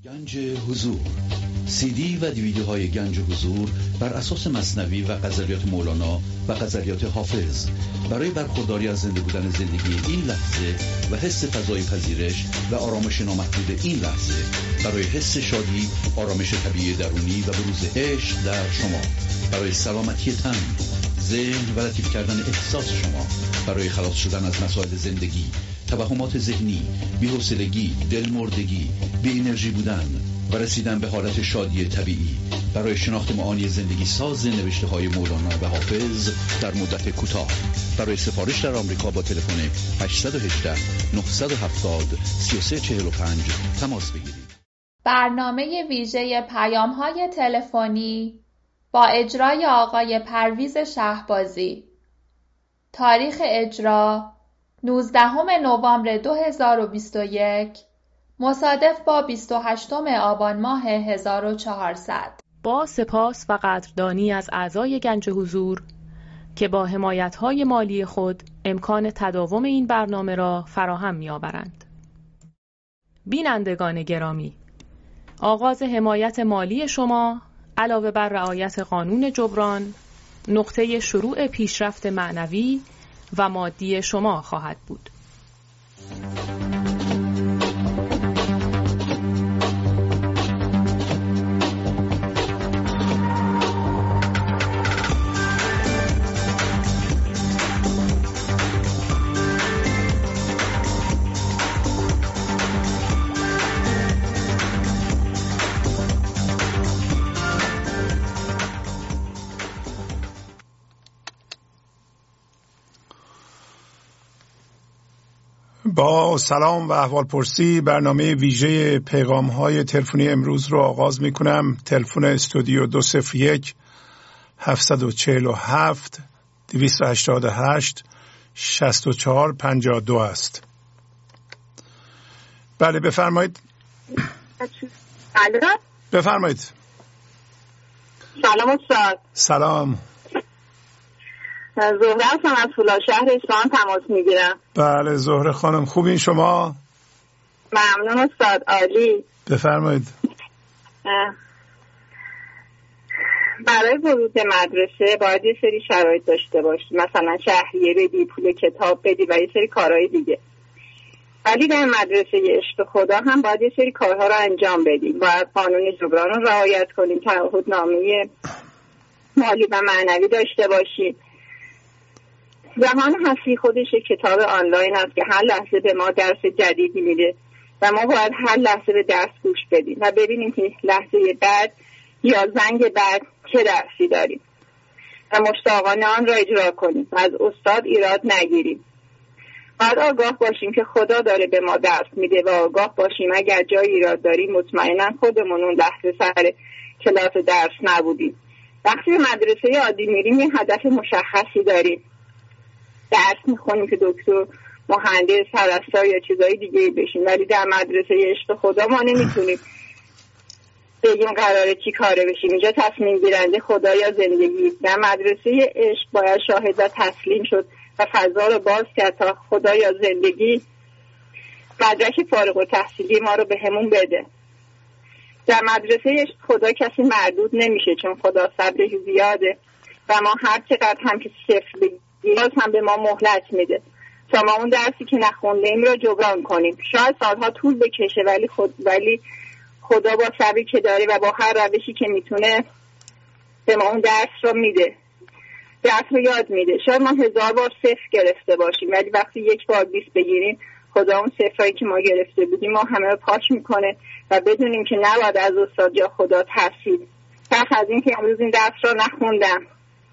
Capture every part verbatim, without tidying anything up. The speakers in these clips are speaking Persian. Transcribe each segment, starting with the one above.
گنج حضور، سی دی و دیویدیوهای گنج حضور بر اساس مثنوی و غزلیات مولانا و غزلیات حافظ برای برخورداری از زنده بودن زندگی این لحظه و حس فضای پذیرش و آرامش نامحدود این لحظه، برای حس شادی، آرامش طبیعی درونی و بروز عشق در شما، برای سلامتی تن، ذهن و لطیف کردن احساس شما، برای خلاص شدن از مسائل زندگی، توهمات ذهنی، بی‌حوصلگی، دلمردگی، بی انرژی بودن و رسیدن به حالت شادی طبیعی، برای شناخت معانی زندگی ساز نوشته‌های مولانا و حافظ در مدت کوتاه. برای سفارش در آمریکا با تلفن هشت یک هشت، نه هفت صفر، سه سه چهار پنج تماس بگیرید. برنامه ویژه پیام‌های تلفنی با اجرای آقای پرویز شهبازی. تاریخ اجرا نوزدهم نوامبر دو هزار و بیست و یک، مصادف با بیست و هشتم آبان ماه هزار و چهارصد. با سپاس و قدردانی از اعضای گنج حضور که با حمایت‌های مالی خود امکان تداوم این برنامه را فراهم می‌آورند. بینندگان گرامی، آغاز حمایت مالی شما علاوه بر رعایت قانون جبران نقطه شروع پیشرفت معنوی و مادی شما خواهد بود. با سلام و احوالپرسی برنامه ویژه پیغام‌های تلفنی امروز رو آغاز می‌کنم. تلفن استودیو دو صفر یک هفت چهار هفت دویست و هشتاد و هشت شصت و چهار پنجاه و دو است. بله بفرمایید. بله بفرمایید. سلام استاد. سلام. زهره هستم از فولاد شهر اصفهان تماس میگیرم. بله زهره خانم، خوبین شما؟ ممنون استاد، عالی. بفرمایید. برای ورود به مدرسه باید یه سری شرایط داشته باشی، مثلا شهریه بدی، پول کتاب بدی و یه سری کارهای دیگه. ولی در مدرسه عشق خدا هم باید یه سری کارها رو انجام بدیم. باید قانون جبران رو رعایت کنیم، تعهدنامه مالی و معنوی داشته باشیم. جهان هستی خودش کتاب آنلاین است که هر لحظه به ما درس جدیدی میده و ما باید هر لحظه به درس گوش بدیم و ببینیم که لحظه بعد یا زنگ بعد چه درسی داریم و مشتاقانه آن را اجرا کنیم و از استاد ایراد نگیریم. باید آگاه باشیم که خدا داره به ما درس میده و آگاه باشیم اگر جای ایراد داریم مطمئنا خودمون اون لحظه سر کلاس درس نبودیم. وقتی به مدرسه عادی میریم یه هدف مشخصی داریم، درس میخونیم که دکتر، مهندس، پرستار یا چیزای دیگه بشیم، ولی در مدرسه عشق خدا ما نمیتونیم بگیم قراره چی کاره بشیم. اینجا تصمیم گیرنده خدا یا زندگی. در مدرسه عشق باید شاهد و تسلیم شد و فضا رو باز کرد تا خدا یا زندگی مدرک فارغ التحصیلی ما رو به همون بده. در مدرسه عشق خدا کسی مردود نمیشه، چون خدا صبرش زیاده و ما هر چقدر هم که صفر بگیم باز هم به ما مهلت میده تا ما اون درسی که نخوندیم رو جبران کنیم. شاید سالها طول بکشه ولی خود ولی خدا با صبری که داره و با هر روشی که میتونه به ما اون درس رو میده، درس رو یاد میده. شاید ما هزار بار صفر گرفته باشیم ولی وقتی یک بار بیست بگیریم خدا اون صفرایی که ما گرفته بودیم ما همه رو پاک میکنه و بدونیم که نباید از استاد یا خدا ترسید. پس از این که امروز این درس رو نخوندم،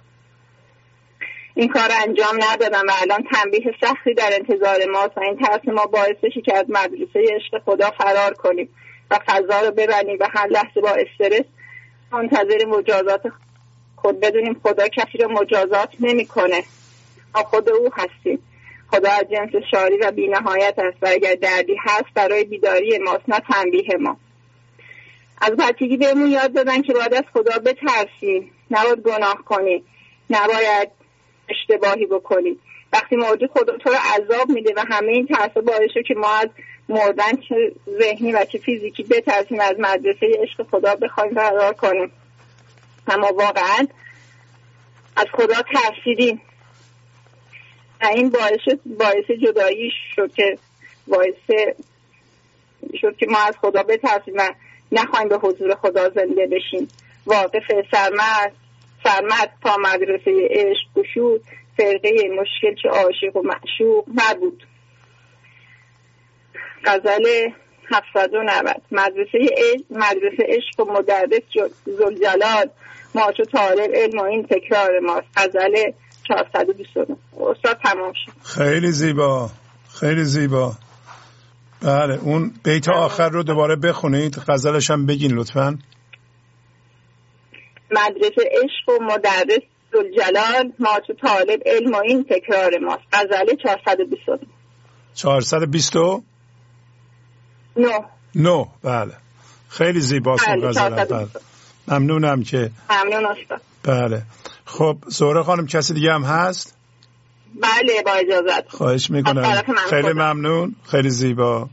این کار انجام ندادم و الان تنبیه سختی در انتظار ماست و این ترس ما باعث بشه که از مدرسه عشق خدا فرار کنیم و فضا رو ببریم و هر لحظه با استرس منتظر مجازات خود بدونیم خدا کسی رو مجازات نمی کنه، ما خود او هستیم. خدا از جنس شاری و بی نهایت است و اگر دردی هست برای بیداری ماست نه تنبیه ما. از بچگی بهمون یاد دادن که باید از خدا بترسیم، نباید گناه کنی، نباید اشتباهی بکنی. وقتی موجود خدا تو رو عذاب میده و همه این ترسا باعث شد که ما از مردن چه ذهنی و چه فیزیکی بترسیم از مدرسه عشق خدا بخوایم فرار کنیم. اما واقعا از خدا ترسیدیم و این باعث باعث جدایی شد که باعث شد که ما از خدا بترسیم و نخوایم به حضور خدا زنده بشیم. واقف سرمست سرمست تا مدرسه عشق گشود، فرقه مشکل چه عاشق و معشوق نبود. غزل هفتصد و نود. مدرسه عشق مدرسه عشق و مدرس ذوالجلال، ما چو طالب علم و این تکرار ماست. غزل چهارصد و بیست و نه. استاد تمام شد. خیلی زیبا، خیلی زیبا. بله، اون بیت آخر رو دوباره بخونید، غزلش هم بگین لطفاً. مدرسه عشق و مدرس ذوالجلال، ما چو طالب علم و این تکرار ماست. غزل چهارصد و بیست و نه. چهارصد و بیست و نه. نه. بله، خیلی زیباست اون غزل. بله. ممنونم که ممنون استاد. بله. خب زهره خانم کسی دیگه هم هست؟ بله با اجازت. خواهش میکنم. خیلی ممنون، خیلی زیبا.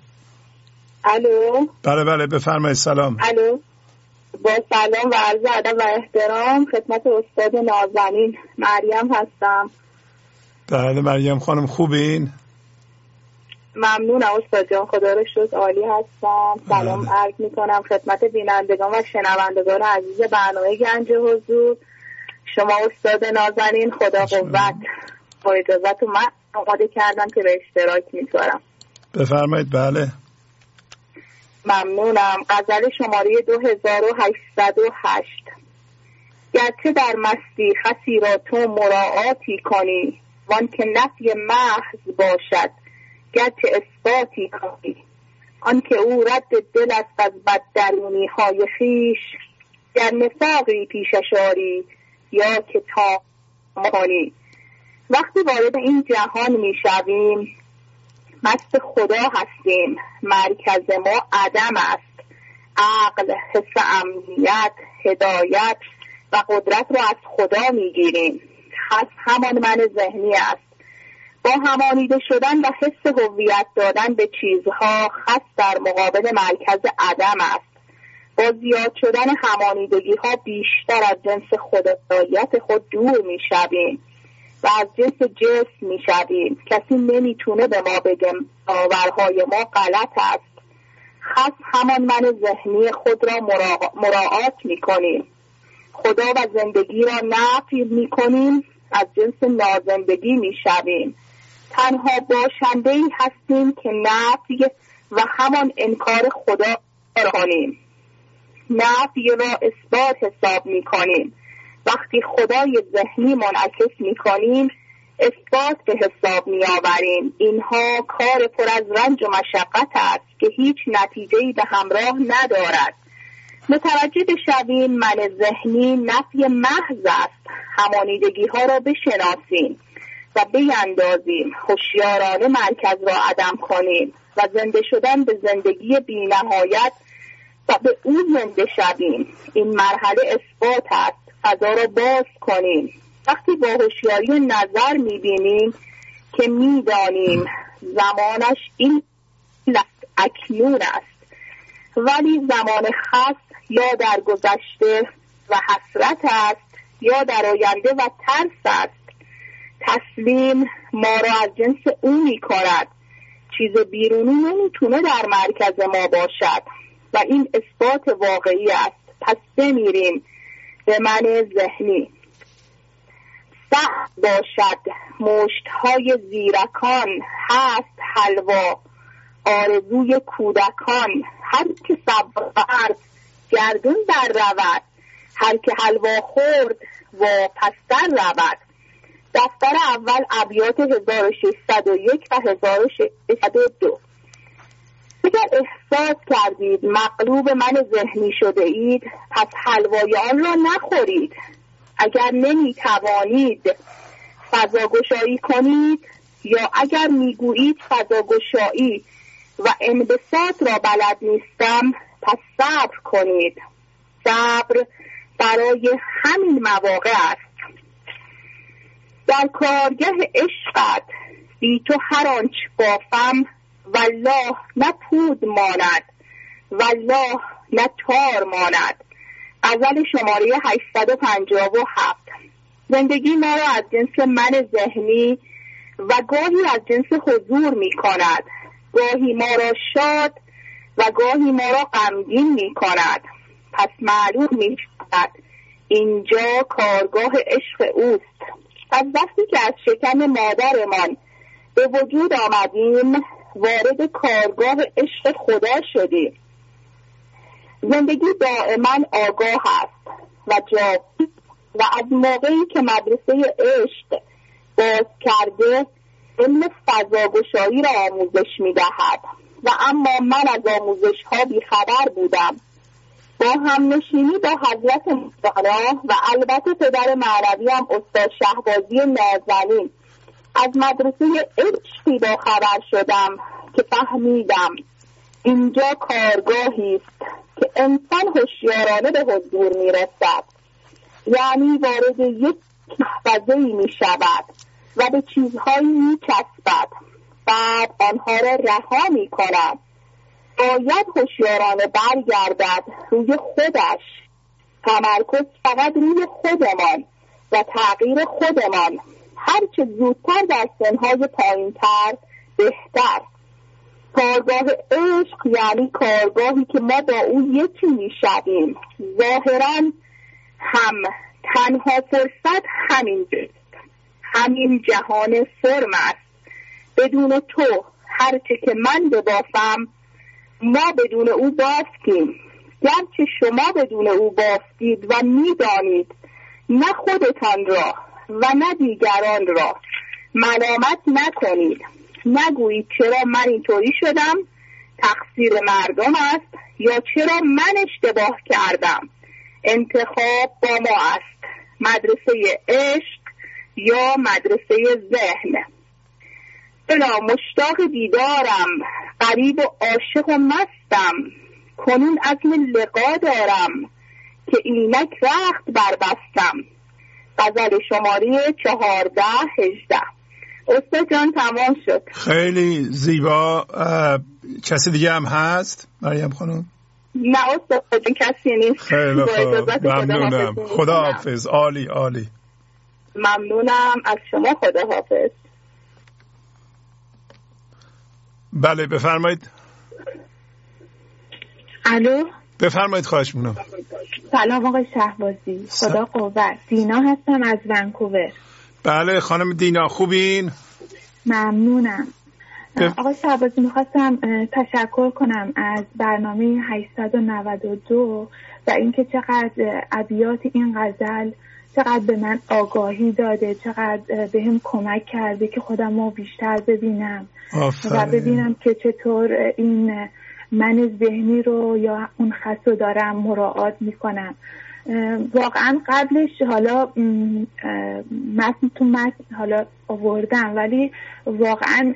الو. بله بله بفرمایید. سلام. الو. با سلام و عرض ادب و احترام خدمت استاد نازنین، مریم هستم. بله مریم خانم خوبین؟ ممنونم استاد جان، خدا رو شکر عالی هستم. سلام عرض میکنم خدمت بینندگان و شنوندگان عزیز برنامه گنج حضور. شما استاد نازنین خدا قوت. با اجازت من آماده کردم که به اشتراک میذارم. بفرمایید. بله ممنونم. غزل شماره دو هزار و هشتصد و هشت. گرچه در مستی خسی را تو مراعاتی کنی، وان که نفی محض باشد گرچه اثباتی کنی. آن که او رد دل است از بد درونی های خیش، گر نفاقی پیشش آری یا که تا کنی. وقتی وارد این جهان می شویم مست خدا هستیم. مرکز ما عدم است. عقل، حس امنیت، هدایت و قدرت را از خدا می گیریم. خاص همان من ذهنی است. با همانیده شدن و حس هویت دادن به چیزها خاص در مقابل مرکز عدم است. با زیاد شدن همانیدگی ها بیشتر از جنس خداییت خود دور می شویم و از جنس جسم می شویم. کسی نمی تونه به ما بگه باورهای ما غلط است. خاص همان من ذهنی خود را مراعات می کنیم. خدا و زندگی را نفی می کنیم، از جنس نازندگی می شویم. تنها باشنده‌ای هستیم که نفی و همان انکار خدا را کنیم. نفی را اثبات حساب می کنیم. وقتی خدای ذهنی منعکس می کنیم اثبات به حساب می آوریم. اینها کار پر از رنج و مشقت است که هیچ نتیجه‌ای به همراه ندارد. متوجه بشویم من ذهنی نفی محض است. همانیدگی ها را بشناسیم و بیندازیم. هوشیارانه مرکز را عدم کنیم و زنده شدن به زندگی بی نهایت و به او زنده شویم. این مرحله اثبات است. فضا را باز کنیم. وقتی با هوشیاری نظر می‌بینیم که می‌دانیم زمانش این اکنون است، ولی زمان خاص یا در گذشته و حسرت است یا در آینده و ترس است. تسلیم ما را از جنس او می‌کند. چیز بیرونی نمی‌تونه در مرکز ما باشد و این اثبات واقعی است. پس بمیریم به من ذهنی. سخت باشد مشت‌های زیرکان، هست حلوا آرزوی کودکان. هر که صبر گردون بر رود، هر که حلوا خورد واپستر رود. دفتر اول ابیات هزار و ششصد و یک و هزار و ششصد و دو. اگر احساس کردید مغلوب من ذهنی شده اید، پس حلوای آن را نخورید. اگر نمی توانید فضاگشایی کنید یا اگر میگویید فضاگشایی و انبساط را بلد نیستم، پس صبر کنید. صبر برای همین مواقع است. در کارگاه عشقت بی تو هر آنچ بافم والله نه پود ماند، والله نه تار ماند. غزل شماره هشتصد و پنجاه و هفت. زندگی ما را از جنس من ذهنی و گاهی از جنس حضور می کند، گاهی ما را شاد و گاهی ما را غمگین می کند. پس معلوم می شود اینجا کارگاه عشق اوست. از وقتی که از شکم مادرمان به وجود آمدیم وارد کارگاه عشق خدا شدیم. زندگی دائما آگاه است و جاوید و از موقعی که مدرسه عشق باز کرده علم فضاگشایی را آموزش می دهد و اما من از آموزش ها بیخبر بودم. با هم نشینی با حضرت مولانا و البته پدر معنوی هم استاد شهبازی نازنین از مدرسه عشقی با خبر شدم که فهمیدم اینجا کارگاهی است که انسان هوشیارانه به حضور می رسد، یعنی وارد یک محفظه‌ای می شود و به چیزهایی می چسبد، بعد آنها را رها می کند. باید هوشیارانه برگردد روی خودش، تمرکز فقط روی خودمان و تغییر خودمان، هرچه زودتر در سنهای پایین‌تر بهتر. کارگاه عشق یعنی کارگاهی که ما با او یکی میشویم. ظاهراً هم تنها فرصت همین جست، همین جهان فرم است. بدون تو هرچه که من ببافم ما بدون او بافتیم، گرچه شما بدون او بافتید و میدانید نه خودتان را و نه دیگران را. ملامت نکنید، نگویید چرا من اینطوری شدم، تقصیر مردم است، یا چرا من اشتباه کردم. انتخاب با ما است، مدرسه عشق یا مدرسه ذهن. بلا مشتاق دیدارم، غریب و عاشق و مستم، کنون عزم لقا دارم که اینک رخت بربستم. غزل شماره چهارده هجده. استاد جان تمام شد. خیلی زیبا. کسی دیگه هم هست مریم خانم؟ نه استاد جان کسی نیست. خیلی خوب، ممنونم. خدا حافظ. عالی عالی. ممنونم از شما. خدا حافظ. بله بفرمایید. الو بفرمایید. خواهش می‌کنم. سلام آقای شهبازی. خدا قوت. دینا هستم از ونکوور. بله خانم دینا خوبین؟ ممنونم. بف... آقای شهبازی میخواستم تشکر کنم از برنامه هشتصد و نود و دو و اینکه چقدر ابیات این غزل چقدر به من آگاهی داده، چقدر به هم کمک کرده که خودم رو بیشتر ببینم آفرین. و ببینم که چطور این من ذهنی رو یا اون خاص رو دارم مراعات میکنم. واقعا قبلش حالا متن تو متن حالا آوردم، ولی واقعا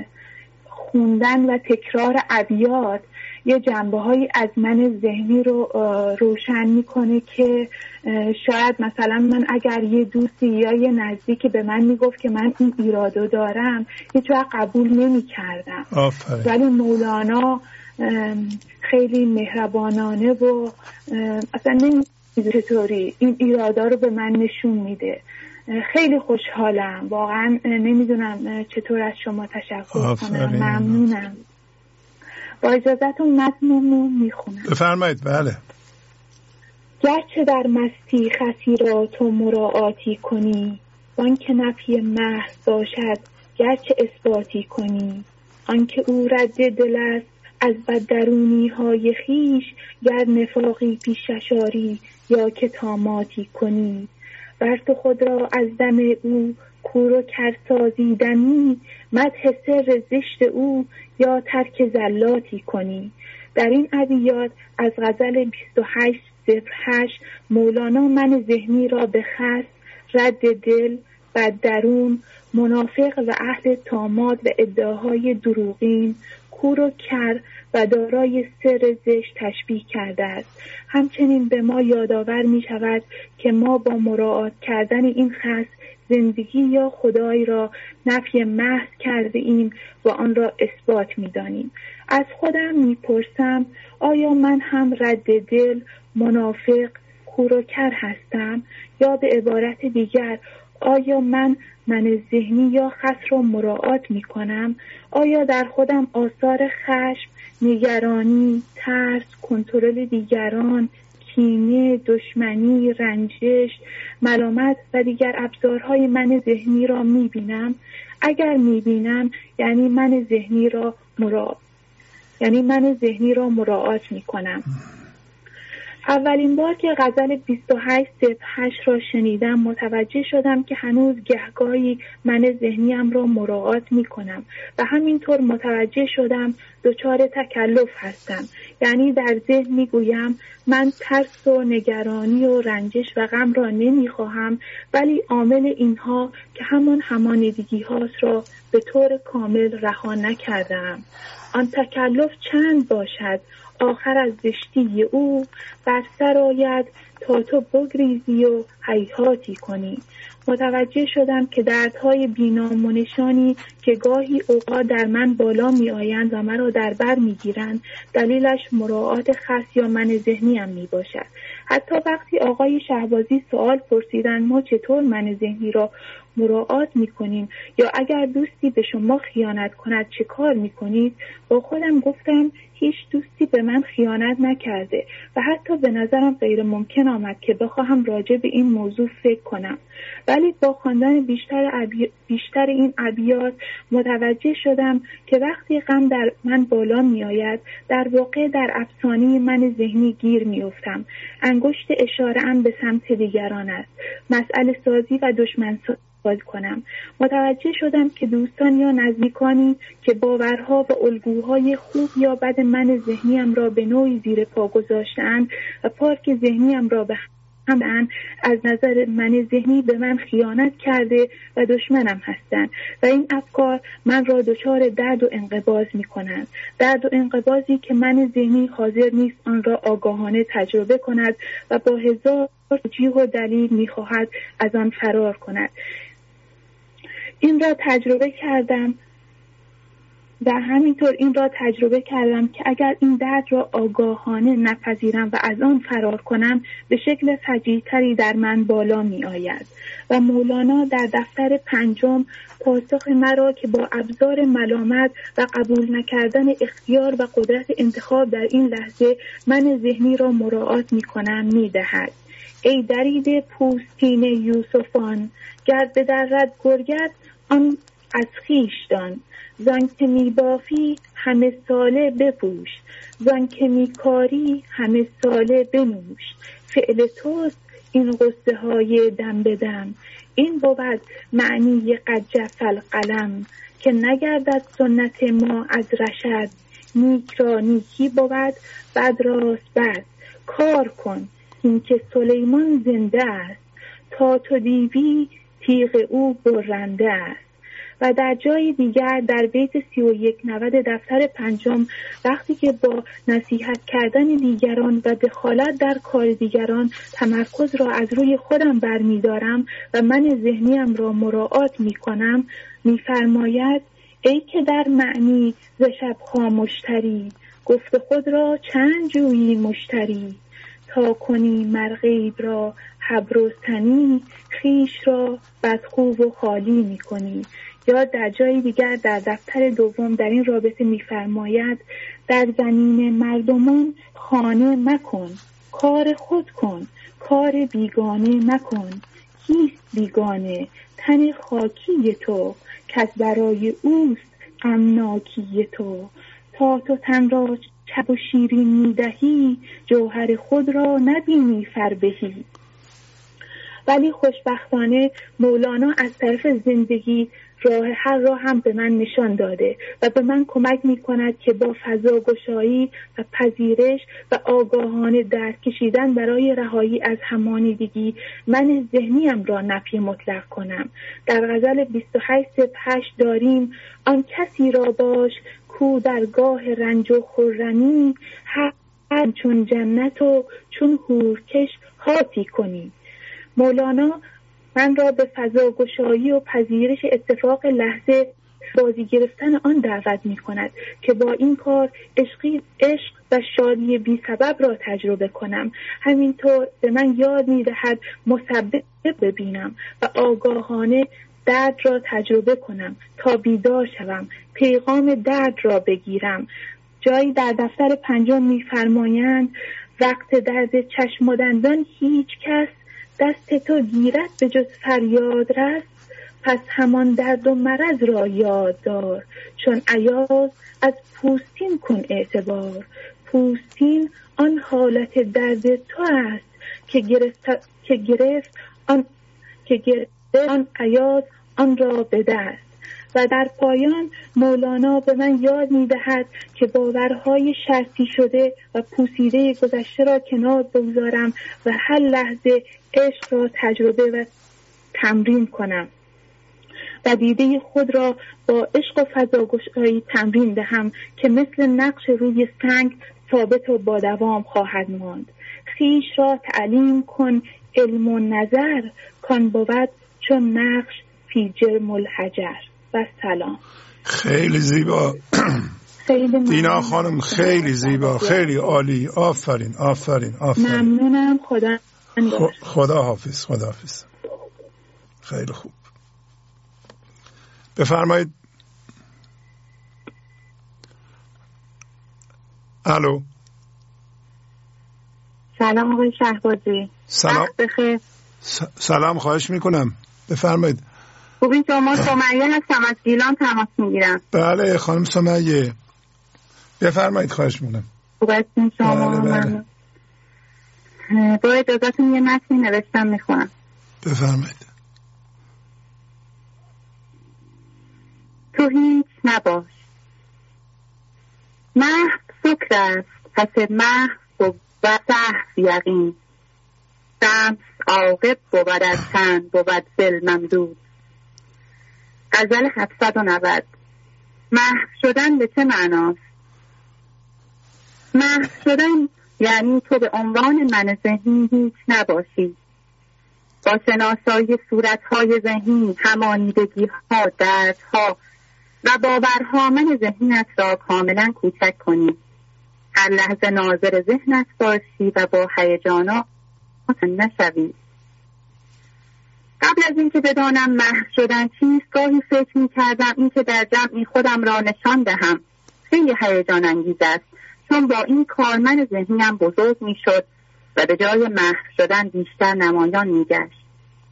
خوندن و تکرار ابیات یه جنبه هایی از من ذهنی رو روشن میکنه که شاید مثلا من اگر یه دوستی یا یه نزدیکی به من میگفت که من این ایرادو دارم هیچ وقت قبول نمی کردم، ولی مولانا خیلی مهربانانه و اصلا نمی چطوری این ایرادا رو به من نشون میده. خیلی خوشحالم واقعا. نمیدونم چطور از شما تشکر کنم. ممنونم. با اجازتون متنمو میخونم. بفرمایید. بله. گرچه در مستی خسی را تو مراعاتی کنی، آنکه نفی محض باشد گرچه اثباتی کنی، آنکه او رد دل است از بددرونی های خیش، گر نفاقی پیشش آری یا که طاماتی کنی، بر تو خود را از دم او کور و کر سازیدنی، مدح سر زشت او یا ترک زلاتی کنی. در این ابیات از غزل بیست و هشت صفر هشت مولانا من ذهنی را به خس، رد دل، بددرون، منافق و اهل طامات و ادعاهای دروغین، کور و کر و دارای سر زشت تشبیه کرده است. همچنین به ما یادآور می شود که ما با مراعات کردن این خص زندگی یا خدای را نفی محض کرده ایم و آن را اثبات می دانیم. از خودم می پرسم آیا من هم رد دل، منافق، کور و کر هستم؟ یا به عبارت دیگر آیا من من ذهنی یا خس را مراعات می کنم؟ آیا در خودم آثار خشم، نگرانی، ترس، کنترل دیگران، کینه، دشمنی، رنجش، ملامت و دیگر ابزارهای من ذهنی را می بینم؟ اگر می بینم یعنی من ذهنی را مراعات یعنی من ذهنی را مراعات می کنم. اولین بار که غزل بیست و هشت صفر هشت را شنیدم متوجه شدم که هنوز گهگاهی من ذهنیم را مراعات می کنم و همینطور متوجه شدم دچار تکلف هستم. یعنی در ذهن می گویم من ترس و نگرانی و رنجش و غم را نمی خواهم، ولی عامل اینها که همان همانیدگی هاست را به طور کامل رها نکردم. آن تکلف چند باشد آخر از زشتی او بر سر آید تا تو بگریزی و هیهاتی کنی. متوجه شدم که دردهای بینام و نشانی که گاهی اوقات در من بالا می آیند و مرا در بر می گیرند دلیلش مراعات خاص یا من ذهنیم می باشد. حتی وقتی آقای شهبازی سوال پرسیدند ما چطور من ذهنی را مراعات می کنیم یا اگر دوستی به شما خیانت کند چه کار می کنید، با خودم گفتم هیچ دوستی به من خیانت نکرده و حتی به نظرم غیر ممکن آمد که بخواهم راجع به این موضوع فکر کنم. ولی با خواندن بیشتر ابی... بیشتر این ابیات متوجه شدم که وقتی غم در من بالا می آید در واقع در افسانه من ذهنی گیر می افتم. انگشت اشاره ام به سمت دیگران است. مسئله سازی و دشمن سازی کنم. متوجه شدم که دوستان یا نزدیکانی که باورها و الگوهای خوب یا بد من ذهنیم را به نوعی زیر پا گذاشتند و پارک ذهنیم را به هم از نظر من ذهنی به من خیانت کرده و دشمنم هستند و این افکار من را دچار درد و انقباض می کنند. درد و انقباضی که من ذهنی حاضر نیست آن را آگاهانه تجربه کند و با هزار توجیه و دلیل می خواهد از آن فرار کند. این را تجربه کردم و همینطور این را تجربه کردم که اگر این درد را آگاهانه نپذیرم و از آن فرار کنم به شکل فجیع‌تری در من بالا می آید. و مولانا در دفتر پنجم پاسخ مرا که با ابزار ملامت و قبول نکردن اختیار و قدرت انتخاب در این لحظه من ذهنی را مراعات می کنم می دهد. ای درید پوستین یوسفان، گر بدرد گرگت آن از خویش دان. زان که می بافی همه ساله بپوش، زان که می کاری همه ساله بنوش. فعل توست این قصه های دم بدم، این بود معنی قد جف القلم. که نگردد سنت ما از رشد، نیک را نیکی بود بد راست بد. کار کن این که سلیمان زنده است، تا تو دیوی تیغ او برنده است. و در جای دیگر در بیت سی و یک نود دفتر پنجم وقتی که با نصیحت کردن دیگران و دخالت در کار دیگران تمرکز را از روی خودم برمی‌دارم و من ذهنیم را مراعات می‌کنم می‌فرماید ای که در معنی ز شب خامشتری، گفت خود را چند جویی مشتری. تا کنی مر غیب را حبر و ثنی، خویش را بدخو و خالی می‌کنی. یا در جای دیگر در دفتر دوم در این رابطه می‌فرماید در زمین مردمان خانه مکن، کار خود کن، کار بیگانه مکن. کیست بیگانه؟ تن خاکی تو، که از برای اوست غمناکی تو. تا تو تن را چب و شیرین می‌دهی، جوهر خود را نبینی فربهی. ولی خوشبختانه مولانا از طرف زندگی راه هر را هم به من نشان داده و به من کمک می کند که با فضاگشایی و پذیرش و آگاهانه درک کشیدن برای رهایی از همانیدگی من ذهنیم را نفی مطلق کنم. در غزل بیست و هشت صفر هشت داریم آن کسی را باش کو در گاه رنج و خرمی، هر چون جنت و چون حورکش هاتی کنی. مولانا من را به فضاگشایی و پذیرش اتفاق لحظه بازی گرفتن آن دعوت می کند که با این کار عشقی عشق و شادی بی سبب را تجربه کنم. همینطور به من یاد می دهد مسبب ببینم و آگاهانه درد را تجربه کنم تا بیدار شوم، پیغام درد را بگیرم. جایی در دفتر پنجم می فرمایند وقت درد چشم و دندان هیچ کس دست تو گیرد به جز فریاد رس، پس همان درد و مرض را یاد دار، چون ایاز از پوستین کن اعتبار. پوستین آن حالت درد تو است که گرفت که گرفت آن که گرفت آن ایاز آن را به دست. و در پایان مولانا به من یاد می‌دهد که باورهای شرطی شده و پوسیده گذشته را کنار بگذارم و هر لحظه عشق را تجربه و تمرین کنم و دیده خود را با عشق و فضاگشایی تمرین دهم که مثل نقش روی سنگ ثابت و با دوام خواهد ماند. خویش را تعلیم کن علم و نظر، کان بود چون نقش فی جرم الحجر. و سلام. خیلی زیبا دینا خانم، خیلی زیبا، خیلی عالی. آفرین آفرین آفرین. ممنونم. خدا خدا حافظ. خدا حافظ. خیلی خوب. بفرمایید. الو. سلام آقای شهبازی. سلام. بخیر. سلام، خواهش میکنم. بفرمایید. خوبی شما؟ سمیه هستم، از گیلان تماس میگیرم. بله خانم سمیه، بفرمایید. خواهش میکنم. خوب هستین شما؟ بله بله. من با اجازهتون یه متنی نوشتم میخونم. بفرمایید. تو هیچ نباش، محو سکر است، پس محو بود سهو یقین. شمس عاقب بود از تن بود دل ممدود. غزل هفتصد و نود. محو شدن به چه معناست؟ محو شدن یعنی تو به عنوان من ذهنی هیچ نباشی. با شناسایی صورتهای ذهنی، همانیدگی‌ها، دردها و باورها من ذهنیت را کاملا کوچک کنی. هر لحظه ناظر ذهنت باشی و با هیجانات نشوی. قبل از اینکه بدانم محو شدن چیست، گاهی فکر می‌کردم اینکه در جمعی خودم را نشان دهم خیلی هیجان انگیز است، چون با این کار من ذهنیم بزرگ می‌شد و به جای محو شدن بیشتر نمایان می‌گشت.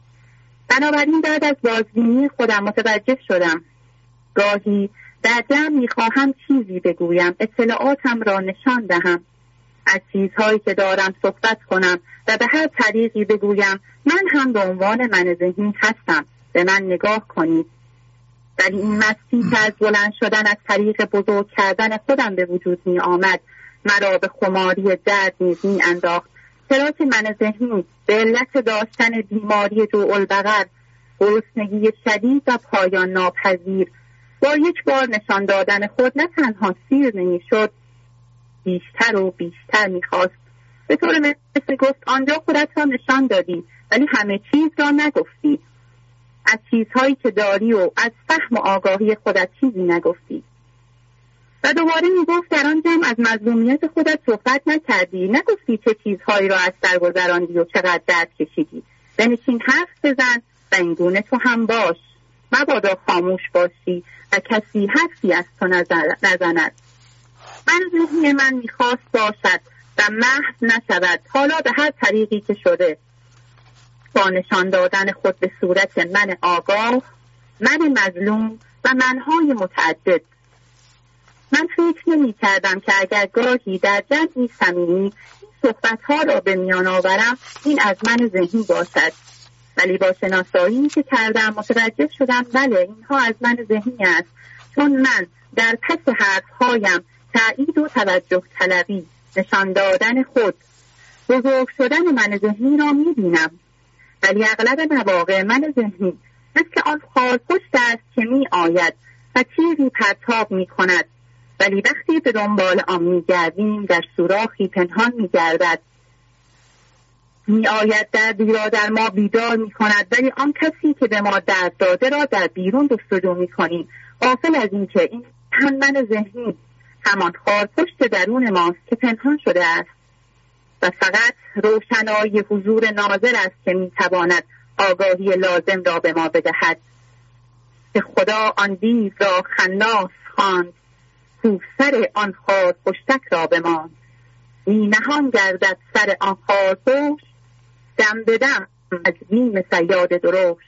بنابراین بعد از بازبینی خودم متوجه شدم گاهی در جمع می‌خواهم چیزی بگویم، اطلاعاتم را نشان دهم، از چیزهایی که دارم صحبت کنم و به هر طریقی بگویم من هم به عنوان من ذهنی هستم، به من نگاه کنید. ولی این مستی که از بلند شدن از طریق بزرگ کردن خودم به وجود می آمد مرا به خماری درد نیز می انداخت، چرا که من ذهنی به علت داشتن بیماری جوع‌البقر، گرسنگی شدید و پایان ناپذیر، با یک بار نشان دادن خود نه تنها سیر نمی شد، بیشتر و بیشتر می خواست. به طور مثل گفت آنجا خودت را نشان دادی ولی همه چیز را نگفتی. از چیزهایی که داری و از فهم و آگاهی خودت چیزی نگفتی. و دوباره می گفت در آن جمع از مظلومیت خودت صحبت نکردی، نگفتی چه چیزهایی را از سر گذراندی و چقدر درد کشیدی. بنشین حرف بزن و این گونه تو هم باش، مبادا خاموش باشی و کسی حرفی از تو نزند. من ذهنی من میخواست باشد و محو نشود، حالا به هر طریقی که شده، با نشان دادن خود به صورت من آگاه، من مظلوم و منهای متعدد. من فکر نمی کردم که اگر گاهی در جمعی صمیمی این صحبتها را به میان آورم این از من ذهنی باشد، ولی با شناسایی که کردم متوجه شدم بله اینها از من ذهنی است، چون من در پس حرفهایم تأیید و توجه طلبی، نشان دادن خود، بزرگ شدن من ذهنی را می بینم. ولی اغلب مواقع من ذهنی مثل آن خارپشت است که می آید و چیزی پرتاب می کند، ولی وقتی به دنبال آن می گردیم در سوراخی پنهان می گردد. می آید دردی را در ما بیدار می کند، ولی آن کسی که به ما درد داده را در بیرون جستجو می کنیم، غافل از این که این هم من ذهنی همان خارپشت درون ماست که پنهان شده است و فقط روشنایی حضور ناظر است که می تواند آگاهی لازم را به ما بدهد. که خدا آن دیو را خناس خواند، کو سر آن خارپشتک را بماند. می نهان گردد سر آن خارپشت، دم به دم از بیم صیاد درشت.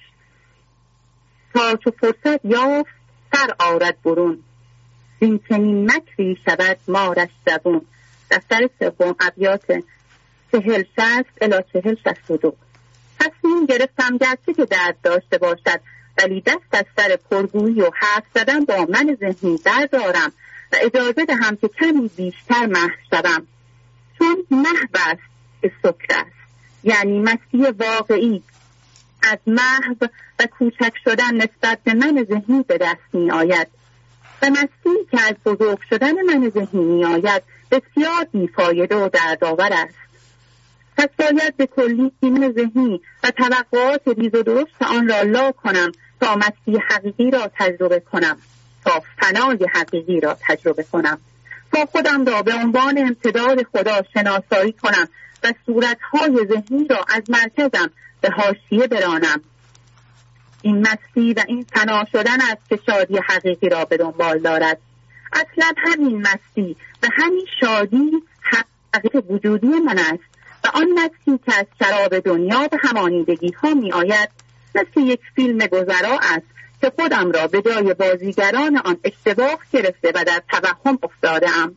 تا چو فرصت یافت سر آرد برون، این چنین مکری شود مارش زبون. دفتر سوم ابیات چهل شصت الی چهل شصت و دو. تصمیم گرفتم گرچه که درد داشته باشد، ولی دست از سر پرگویی و حرف زدن با من ذهنی بردارم و اجازه دهم که کمی بیشتر محو شوم، چون محو است که سکر است، یعنی مستی واقعی از محو و کوچک شدن نسبت به من ذهنی به دست می آید و مستی که از بزرگ شدن من ذهنی می آید بسیار بیفایده و دردآور است. پس باید به کلی من ذهنی و توقعات ریز و درشت آن را لا کنم تا مستی حقیقی را تجربه کنم، تا فنای حقیقی را تجربه کنم، تا خودم را به عنوان امتداد خدا شناسایی کنم و صورتهای ذهنی را از مرکزم به حاشیه برانم. این مستی و این فنا شدن است که شادی حقیقی را به دنبال دارد. اصلا همین مستی و همین شادی حقیقت وجودی من است و آن مستی که از شراب دنیا به همانیدگی ها می آید مثل یک فیلم گذرا است که خودم را به جای بازیگران آن اشتباه گرفته و در توهم افتاده ام.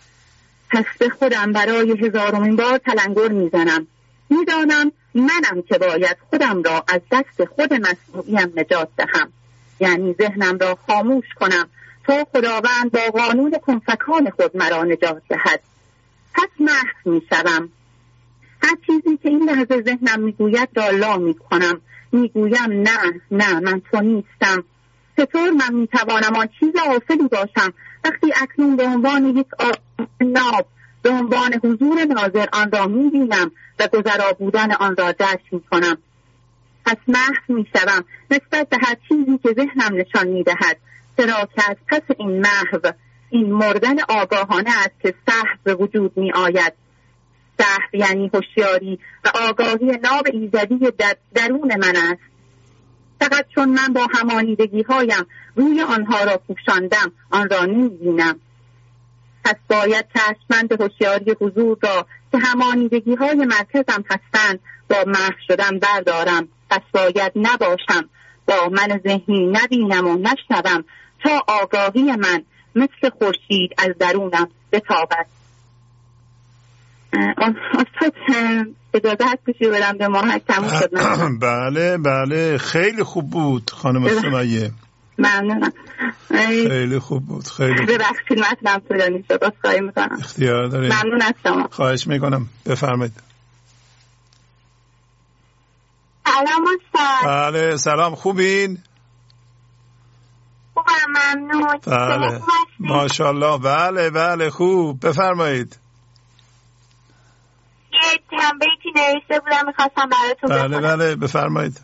پس به خودم برای هزارمین بار تلنگر می زنم. می دانم منم که باید خودم را از دست خود مسئولیم نجات دهم، یعنی ذهنم را خاموش کنم تا خداوند با قانون کنفکان خود مرا نجات دهد. پس محو می شوم. هر چیزی که این لحظه ذهنم میگوید را لا میکنم. میگویم نه نه من تو نیستم. چطور من میتوانم آن چیز غافلی باشم وقتی اکنون به عنوان یک ناب به عنوان حضور ناظر آن را میبینم و گذرا بودن آن را درک میکنم. پس محو میشوم نسبت به هر چیزی که ذهنم نشان میدهد، چرا که از پس این محو این مردن آگاهانه است که سحو به وجود میآید. سحو یعنی هوشیاری و آگاهی ناب ایزدی در درون من است. فقط چون من با همانیدگی هایم روی آنها را پوشاندم آن را نمی‌بینم. پس باید چشمند هوشیاری حضور را که همانیدگی های مرکزم هستند با محو شدن بردارم. پس باید نباشم، با من ذهنی نبینم و نشنوم تا آگاهی من مثل خورشید از درونم بتابد. استاد اجازه هست کشی برم به ماهک تموم شد. بله بله خیلی خوب بود خانم سمیه. ممنونم. خیلی خوب بود. خیلی ببخشید مطلب طولانی شد. عذرخواهی میکنم. اختیار دارید. ممنون از شما. خواهش میکنم. بفرمایید. سلام استاد. بله سلام، خوبین؟ خوبم ممنون. بله ماشاءالله. بله بله خوب. بفرمایید. یه تنبیه‌ای نوشته بودم میخواستم براتون بله بخونم. بله بفرمایید.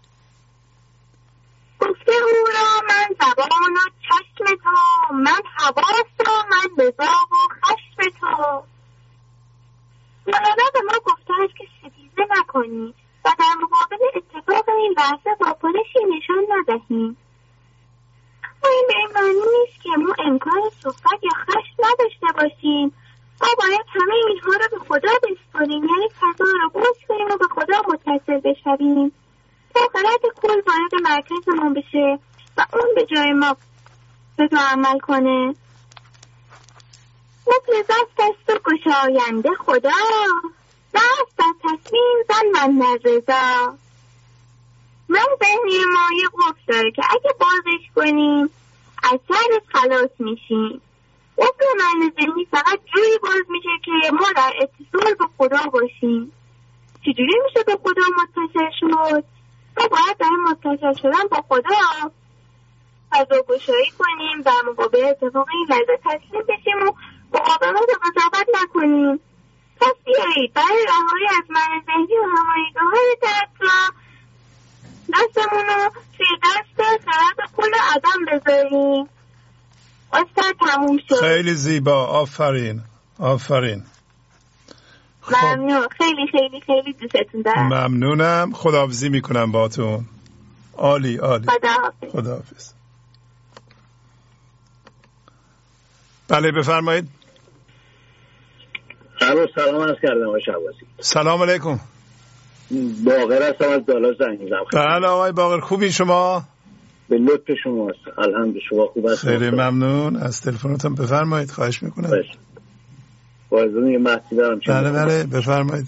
گفته او را من زبان و چشم تو، من حواس و من لذاق و خشم تو. مولانا به ما گفته است که ستیزه نکنیم و در مقابل اتفاق این لحظه واکنشی نشان ندهیم. اما این به این معنی نیست که ما امکان صحبت یا خشم نداشته باشیم. ما باید همه اینها رو به خدا بسپاریم، یعنی فضا رو باز کنیم و به خدا متصل بشویم تا خرد کل وارد مرکزمون بشه و اون به جای ما به تو عمل کنه. مفلزت دست و گشاینده خدا، دست در تصمیم زن من نرزا. من ذهنی ما یه قفل داره که اگه بازش کنیم از شرش خلاص میشیم. قفل من ذهنی فقط جوری باز میشه که ما در اتصال با خدا باشیم. چجوری میشه به خدا متصل شد؟ ما باید در متصل شدن با خدا فضا گشایی کنیم، در مقابل اتفاق این لحظه تسلیم بشیم و مقاومت و قضاوت نکنیم پس بیایید برای رهایی از من ذهنی و همایگاه‌های اطراف دستمون رو توی دست خرد کل آدم بذاریم. استاد تموم شد. خیلی زیبا، آفرین آفرین. ممنون، خیلی خیلی خیلی دوستتون دارم. ممنونم، خداحافظی میکنم باهاتون. عالی عالی. خداحافظ. خداحافظ. بله بفرمایید. سلام سلام عرض کردم آقای شهبازی. سلام علیکم. باقر هستم از دالا زنگ میزنم. بله آقای باقر، خوبی شما؟ به لطف شماست. الحمدلله شما خوب هستید؟ خیلی ممنون از تلفنتون. بفرمایید، خواهش میکنم. باشه. بازم یه مطلبی دارم. بله بله بفرمایید.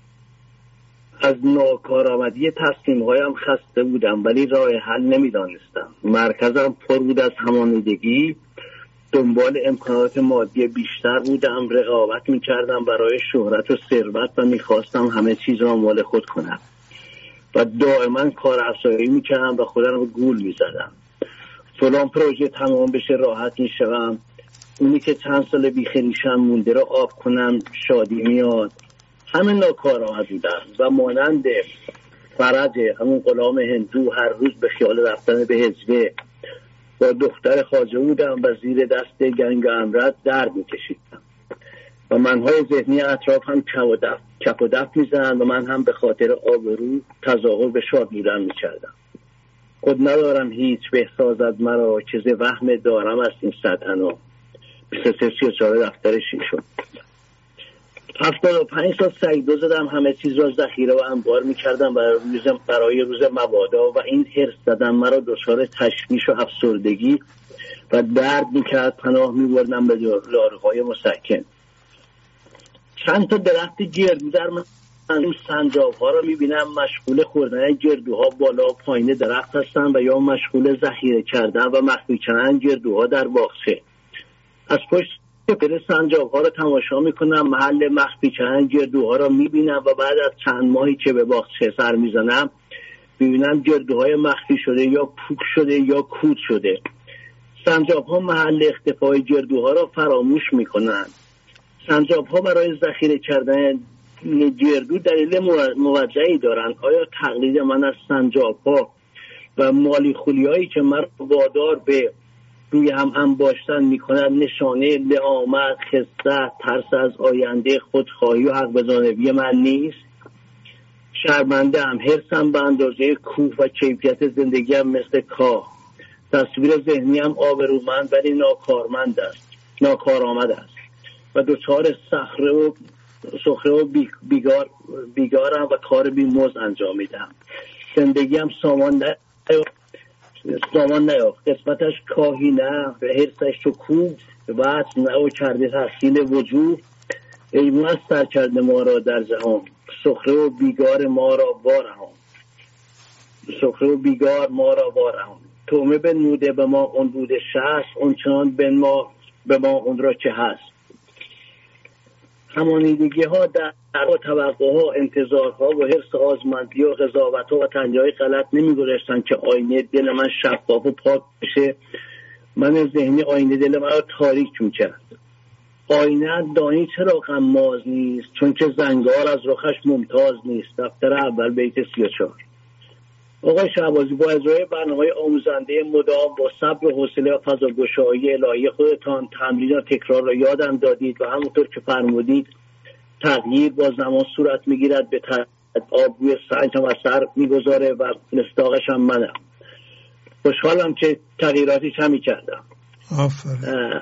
از ناکارآمدی تصمیم‌هایم خسته بودم ولی راه حل نمیدانستم. مرکزم پر بود از همانیدگی، دنبال امکانات مادی بیشتر بودم، رقابت میکردم برای شهرت و ثروت و میخواستم همه چیز را مال خود کنم و دائما کار افزایی میکردم و خودم رو گول میزدم. فلان پروژه تمام بشه راحت میشوم، اونی که چند سال بیخریشم مونده رو آب کنم شادی میاد. همه ناکارآمد بودم و مانند فرج همون غلام هندو هر روز به خیال رفتن به حزبه با دختر خواجه بودم و زیر دست گنگ امرد درد میکشیدم و منهای ذهنی اطراف هم کپ و دف میزنن و من هم به خاطر آبرو تظاهر به شاد بودن میکردم. خود ندارم هیچ به احسازت مرا چیز وهم دارم از این صد انا. بیست و سه سی و چهار دفتر شیشم. هفتاد و پنج سال سگدو زدم، همه چیز را ذخیره و انبار میکردم برای روز برای روز مبادا و این حرص زدن مرا دچار تشویش و افسردگی و درد میکرد. پناه میبردم به داروهای مسکن. چند تا درخت گردو در من اون سنجاب ها را میبینم مشغول خوردن گردوها بالا و پایین درخت هستن و یا مشغول ذخیره کردن و مخفی کردن گردوها در باغچه. از پشت پر سنجاب ها را تماشا میکنم، محل مخفی کردن گردوها را میبینم و بعد از چند ماهی که به باغچه سر میزنم میبینم گردوهای مخفی شده یا پوک شده یا کود شده. سنجاب ها محل اختفای گردوها را فراموش میکنند. سنجاب ها برای ذخیره کردن گردو دلیل موجهی دارند. آیا تقلید من از سنجاب ها و مالی خولی هایی که من وادار به روی هم انباشتن میکنند نشانه لعامت، خست، ترس از آینده، خودخواهی و حق بزانوی من نیست؟ شرمنده هم، حرصم به اندازه کوه و کیفیت زندگیم مثل کاه. تصویر ذهنی هم آبرومند ولی ناکارمند است، ناکارآمد است و دوچار صخره و سخره و بیگار بیگارم و کار بیموز انجام میدم. زندگیم سامان نه سامان نیافت، قسمتش کاهی نه، حرصش تو کوب وعد نه و کرده تحصیل وجود. ایمون از سر کرده ما را در جهان، سخره و بیگار ما را وارهان، سخره و بیگار ما را وارهان. تومه به نوده به ما اون بوده شست، اون چنان به ما به ما اون را که هست. همانیدگی ها در توقع ها، انتظار ها و حرص آزمندی و قضاوت ها و تنجای غلط نمی گذاشتن که آینه دل من شفاف و پاک بشه. من ذهنی آینه دل من را تاریک میکرد. آینه دانی چرا غماز نیست؟ چون که زنگار از رخش ممتاز نیست. دفتر اول بیت سی و چهار. آقای شهبازی، با اجرای برنامه‌های آموزنده مدام با صبر و حوصله و فضاگشایی الهی خودتان تمرین و تکرار را یادم دادید و همونطور که فرمودید تغییر با زمان صورت میگیرد. به آب روی سنگ هم اثر میگذاره و مصداقش هم منم. خوشحالم که تغییراتی کمی کردم. آفرین.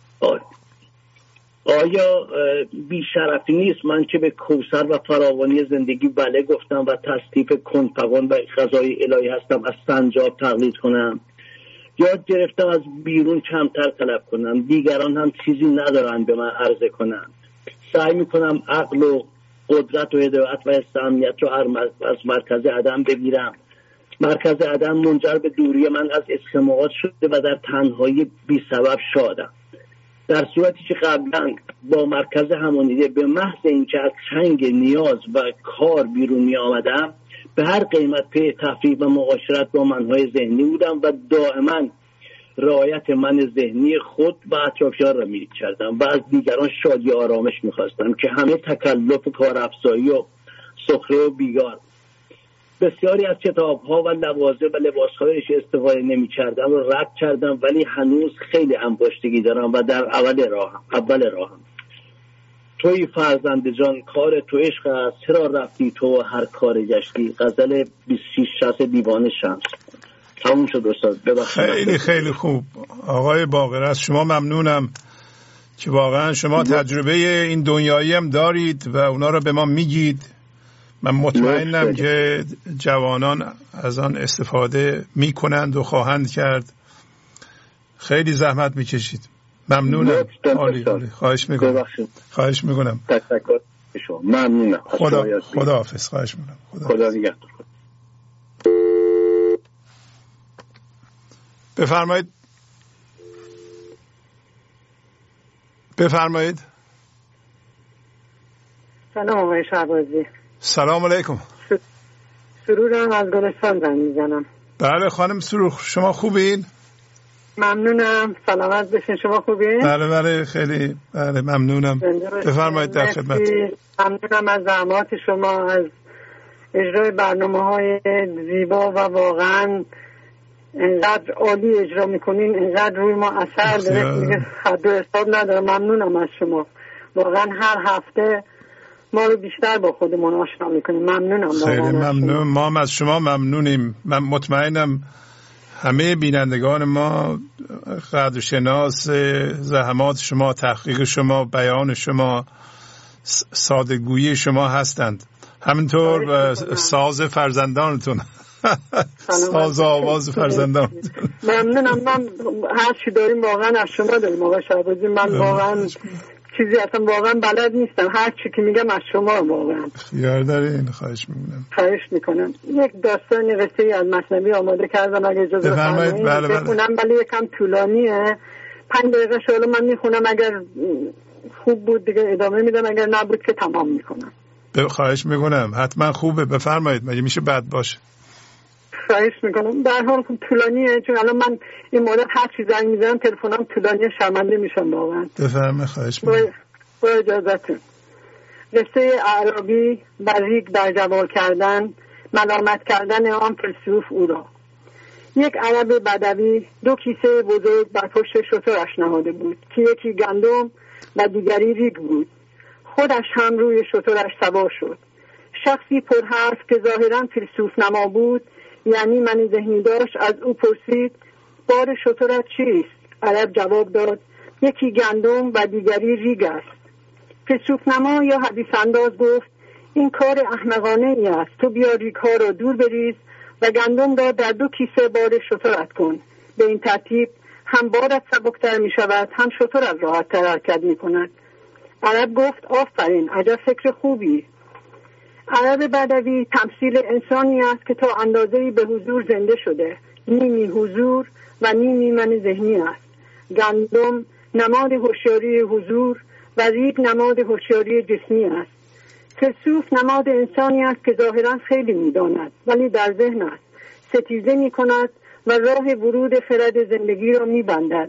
آیا بیشرفی نیست من که به کوثر و فراوانی زندگی بله گفتم و تصدیف کنفقان و غذای الهی هستم از سنجاب تقلید کنم؟ یاد گرفتم از بیرون کمتر طلب کنم، دیگران هم چیزی ندارن به من عرضه کنم. سعی میکنم عقل و قدرت و هدایت و استعمالیت رو از مرکز عدم بگیرم. مرکز عدم منجر به دوری من از اجتماعات شده و در تنهایی بی سبب شادم، در صورتی که قبلا با مرکز همانیده به محض اینکه از چنگ نیاز و کار بیرون می آمدم به هر قیمت پی تفریح و معاشرت با منهای ذهنی بودم و دائما رعایت من ذهنی خود و اطرافیان را می‌کردم و از دیگران شادی و آرامش می‌خواستم که همه تکلف کارافزایی و سخره و بیگار. بسیاری از کتاب‌ها و لوازم و لباس‌هایش استفاده نمی‌کردم و رد کردم، ولی هنوز خیلی انباشتگی دارم و در اول راهم اول راهم توی فرزند جان، کار تو عشق است، چرا رفتی تو هر کار گشتی. غزل بیست و شش شصت دیوان شمس. تموم شد استاد. خیلی خیلی خوب آقای باقر، از شما ممنونم که واقعا شما تجربه این دنیایی هم دارید و اونا رو به ما میگید. من مطمئنم که جوانان از آن استفاده میکنند و خواهند کرد. خیلی زحمت میکشید. ممنونم. عالی عالی. خواهش میکنم. خواهش میکنم. تک تک شما. ممنونم. خدا خدا حافظ. خواهش میکنم. خدا, خدا نگهدار. بفرمایید. بفرمایید. سلام آقای شهبازی. سلام علیکم. سرورم از گلستان زنگ میزنم. بله خانم سرور، شما خوبین؟ ممنونم. سلامت بشین. شما خوبین؟ بله بله خیلی بله ممنونم. بفرمایید در خدمت. ممنونم از زحمات شما، از اجرای برنامه‌های زیبا و واقعا اینقدر عالی اجرا میکنین، اینقدر روی ما اثر داره دیگه حد و حساب نداره. ممنونم از شما. واقعا هر هفته ما رو بیشتر با خودمون آشنا میکنیم. ممنونم. خیلی ممنون. ما هم از شما ممنونیم. من مطمئنم همه بینندگان ما قدرشناس زحمات شما، تحقیق شما، بیان شما، ساده‌گویی شما هستند. همینطور ساز فرزندانتون ساز آواز فرزندانتون. ممنونم. من هر چی داریم واقعا از شما داریم آقای شهبازی. من واقعا چیزی اصلا واقعا بلد نیستم. هر چی که میگم از شما واقعا. یار دارین. خواهش میکنم. خواهش میکنم. یک داستان قصه از مثنوی آماده کردم اگه اجازه بفرمایید. بله بله. بخونم ولی یکم طولانیه. پنج دقیقه شالا من میخونم، اگر خوب بود دیگه ادامه میدم، اگر نبود که تمام میکنم. خواهش میکنم. حتما خوبه. بفرمایید. مگه میشه بد باشه؟ خواهش میکنم. در حال خوب طولانیه، چون الان من این مدت هر چی زنگ میزنم تلفنم طولانیه، شرمنده میشم واقعا. بفرمایید. خواهش میکنم. با اجازهتون. قصه اعرابی و ریگ در جوال کردن، ملامت کردن آن فیلسوف او را. یک عرب بدوی دو کیسه بزرگ بر پشت شترش نهاده بود که یکی گندم و دیگری ریگ بود. خودش هم روی شترش سوار شد. شخصی پرحرف که ظاهراً فیلسوف نما بود، یعنی من ذهنی داشت، از او پرسید بار شترت چیست؟ عرب جواب داد یکی گندم و دیگری ریگ است. فیلسوف نما یا حدیث انداز گفت این کار احمقانه ای است. تو بیا ریگ ها را دور بریز و گندم را در دو کیسه بار شترت کن. به این ترتیب هم بارت سبکتر می شود، هم شترت راحت تر حرکت می کند. عرب گفت آفرین، عجب فکر خوبی. عرب بدوی تمثیل انسانی است که تا اندازه‌ای به حضور زنده شده، نیمی حضور و نیمی من ذهنی است. گندم نماد هوشیاری حضور و ریگ نماد هوشیاری جسمی است. فیلسوف نماد انسانی است که ظاهراً خیلی می‌داند ولی در ذهن است، ستیزه می‌کند و راه ورود خرد زندگی را می‌بندد.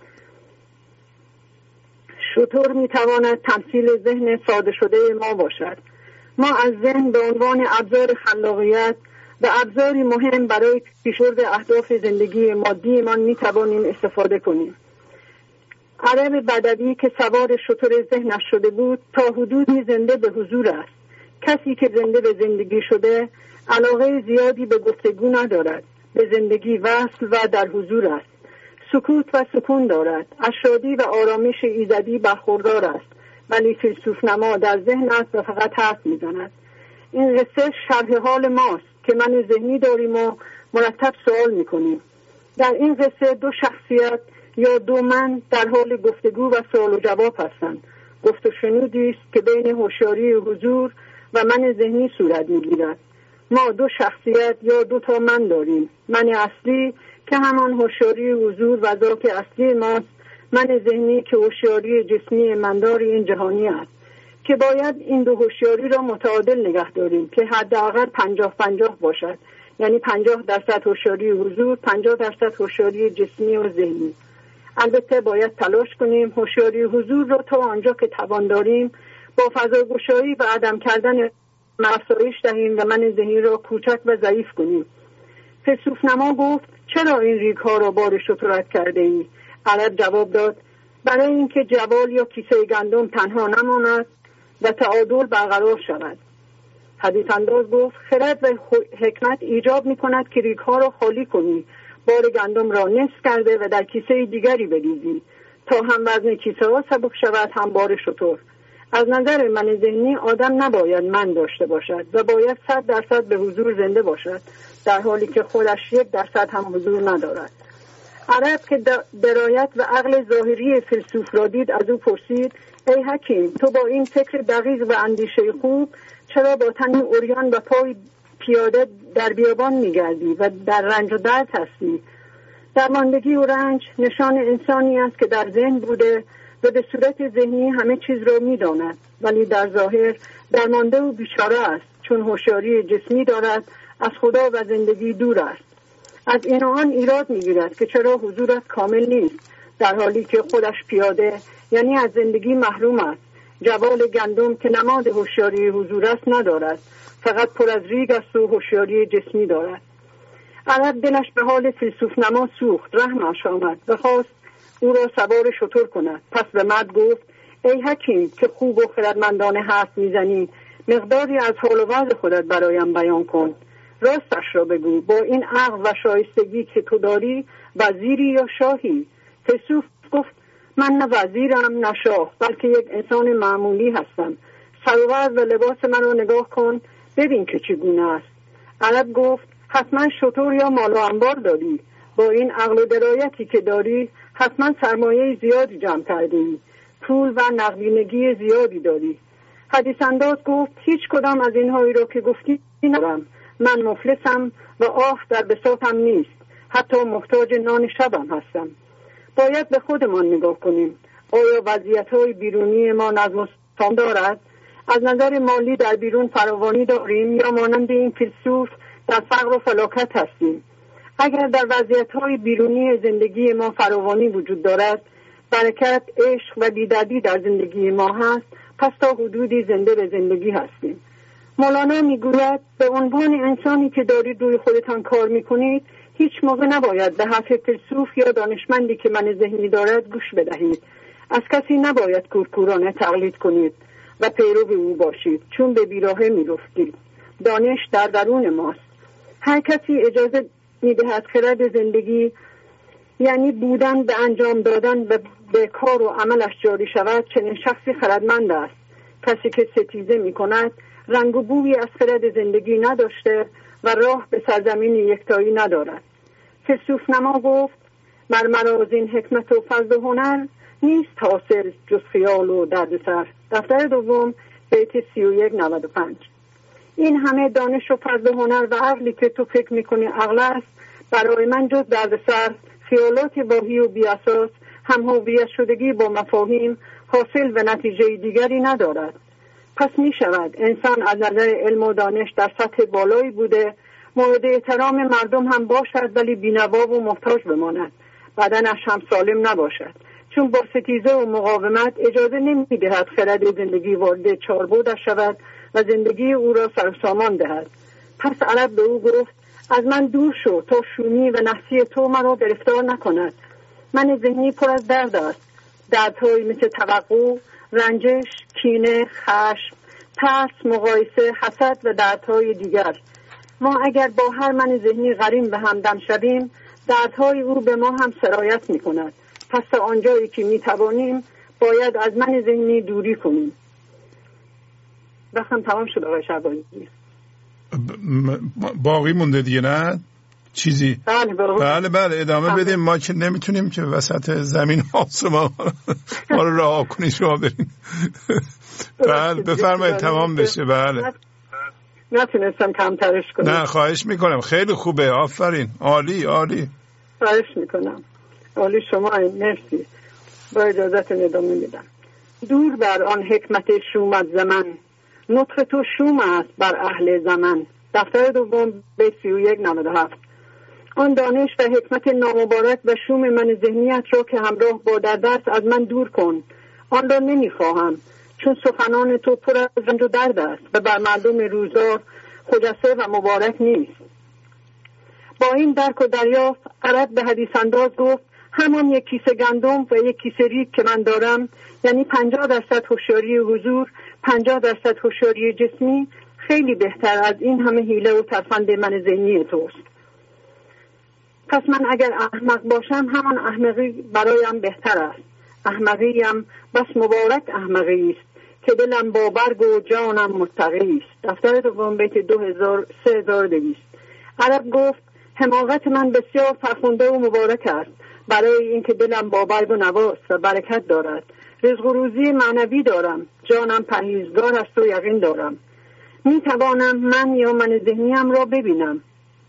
شتر می‌تواند تمثیل ذهن ساده شده ما باشد. ما از ذهن به عنوان ابزار خلاقیت و ابزاری مهم برای پیشبرد اهداف زندگی مادیمان می‌توانیم استفاده کنیم. عرب بدوی که سوار شتر ذهنش شده بود تا حدودی زنده به حضور است. کسی که زنده به زندگی شده علاقه زیادی به گفتگو ندارد، به زندگی وصل و در حضور است. سکوت و سکون دارد، از شادی و آرامش ایزدی برخوردار است، ولی فیلسوف نما در ذهن است و فقط حرف میزند. این قصه شرح حال ماست که من ذهنی داریم و مرتب سوال میکنیم. در این قصه دو شخصیت یا دو من در حال گفتگو و سوال و جواب هستند. گفت و شنودی است که بین هوشیاری حضور و من ذهنی صورت میگیرد. ما دو شخصیت یا دو تا من داریم. من اصلی که همان هوشیاری حضور و ذات اصلی ماست، من ذهنی که هوشیاری جسمی مندار این جهانی است، که باید این دو هوشیاری را متعادل نگه داریم که حداقل پنجاه پنجاه باشد. یعنی پنجاه درصد هوشیاری حضور، پنجاه درصد هوشیاری جسمی و ذهنی. البته باید تلاش کنیم هوشیاری حضور رو تا آنجا که توان داریم با فضاگشایی و عدم کردن افزایش دهیم و من ذهنی را کوچک و ضعیف کنیم. فیلسوف نما گفت چرا این ریگ ها را بار شترت کرده ای؟ عرب جواب داد برای اینکه جوال یا کیسه گندم تنها نماند و تعادل برقرار شود. حدیث انداز گفت خرد و حکمت ایجاب می کند که ریگ ها را خالی کنی، بار گندم را نصف کرده و در کیسه دیگری بریزی تا هم وزن کیسه ها سبک شود هم بار شتر. از نظر من ذهنی آدم نباید من داشته باشد و باید صد درصد به حضور زنده باشد، در حالی که خودش یک درصد هم حضور ندارد. عرب که درایت و عقل ظاهری فیلسوف را دید از او پرسید ای حکیم، تو با این فکر دقیق و اندیشه خوب چرا با تنی عریان و پای پیاده در بیابان میگردی و در رنج و درد هستی؟ درماندگی و رنج نشان انسانی است که در ذهن بوده و به صورت ذهنی همه چیز را میداند، ولی در ظاهر درمانده و بیچاره است، چون هوشیاری جسمی دارد، از خدا و زندگی دور است. از این آن ایراد میگیرد که چرا حضورت کامل نیست، در حالی که خودش پیاده یعنی از زندگی محروم است. جوال گندم که نماد هوشیاری حضور است ندارد، فقط پر از ریگ است و هوشیاری جسمی دارد. عرب دلش به حال فیلسوف نما سوخت، رحمش آمد و خواست او را سوار شتر کند. پس به مرد گفت ای حکیم که خوب و خردمندانه حرف میزنی، مقداری از حال و وضع خودت برایم بیان کن. راستش را بگو، با این عقل و شایستگی که تو داری وزیری یا شاهی؟ فیلسوف گفت من نه وزیرم نه شاه، بلکه یک انسان معمولی هستم. سروز و لباس من را نگاه کن، ببین که چگونه است. عرب گفت حتما شتر یا مال و انبار داری، با این عقل و درایتی که داری حتما سرمایه زیادی جمع کرده ای، پول و نقدینگی زیادی داری. حدیث انداز گفت هیچ کدام از اینهایی را که گفتی ندارم. من مفلسم و آه در بساطم نیست، حتی محتاج نان شبم هستم. باید به خودمان نگاه کنیم. آیا وضعیت‌های بیرونی ما نظم و سام دارد؟ از نظر مالی در بیرون فراوانی داریم یا مانند این فیلسوف در فقر و فلاکت هستیم؟ اگر در وضعیت‌های بیرونی زندگی ما فراوانی وجود دارد، برکت، عشق و بی‌دردی در زندگی ما هست، پس تا حدودی زنده به زندگی هستیم. مولانا میگوید به عنوان انسانی که دارید روی خودتان کار میکنید، هیچ موقع نباید به حرف فیلسوف یا دانشمندی که من ذهنی دارد گوش بدهید. از کسی نباید کورکورانه تقلید کنید و پیرو او باشید، چون به بیراهه میرفتید. دانش در درون ماست. هر کسی اجازه میدهد خرد زندگی یعنی بودن به انجام دادن و به کار و عملش جاری شود، چنین شخصی خردمند است. کسی که ستیزه میکند رنگ و بویی از خرد زندگی نداشته و راه به سرزمین یکتایی ندارد. فیلسوف نما گفت بر مرا از این حکمت و فضل و هنر نیست حاصل جز خیال و دردسر. دفتر دوم بیت سی و یک نود و پنج. این همه دانش و فضل و هنر و عقلی که تو فکر میکنی عقل است، برای من جز دردسر، خیالات واهی و بیاساس، هم هویت شدگی با مفاهیم، حاصل و نتیجه دیگری ندارد. پس می شود انسان از نظر علم و دانش در سطح بالایی بوده، مورد احترام مردم هم باشد، ولی بی‌نوا و محتاج بماند، بدنش هم سالم نباشد، چون با ستیزه و مقاومت اجازه نمی دهد خرد زندگی وارد چاربودش شود و زندگی او را سرسامان دهد. پس عرب به او گفت از من دور شو تا شومی و نحسی تو مرا گرفتار نکند. من ذهنی پر از درد است، دردهایی مثل توقع، رنجش، کینه، خشم، ترس، مقایسه، حسد و دردهای دیگر. ما اگر با هر من ذهنی قرین به همدم شویم، دردهای او به ما هم سرایت می کند. پس تا آنجایی که می توانیم باید از من ذهنی دوری کنیم. وقتم تمام شد آقای شعبانی. باقی مونده دیگه نه؟ چیزی؟ بله بله بله ادامه بدیم. ما که نمیتونیم که وسط زمین آسمان ما رو رها کنی شما برین. بله بفرمایید تمام بشه. بله نتونستم کمترش کنم. نه خواهش میکنم، خیلی خوبه، آفرین، عالی عالی. خواهش میکنم، عالی شما، مرسی. با اجازتون ادامه میدم. دور بر آن حکمت شومت زمن، نطق تو شوم است بر اهل زمن. دفتر دوم بیت سی و یک نود و هفت. آن دانش و حکمت نامبارک و شوم من ذهنیت را که همراه با در دست از من دور کن. آن را نمیخواهم، چون سخنان تو پر از رنج و درد است و بر مردم روزگار خجسته و مبارک نیست. با این درک و دریافت عرب به حدیث انداز گفت همان یک کیسه گندم و یک کیسه ریگ که من دارم، یعنی پنجاه درصد هوشیاری حضور، پنجاه درصد هوشیاری جسمی، خیلی بهتر از این همه حیله و ترفند من ذهنی توست. پس من اگر احمق باشم همان احمقی برایم بهتر است. احمقیم بس مبارک احمقی است که دلم با برگ و جانم متقی است. دفتر دوم بیت دو هزار سه هزار و دویست. عرب گفت حماقت من بسیار فرخنده و مبارک است، برای اینکه دلم با برگ و نواست و برکت دارد. رزق و روزی معنوی دارم، جانم پرهیزگار است و یقین دارم. می توانم من یا من ذهنیم را ببینم.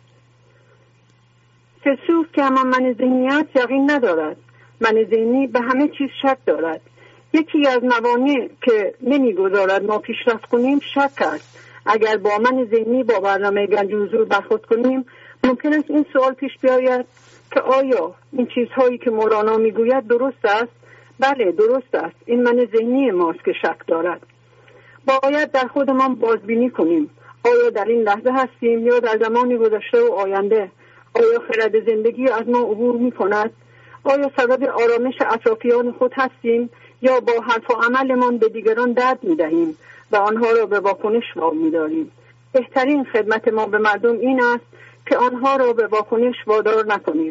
فیلسوف که همان من ذهنیت یقین ندارد. من ذهنی به همه چیز شک دارد. یکی از موانع که نمیگذارد ما پیشرفت کنیم شک است. اگر با من ذهنی با برنامه گنج حضور برخورد کنیم، ممکن است این سوال پیش بیاید که آیا این چیزهایی که مولانا میگوید درست است؟ بله درست است. این من ذهنی ماست که شک دارد. باید در خودمان بازبینی کنیم. آیا در این لحظه هستیم یا در زمانی گذشته و آینده؟ آیا خرد زندگی از ما عبور می کند؟ آیا سبب آرامش اطرافیان خود هستیم یا با حرف و عملمان به دیگران درد می دهیم و آنها را به واکنش وامی داریم؟ بهترین خدمت ما به مردم این است که آنها را به واکنش وادار نکنیم.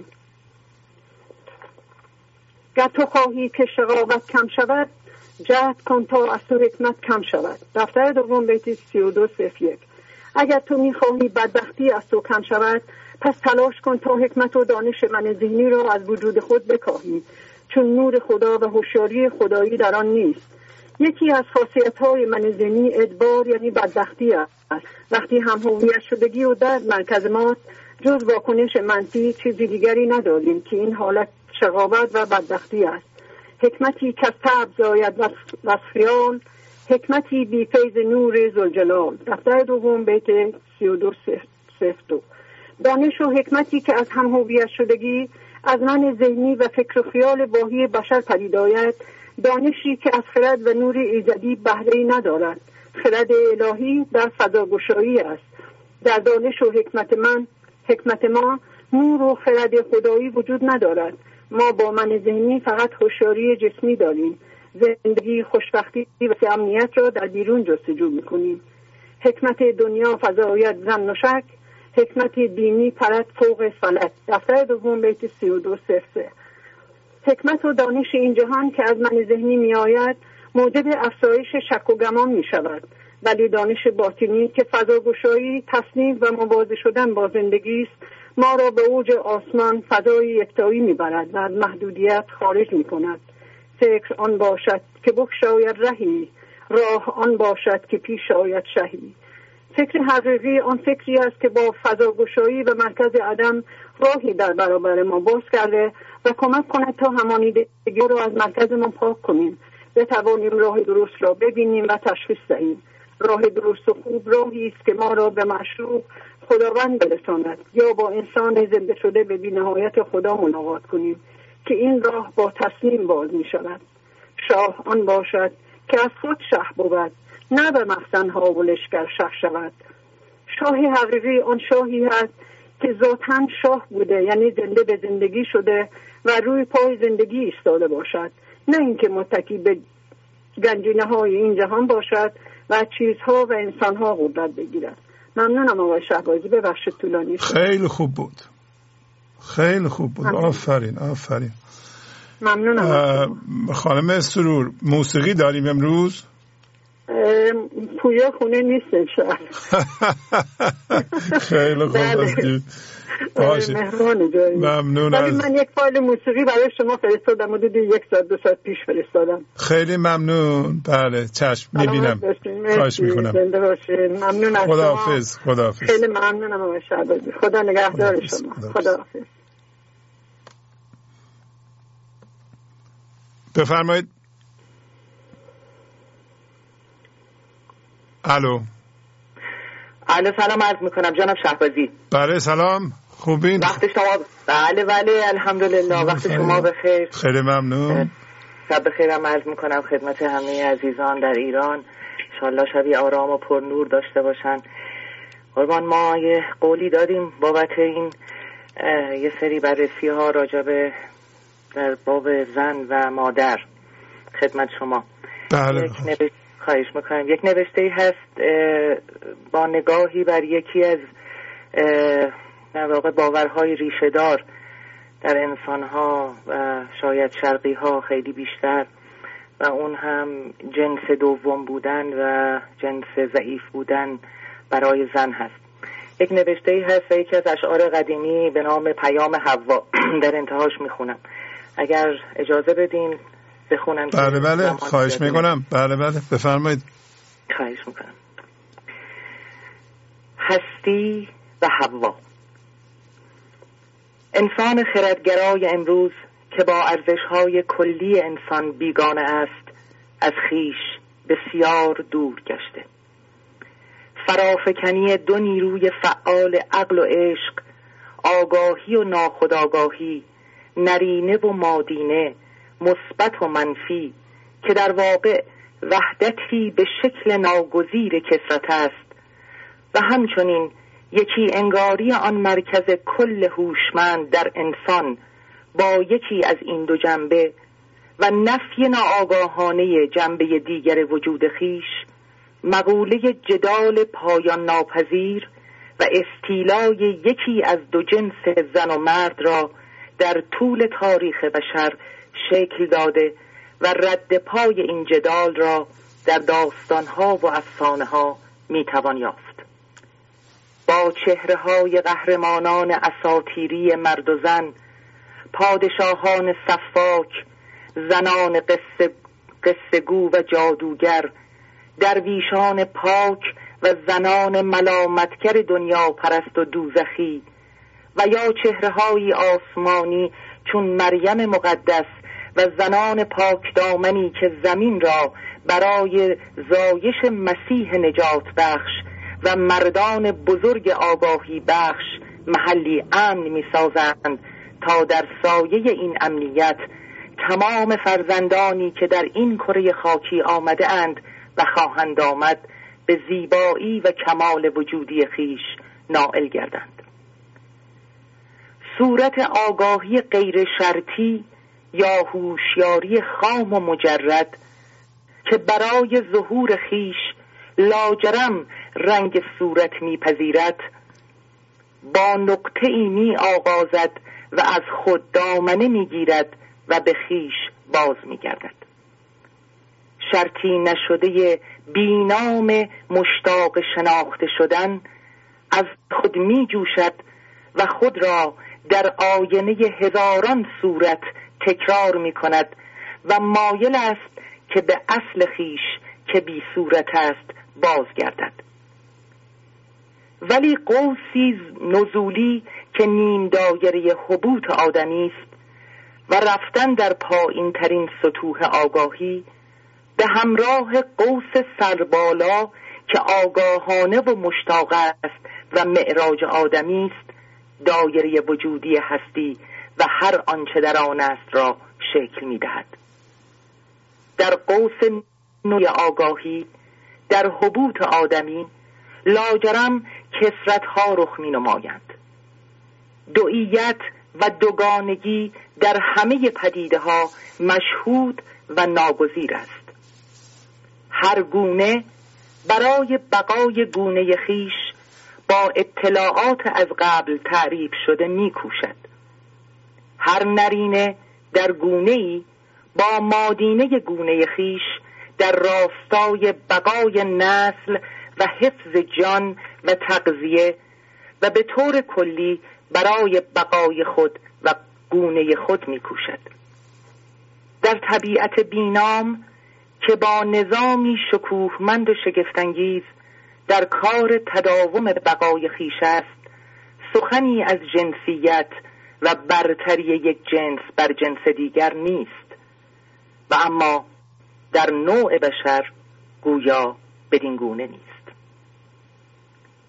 گر تو خواهی که شقاوت کم شود، جهد کن تا از تو حکمت کم شود. دفتر دوم بیت سی و دو صفر یک. اگر تو میخواهی بدبختی از تو کم شود، پس تلاش کن تا حکمت و دانش من ذهنی را از وجود خود بکاهی، چون نور خدا و هوشیاری خدایی در آن نیست. یکی از خاصیت‌های من ذهنی ادبار یعنی بدبختی است. وقتی هم هویت شدگی و درد مرکز ماست، جز واکنش منفی چیزی دیگری نداریم که این حالت شقاوت و بدبختی است. حکمتی که از تعب زاید و خیال، حکمتی بی فیض نور ذوالجلال. دفتر دوم بیت سی و دو صفر دو. دانش و حکمتی که از هم هویت شدگی از من ذهنی و فکر و خیال واهی بشر پدید آید، دانشی که از خرد و نور ایزدی بهره‌ای ندارد. خرد الهی در فضاگشایی است. در دانش و حکمت من حکمت ما نور و خرد خدایی وجود ندارد. ما با من ذهنی فقط هوشیاری جسمی داریم. زندگی، خوشبختی و امنیت را در بیرون جستجو می‌کنیم. حکمت دنیا فزاید ظن و شک، حکمت دینی پرد فوق فلک. دفتر دوم بیت سی و دو صفر سه. حکمت و دانش این جهان که از من ذهنی می آید موجب افزایش شک و گمان می شود، ولی دانش باطنی که فضاگشایی، تصنیف و موازی شدن با زندگی است ما را به اوج آسمان فضای یکتایی می برد و از محدودیت خارج می کند. فکر آن باشد که بگشاید رهی، راه آن باشد که پیش آید شهی. فکر حقیقی آن فکری است که با فضاگشایی و مرکز عدم راهی در برابر ما باز کرده و کمک کند تا همانیدگی را از مرکز ما پاک کنیم، بتوانیم راه درست را ببینیم و تشخیص دهیم. راه درست و خوب راهی است که ما را به معشوق خداوند برساند یا با انسان زنده شده به بی‌نهایت خدا ملاقات کنیم که این راه با تسلیم باز می شود. شاه آن باشد که از خود شه بود، نه به مخزنها و لشکر شه شود. شاه حقیقی آن شاهی هست که ذاتاً شاه بوده، یعنی زنده به زندگی شده و روی پای زندگی ایستاده باشد، نه اینکه متکی به گنجینه های این جهان باشد و چیزها و انسانها قدرت بگیرد. ممنونم آقای شهبازی، ببخشید طولانی شد. خیلی خوب بود، خیلی خوب بود. ممنون. آفرین آفرین. ممنونم. خانم سرور، موسیقی داریم امروز؟ پویا خونه نیستن شاید. خیلی خوب هستی. باشه، ممنون. ولی من یک فایل موسیقی برای شما فرستادم، حدود یک ساعت دو ساعت پیش فرستادم. خیلی ممنون. بله چشم، میبینم. خواهش میکنم. زنده باشین. ممنون از شما. خداحافظ. خداحافظ. خیلی ممنونم آقای شهبازی. خدا نگهدار شما. خداحافظ. بفرمایید. الو. الو سلام عرض میکنم جناب شهبازی. بله سلام، خوبین؟ وقت شما بله بله الحمدلله، وقت شما بخیر. خیلی ممنون. شب بخیرم عرض میکنم خدمت همه عزیزان در ایران، انشالله شبی آرام و پر نور داشته باشن. قربان، ما یه قولی دادیم بابت این یه سری بررسی ها راجب در باب زن و مادر خدمت شما. بله. یک نوشته خواهش میکنم، یک نوشته هست با نگاهی بر یکی از در واقع باورهای ریشه‌دار در انسانها و شاید شرقی ها خیلی بیشتر، و اون هم جنس دوم بودن و جنس ضعیف بودن برای زن هست. یک نوشته هست و یکی از اشعار قدیمی به نام پیام حوا در انتهاش میخونم، اگر اجازه بدین بخونم. بله بله خواهش میکنم. بله بله بفرمایید. خواهش میکنم. هستی و حوا. انسان خردگرای امروز که با ارزش‌های کلی انسان بیگانه است، از خیش بسیار دور گشته. فرافکنی دو نیروی فعال عقل و عشق، آگاهی و ناخودآگاهی، نرینه و مادینه، مثبت و منفی، که در واقع وحدتی به شکل ناگزیر کثرت است و همچنین یکی انگاری آن مرکز کل هوشمند در انسان با یکی از این دو جنبه و نفی ناآگاهانه جنبه دیگر وجود خیش، مقوله جدال پایان ناپذیر و استیلای یکی از دو جنس زن و مرد را در طول تاریخ بشر شکل داده و رد پای این جدال را در داستانها و افسانه‌ها میتوان یافت. با چهره‌های قهرمانان اساطیری مرد و زن، پادشاهان صفاک، زنان قصه قصه‌گو و جادوگر، درویشان پاک و زنان ملامتگر دنیا پرست و دوزخی، و یا چهره‌های آسمانی چون مریم مقدس و زنان پاک دامنی که زمین را برای زایش مسیح نجات بخش و مردان بزرگ آگاهی بخش محلی امن می سازند تا در سایه این امنیت تمام فرزندانی که در این کره خاکی آمده اند و خواهند آمد به زیبایی و کمال وجودی خیش نائل گردند. صورت آگاهی غیر شرطی یا هوشیاری خام و مجرد که برای ظهور خیش لاجرم رنگ صورت میپذیرد، با نقطه ای می آغازد و از خود دامنه میگیرد و به خیش باز میگردد. شرطی نشده بینام مشتاق شناخته شدن از خود می جوشد و خود را در آینه هزاران صورت تکرار می کند و مایل است که به اصل خیش که بی صورت است بازگردد. ولی قوسی نزولی که نیم دایره حبوط آدمی است و رفتن در پایین ترین سطوح آگاهی به همراه قوس سربالا که آگاهانه و مشتاق است و معراج آدمی است، دایره وجودی هستی و هر آنچه در آن است را شکل می دهد. در قوس نوع آگاهی در حبوط آدمی لاجرم کثرت ها رخ می نمایند. دوئیت و دوگانگی در همه پدیده ها مشهود و ناگزیر است. هر گونه برای بقای گونه خیش با اطلاعات از قبل تعریف شده می کوشد. هر نرینه در گونه‌ای با مادینه گونه خیش در راستای بقای نسل و حفظ جان و تغذیه و به طور کلی برای بقای خود و گونه خود می کوشد. در طبیعت بینام که با نظامی شکوهمند و شگفت‌انگیز در کار تداوم بقای خیش است، سخنی از جنسیت و برتری یک جنس بر جنس دیگر نیست و اما در نوع بشر گویا بدین گونه نیست.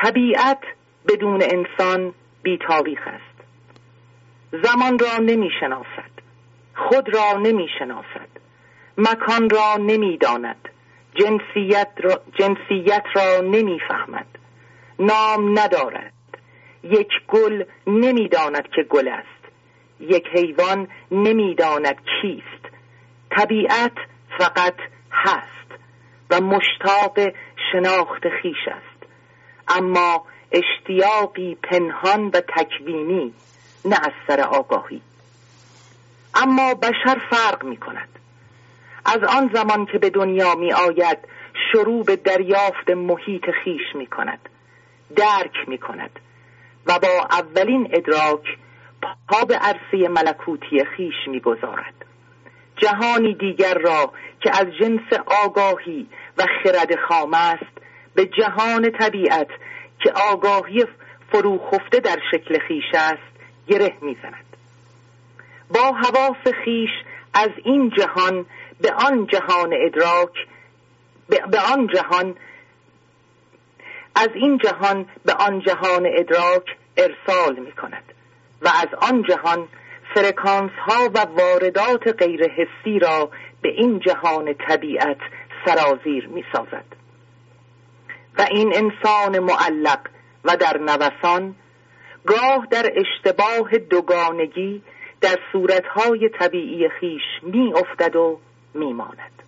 طبیعت بدون انسان بی تاریخ است. زمان را نمی شناسد، خود را نمی شناسد، مکان را نمی داند، جنسیت را, جنسیت را نمی فهمد، نام ندارد، یک گل نمی داند که گل است، یک حیوان نمی داند کیست. طبیعت فقط هست و مشتاق شناخت خیش است، اما اشتیاقی پنهان و تکوینی، نه از سر آگاهی. اما بشر فرق می کند. از آن زمان که به دنیا می آید شروع به دریافت محیط خیش می کند، درک می کند و با اولین ادراک پا به عرصه ملکوتی خیش می گذارد. جهانی دیگر را که از جنس آگاهی و خرد خام است به جهان طبیعت که آگاهی فروخفته در شکل خیش است گره می زند. با حواس خیش از این جهان به آن جهان ادراک به آن جهان از این جهان به آن جهان ادراک ارسال می کند و از آن جهان فرکانس ها و واردات غیر حسی را به این جهان طبیعت سرازیر می سازد. و این انسان معلق و در نوسان گاه در اشتباه دوگانگی در صورتهای طبیعی خیش می افتد و می ماند.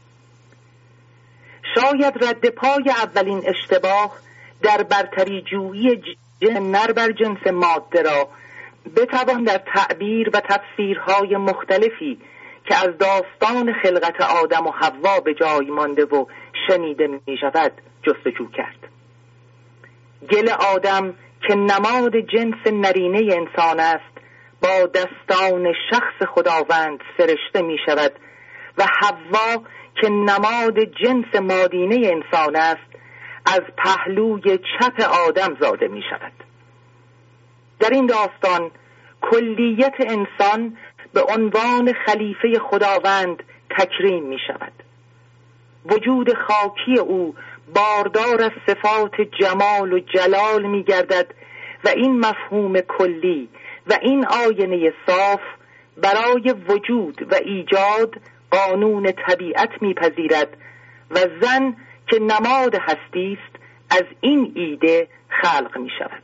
شاید رد پای اولین اشتباه در برتری جویی جنس نر بر جنس ماده را بتوان در تعبیر و تفسیرهای مختلفی که از داستان خلقت آدم و حوا به جای مانده و شنیده می شود جستجو کرد. گل آدم که نماد جنس نرینه انسان است با دستان شخص خداوند سرشته می شود و حوا که نماد جنس مادینه انسان است از پهلوی چپ آدم زاده می شود. در این داستان کلیت انسان به عنوان خلیفه خداوند تکریم می شود. وجود خاکی او باردار از صفات جمال و جلال می گردد و این مفهوم کلی و این آینه صاف برای وجود و ایجاد قانون طبیعت می پذیرد و زن که نماد هستی است از این ایده خلق می شود.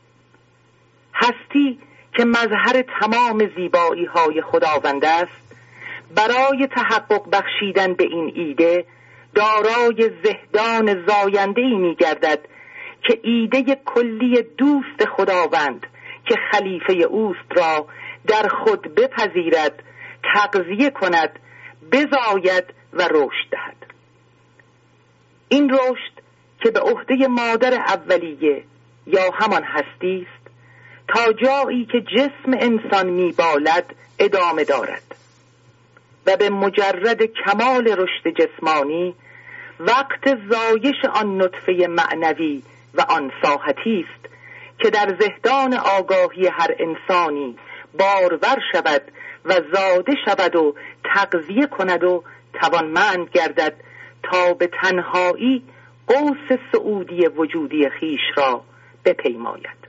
هستی که مظهر تمام زیبایی های خداوند است برای تحقق بخشیدن به این ایده دارای زهدان زاینده‌ای می گردد که ایده کلی دوست خداوند که خلیفه اوست را در خود بپذیرد، تغذیه کند، بزاید و رشد دهد. این رشد که به عهده مادر اولیه یا همان هستی است تا جایی که جسم انسان میبالد ادامه دارد و به مجرد کمال رشد جسمانی وقت زایش آن نطفه معنوی و آن ساحتی است که در ذهن آگاهی هر انسانی بارور شود و زاده شود و تغذیه کند و توانمند گردد تا به تنهایی قوس سعودی وجودی خیش را بپیماید.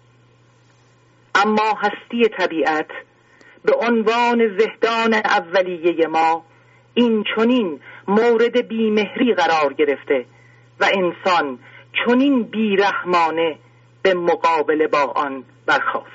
اما هستی طبیعت به عنوان زهدان اولیه ما این چنین مورد بیمهری قرار گرفته و انسان چنین بیرحمانه به مقابله با آن برخاسته.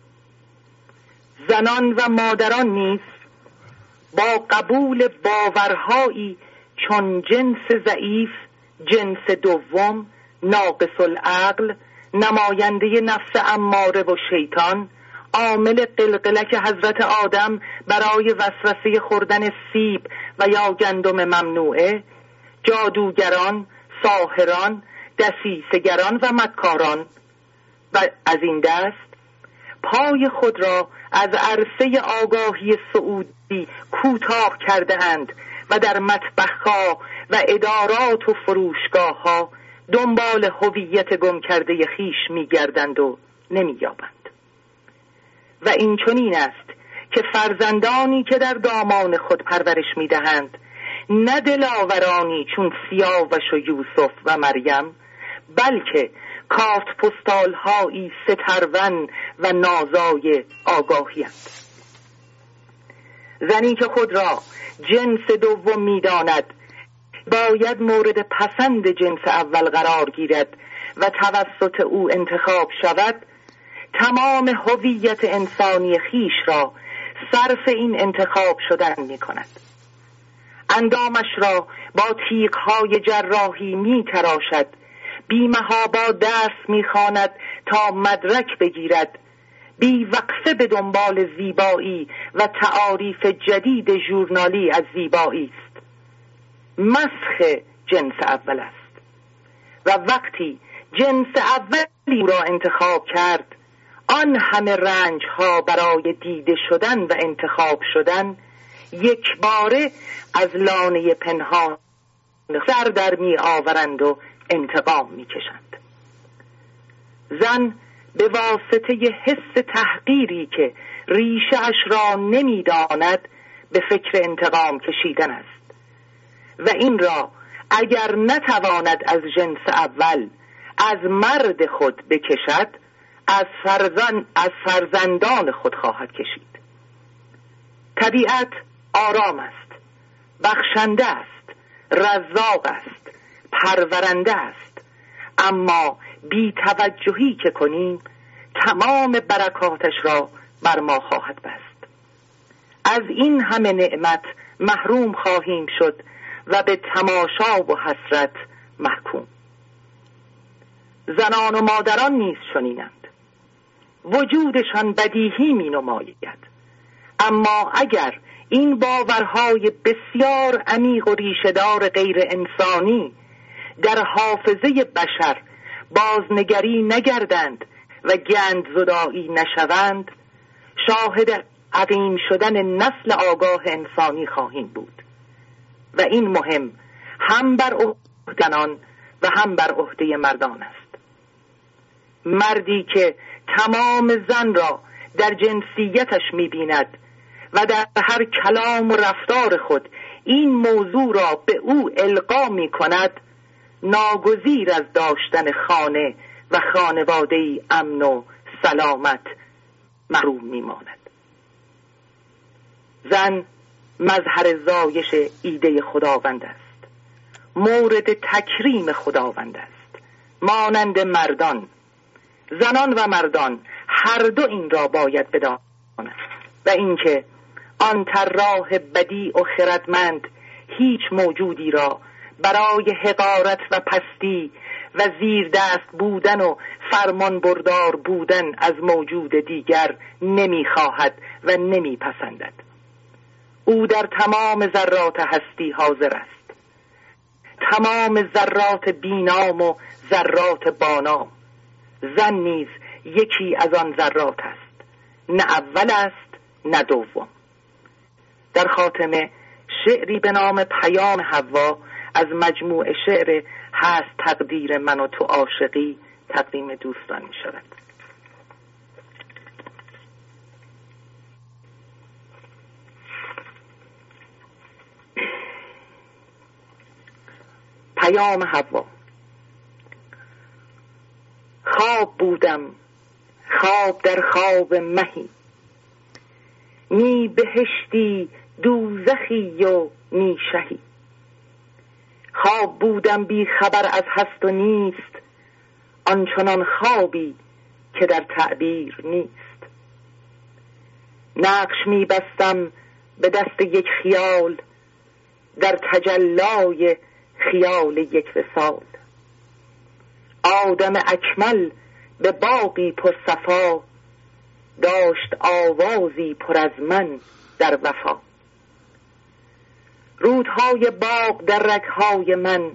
زنان و مادران نیز با قبول باورهایی چون جنس ضعیف، جنس دوم، ناقص العقل، نماینده نفس اماره و شیطان، عامل قلقلک حضرت آدم برای وسوسه خوردن سیب و یا گندم ممنوعه، جادوگران، ساحران، دسیسه‌گران و مکاران و از این دست پای خود را از عرصه آگاهی سعودی کوتاه کرده اند و در مطبخ‌ها و ادارات و فروشگاه‌ها دنبال هویت گم کرده خیش می‌گردند و نمی‌یابند. و این چنین است که فرزندانی که در دامان خود پرورش می‌دهند نه دلاورانی چون سیاوش و یوسف و مریم، بلکه کارت پستال هایی سترون و نازای آگاهی‌اند. زنی که خود را جنس دوم می‌داند باید مورد پسند جنس اول قرار گیرد و توسط او انتخاب شود، تمام هویت انسانی خیش را صرف این انتخاب شدن می‌کند. اندامش را با تیغ‌های جراحی می‌تراشد، بی‌محابا درس می‌خواند تا مدرک بگیرد، بی وقفه به دنبال زیبایی و تعاریف جدید ژورنالی از زیبایی است. مسخ جنس اول است و وقتی جنس اولی او را انتخاب کرد، آن همه رنج ها برای دیده شدن و انتخاب شدن یک باره از لانه پنهان سر در می آورند و انتقام می کشند. زن به واسطه حس تحقیری که ریشه اش را نمی داند به فکر انتقام کشیدن است و این را اگر نتواند از جنس اول از مرد خود بکشد، از فرزند از فرزندان خود خواهد کشید. طبیعت آرام است، بخشنده است، رزاق است، پرورنده است، اما بی توجهی که کنیم تمام برکاتش را بر ما خواهد بست. از این همه نعمت محروم خواهیم شد و به تماشا و حسرت محکوم. زنان و مادران نیز چنینند. وجودشان بدیهی می نماید، اما اگر این باورهای بسیار عمیق و ریشه‌دار غیر انسانی در حافظه بشر بازنگری نگردند و گند زدایی نشوند، شاهد عقیم شدن نسل آگاه انسانی خواهیم بود و این مهم هم بر عهده زنان و هم بر عهده مردان است. مردی که تمام زن را در جنسیتش می‌بیند و در هر کلام و رفتار خود این موضوع را به او القا می‌کند، ناگزیر از داشتن خانه و خانواده‌ای امن و سلامت محروم می‌ماند. زن مظهر زایش ایده خداوند است، مورد تکریم خداوند است، مانند مردان. زنان و مردان هر دو این را باید بدانند و اینکه آن طراح بدیع و خردمند هیچ موجودی را برای حقارت و پستی و زیر دست بودن و فرمان بردار بودن از موجود دیگر نمیخواهد و نمیپسندد. او در تمام ذرات هستی حاضر است، تمام ذرات بینام و ذرات بانام. زن نیز یکی از آن ذرات است، نه اول است نه دوم. در خاتمه شعری به نام پیام حوا از مجموع شعر هست تقدیر من و تو عاشقی تقدیم دوستان می شود. پیام حوا. خواب بودم، خواب در خواب مهی، نی بهشتی دوزخی و نی شهی. خواب بودم بی خبر از هست و نیست، آنچنان خوابی که در تعبیر نیست. نقش می بستم به دست یک خیال، در تجلای خیال یک وصال. آدم اکمل به باغی پر صفا، داشت آوازی پر از من در وفا. رودهای باغ در رگهای من،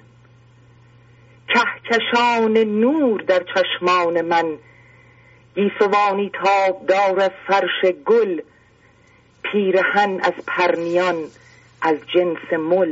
کهکشان نور در چشمان من. گیسوانی تابدار از فرش گل، پیرهن از پرنیان از جنس مل.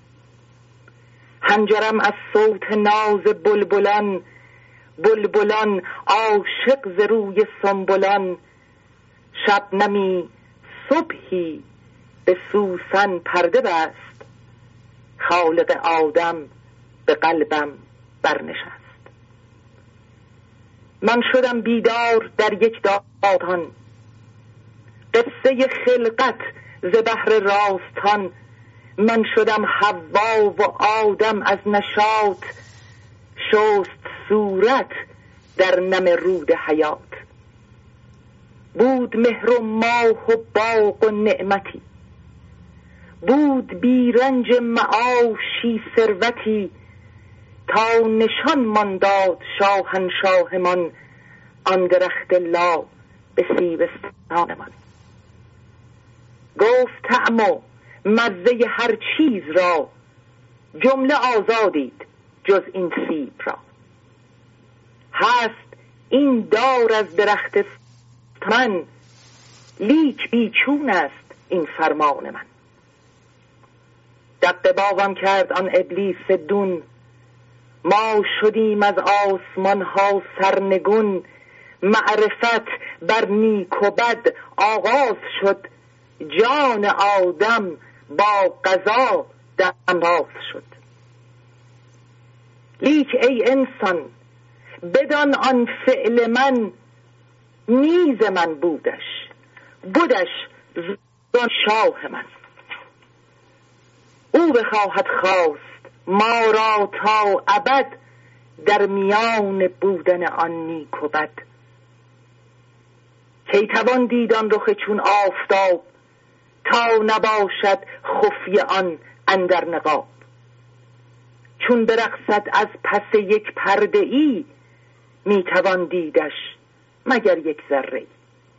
حنجرم از صوت ناز بلبلان، بلبلان عاشق ز روی سنبلان. شبنمی صبحی به سوسن پرده بست، خالق آدم به قلبم برنشست. من شدم بیدار در یک دادان، قصه خلقت ز بحر راستان. من شدم حوا و آدم از نشاط، شست صورت در نم رود حیات. بود مهر و ماه و باغ و نعمتی، بود بیرنج معاشی ثروتی. تا نشان من داد شاهنشاهمان، آن درخت لا به سیبستان من. گفت طعم و مزه هر چیز را، جمله آزادید جز این سیب را. هست این دار از درخت من، لیک بیچون است این فرمان من. دق باوم کرد آن ابلیس دون، ما شدیم از آسمان ها سرنگون. معرفت بر نیک و بد آغاز شد، جان آدم با قضا دمراز شد. لیک ای انسان بدان آن فعل من، نیز من بودش بودش زان شاه من. او بخواهد خواست ما را تا ابد، در میان بودن آن نیک و بد. کی توان دید آن رخ چون آفتاب، تا نباشد خفی آن اندر نقاب. چون برقصد از پس یک پرده ای، می توان دیدش مگر یک ذره ای.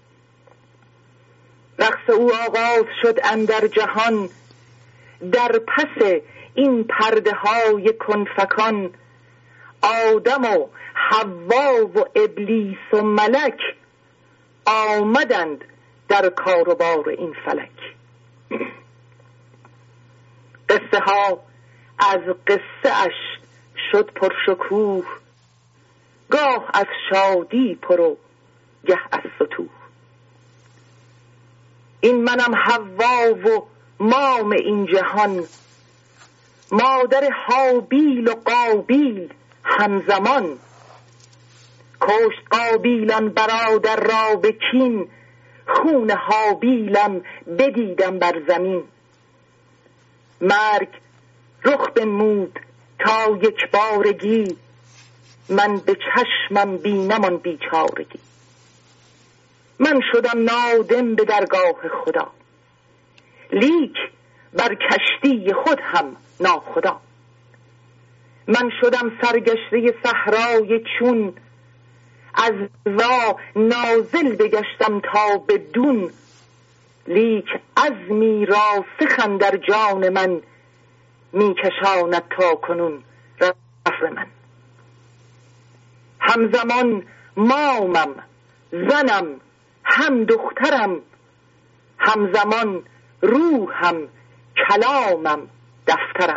رقص او آغاز شد اندر جهان، در پس این پرده های کنفکان. آدم و حوا و ابلیس و ملک، آمدند در کار و بار این فلک. قصه ها از قصه اش شد پرشکوه، گاه از شادی پرو گه از ستوه. این منم حوا و مام این جهان، مادر هابیل و قابیل همزمان. کشت قابیلان برادر را به کین، خون هابیلم بدیدم بر زمین. مرگ رخ بنمود تا یک بارگی، من به چشمم بینم آن بیچارگی. من شدم نادم به درگاه خدا، لیک بر کشتی خود هم ناخدا. من شدم سرگشته صحرای چون، از وا نازل بگشتم تا به دون. لیک عزمی راسخ در جان من، می کشاند تا کنون رفر من. همزمان مامم زنم هم دخترم، همزمان روحم کلامم دفترم.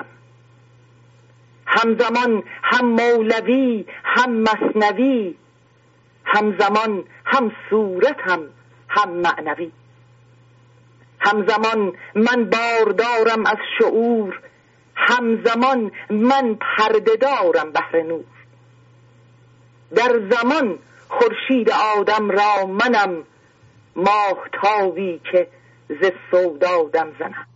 همزمان هم مولوی هم مثنوی، همزمان هم صورتم هم معنوی. همزمان من باردارم از شعور، همزمان من پرده دارم بحر نور. در زمان خورشید آدم را منم، ماهتابی که ز سودادم زنم.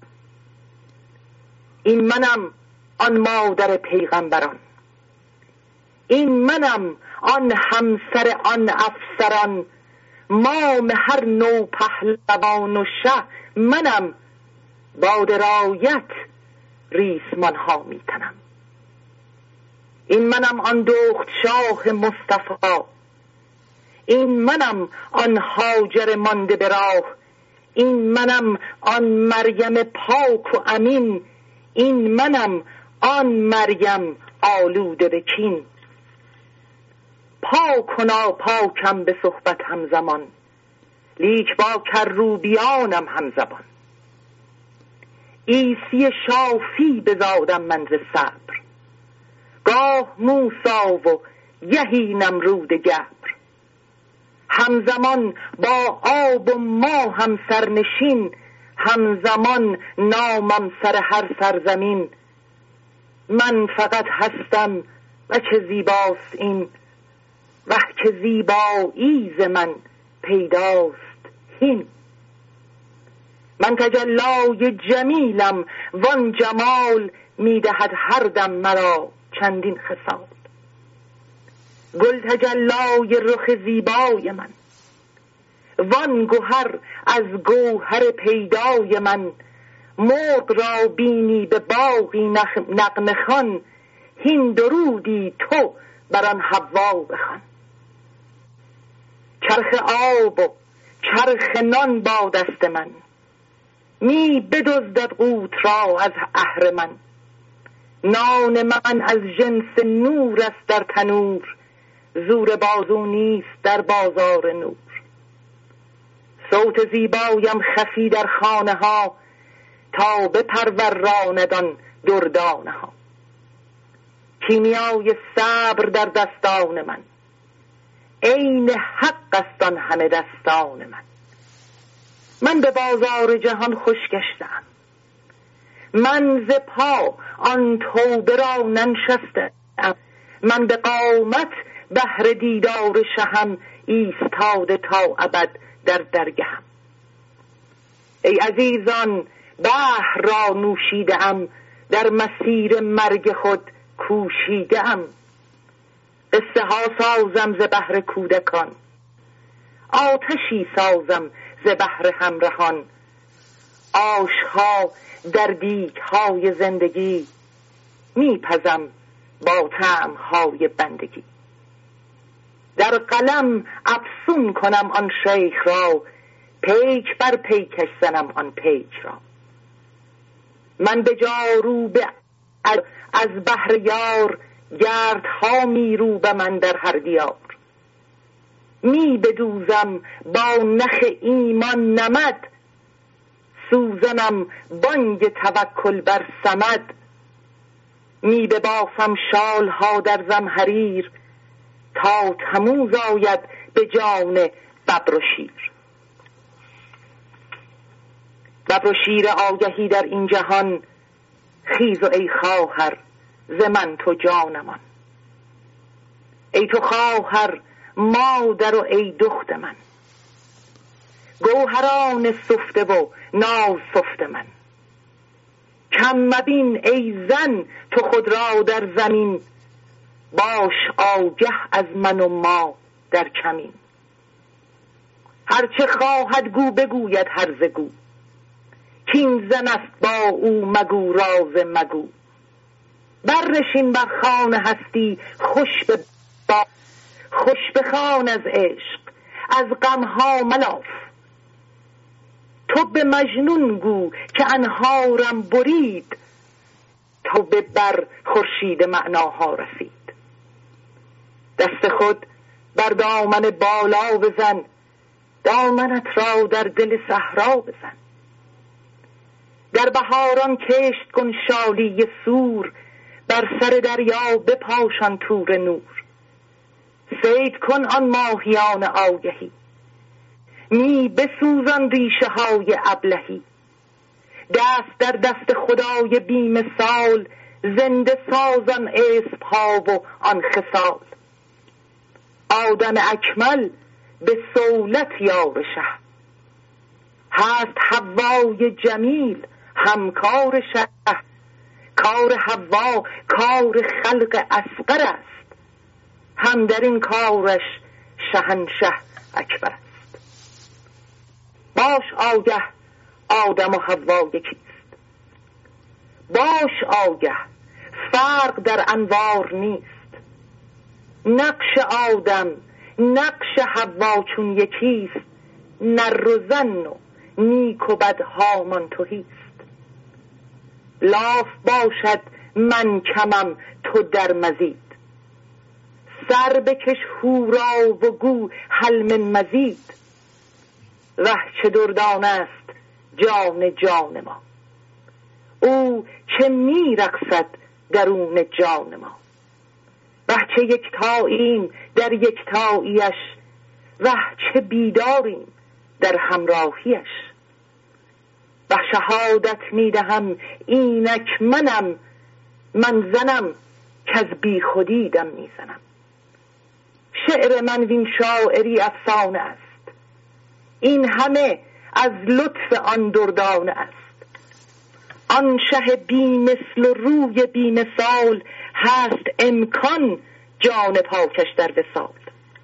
این منم آن مادر پیغمبران، این منم آن همسر آن افسران. مام هر نو پهلوان و شه منم، با درایت ریسمان ها میتنم. این منم آن دخت شاه مصطفی، این منم آن هاجر مانده به راه. این منم آن مریم پاک و امین، این منم آن مریم آلوده به کین. پاک و ناپاکم به صحبت همزمان، لیک با کروبیانم همزبان. عیسی شافی بزادم من ز صبر، گاه موسی و یهی نمرود گبر. همزمان با آب و ما هم سرنشین، همزمان نامم سر هر سرزمین. من فقط هستم و چه زیباست این، وه که زیبایی ز من پیداست هین. من تجلای جمیلم وان جمال میدهد هر دم مرا چندین خصال. گل تجلای رخ زیبای من، وان گوهر از گوهر پیدای من. مرغ را بینی به باغی نغمه خوان، هین درودی تو بر آن حوا بخوان. چرخ آب و چرخ نان با دست من، می بدزدد قوت را از اهر من. نان من از جنس نور است در تنور، زور بازو نیست در بازار نور. صوت زیبایم خفی در خانه ها، تا بپروراندان دردانه ها. کیمیای صبر در دستان من، عین حق است آن همه دستان من. من به بازار جهان خوش گشتم، من ز پا آن توبه را ننشستم. من به قامت بهر دیدار شهم، ایستاده تا ابد در درگهم. ای عزیزان بحر را نوشیده ام، در مسیر مرگ خود کوشیده ام. قصه ها سازم ز بحر کودکان، آتشی سازم ز بحر همرهان. آشها در دیگ های زندگی، میپزم با طعم های بندگی. در قلم افسون کنم آن شیخ را، پیک بر پیکش زنم آن پیک را. من به جاروب از بحر یار، گردها میرو به من در هر دیار. می بدوزم با نخ ایمان نمد، سوزنم بانگ توکل بر صمد. می ببافم شالها در زمهریر، تا تموز آید به جان ببر و شیر. ببر و شیر آگهی در این جهان، خیز و ای خواهر ز من تو جانمان. ای تو خواهر مادر و ای دخت من، گوهران سفته و ناز سفته من. کم مبین ای زن تو خود را در زمین، باش آگه از من و ما در کمین. هرچه خواهد گو بگوید هرزه گو، کین زن است با او مگو راز مگو. برنشین بر خوان هستی خوش به با، خوش بخوان از عشق از غمها ملاف. تو به مجنون گو که انهارم برید، تا به بر خورشید معناها رسید. دست خود بر دامن بالا بزن، دامنت را در دل صحرا بزن. در بهاران کشت کن شالی سور، بر سر دریا بپاشان تور نور. صید کن آن ماهیان آگهی، می بسوزان ریشه های ابلهی. دست در دست خدای بی مثال، زنده سازان اسب ها و آن خصال. آدم اکمل به سولت یار شه، هست حوای جمیل همکار شه. کار حوا کار خلق اصغر است، هم در این کارش شهنشه اکبر است. باش آگه آدم و حوا یکیست، باش آگه فرق در انوار نیست. نقش آدم نقش حوا چون یکیست، نر و زن و نیک و بد هامان تهیست. لاف باشد من کمم تو در مزید، سر بکش هورا و گو هل من مزید. وه چه دردانه است جان جان ما، او چه می رقصد درون جان ما. وه چه یکتاییم در یکتاییش، وه چه بیداریم در همراهیش. و شهادت میدهم اینک منم، من زنم که از بی خودی دم میزنم. شعر من وین شاعری افسانه است، این همه از لطف آن دردانه است. آن شه بی مثل و روی بی مثال، هست امکان جان پاکش در وصال.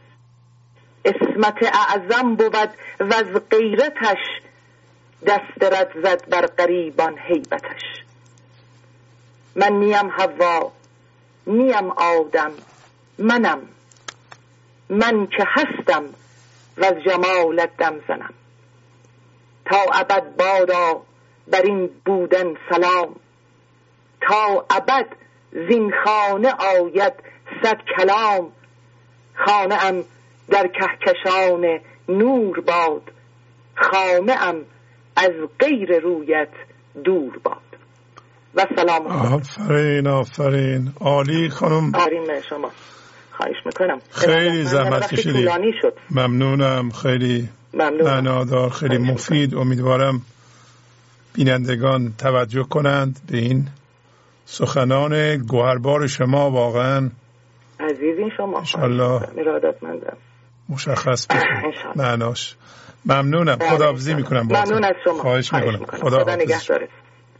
اسمت اعظم بود و از غیرتش، دست رد زد بر غریبان هیبتش. من نیم حوا نیم آدم، منم من که هستم و از جمالت دم زنم. تا ابد بادا بر این بودن سلام، تا ابد زین خانه آید صد کلام. خانه ام در کهکشان نور باد، خانه ام از غیر رویت دور باد. و سلام. آفرین آفرین، عالی خانم. آفرین شما، خواهش میکنم. خیلی زحمت کشیدید. ممنونم، خیلی معنادار، خیلی مفید. امیدوارم بینندگان توجه کنند به این سخنان گوهربار شما. واقعا عزیزین شما، انشالله ارادتمندم، مشخص بشه معناش. ممنونم، خداحافظی میکنم. ممنون از شما، خواهش میکنم. خدا, خدا نگهدارت.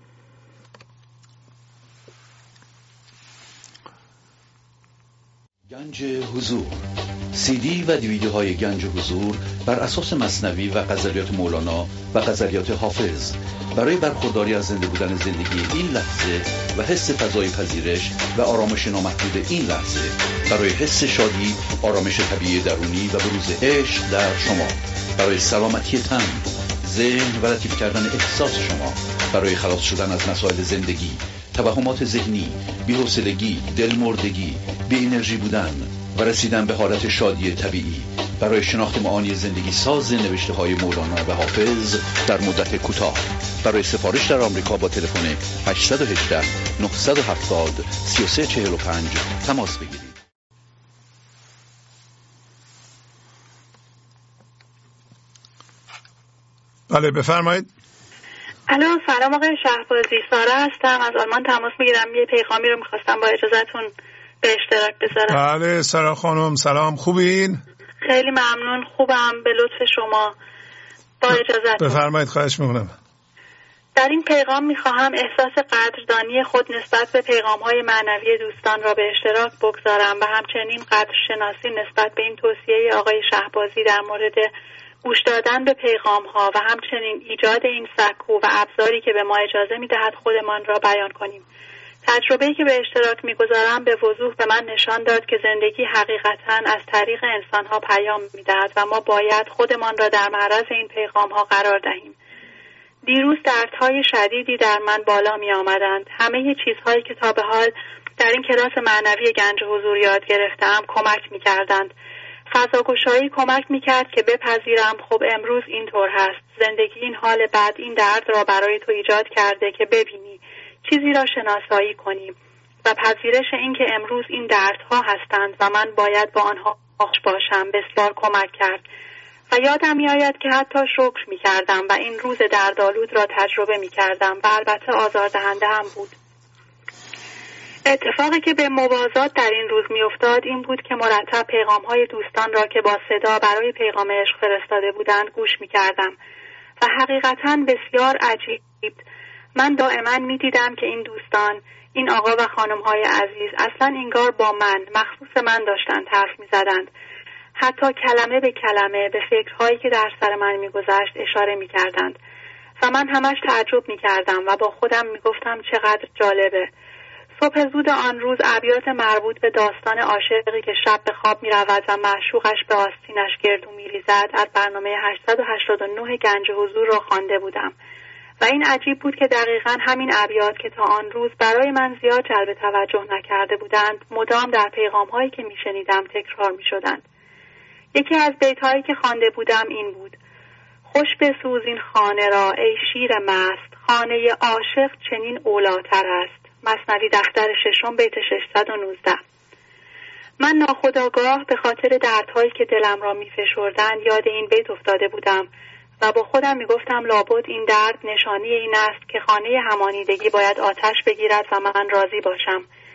گنج حضور، سی دی و دیویدیوهای گنج حضور بر اساس مثنوی و غزلیات مولانا و غزلیات حافظ، برای برخورداری از زنده بودن زندگی این لحظه و حس فضای پذیرش و آرامش نامحدود این لحظه، برای حس شادی، آرامش طبیعی درونی و بروز عشق در شما، برای سلامتی تن، ذهن و لطیف کردن احساس شما، برای خلاص شدن از مسائل زندگی، توهمات ذهنی، بی‌حوصلگی، دلمردگی، بی انرژی بودن و رسیدن به حالت شادی طبیعی، برای شناخت معانی زندگی ساز نوشته های مولانا و حافظ در مدت کوتاه. برای سفارش در آمریکا با تلفن هشت یک هشت نه هفت صفر سه سه چهار پنج تماس بگیرید. بله بفرمایید. الو، سلام آقای شهبازی، سارا هستم، از آلمان تماس میگیرم. یه پیغامی رو میخواستم با اجازهتون به اشتراک بذارم. بله سارا خانم، سلام، خوبین؟ خیلی ممنون، خوبم، به لطف شما. با اجازهتون بفرمایید، خواهش میکنم. در این پیغام میخواهم احساس قدردانی خود نسبت به پیغامهای معنوی دوستان را به اشتراک بگذارم و همچنین قدرشناسی نسبت به این توصیه آقای شهبازی در مورد گوش دادن به پیغام ها و همچنین ایجاد این سکو و ابزاری که به ما اجازه میدهد خودمان را بیان کنیم. تجربه‌ای که به اشتراک میگذارم به وضوح به من نشان داد که زندگی حقیقتاً از طریق انسانها پیام میدهد و ما باید خودمان را در معرض این پیغام ها قرار دهیم. دیروز دردهای شدیدی در من بالا می آمدند. همه چیزهایی که تا به حال در این کلاس معنوی گنج حضور یاد گرفتم کمک می کردند. فضاگشایی کمک می کرد که بپذیرم خب امروز اینطور هست. زندگی این حال بد، این درد را برای تو ایجاد کرده که ببینی، چیزی را شناسایی کنیم و پذیرش این که امروز این دردها هستند و من باید با آنها خوش باشم بسیار کمک کرد. و یادم می آید که حتی شکر می کردم و این روز دردآلود را تجربه می کردم و البته آزاردهنده هم بود. اتفاقی که به موازات در این روز می افتاد این بود که مرتب پیغام های دوستان را که با صدا برای پیغام عشق فرستاده بودند گوش می کردم و حقیقتاً بسیار عجیب. من دائما می دیدم که این دوستان، این آقا و خانم های عزیز اصلا انگار با من، مخصوص من داشتند حرف می زدند. حتی کلمه به کلمه به فکرهایی که در سر من می گذشت اشاره می کردند و من همش تعجب می کردم و با خودم می گفتم چقدر جالبه. صبح زود آن روز ابیات مربوط به داستان عاشقی که شب به خواب می رود و معشوقش به آستینش گردو می ریزد از برنامه هشتصد و هشتاد و نه گنج حضور را خوانده بودم و این عجیب بود که دقیقاً همین ابیات که تا آن روز برای من زیاد جلب توجه نکرده بودند مدام در پیغام‌هایی که می‌شنیدم تکرار می‌شدند. یکی از بیت‌هایی که خوانده بودم این بود: خوش بسوز این خانه را ای شیر مست، خانه عاشق چنین اولاتر است. مثنوی دفتر ششم بیت ششصد و نوزده. من ناخودآگاه به خاطر دردهایی که دلم را می‌فشردند یاد این بیت افتاده بودم و با خودم میگفتم لابد این درد نشانی این است که خانه همانیدگی باید آتش بگیرد و من راضی باشم.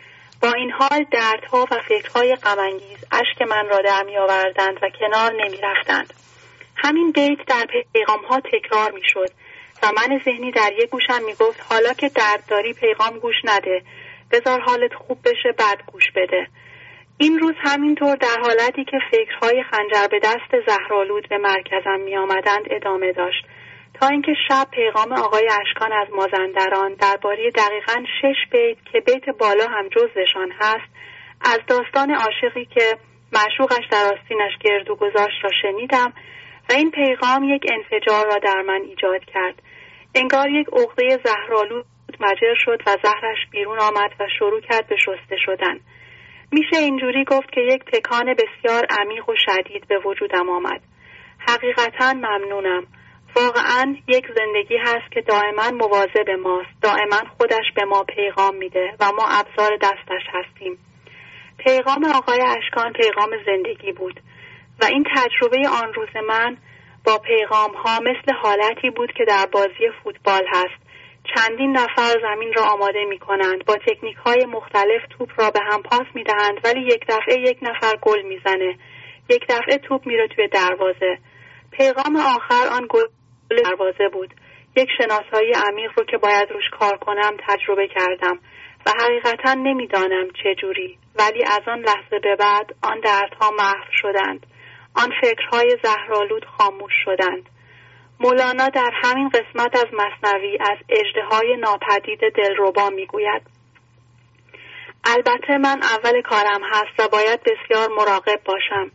با این حال دردها و فکرهای غم‌انگیز اشک من را در می آوردند و کنار نمی رفتند. همین بیت در پیغام‌ها تکرار می شد و من ذهنی در یک گوشم می گفت حالا که درد داری پیغام گوش نده، بذار حالت خوب بشه بعد گوش بده. این روز همینطور در حالتی که فکرهای خنجر به دست زهرآلود به مرکزم می آمدند ادامه داشت تا اینکه شب پیغام آقای اشکان از مازندران درباره دقیقاً شش بیت که بیت بالا هم جزوشان هست از داستان عاشقی که معشوقش در آستینش گردو گذاشت را شنیدم و این پیغام یک انفجار را در من ایجاد کرد. انگار یک عقده زهرآلود مجر شد و زهرش بیرون آمد و شروع کرد به شسته شدن. میشه اینجوری گفت که یک تکان بسیار عمیق و شدید به وجودم آمد. حقیقتاً ممنونم. واقعاً یک زندگی هست که دائما مواظب ماست، دائما خودش به ما پیغام میده و ما ابزار دستش هستیم. پیغام آقای اشکان پیغام زندگی بود و این تجربه آن روز من با پیغام ها مثل حالتی بود که در بازی فوتبال هست. چندین نفر زمین را آماده می کنند، با تکنیک های مختلف توپ را به هم پاس می دهند، ولی یک دفعه یک نفر گل می زنه، یک دفعه توپ میره توی دروازه. پیغام آخر آن گل دروازه بود. یک شناسایی عمیق رو که باید روش کار کنم تجربه کردم و حقیقتا نمیدانم چه جوری، ولی از آن لحظه به بعد آن دردها محو شدند، آن فکرهای زهرآلود خاموش شدند. مولانا در همین قسمت از مثنوی از اژدهای ناپدید دلربا میگوید: البته من اول کارم هست و باید بسیار مراقب باشم.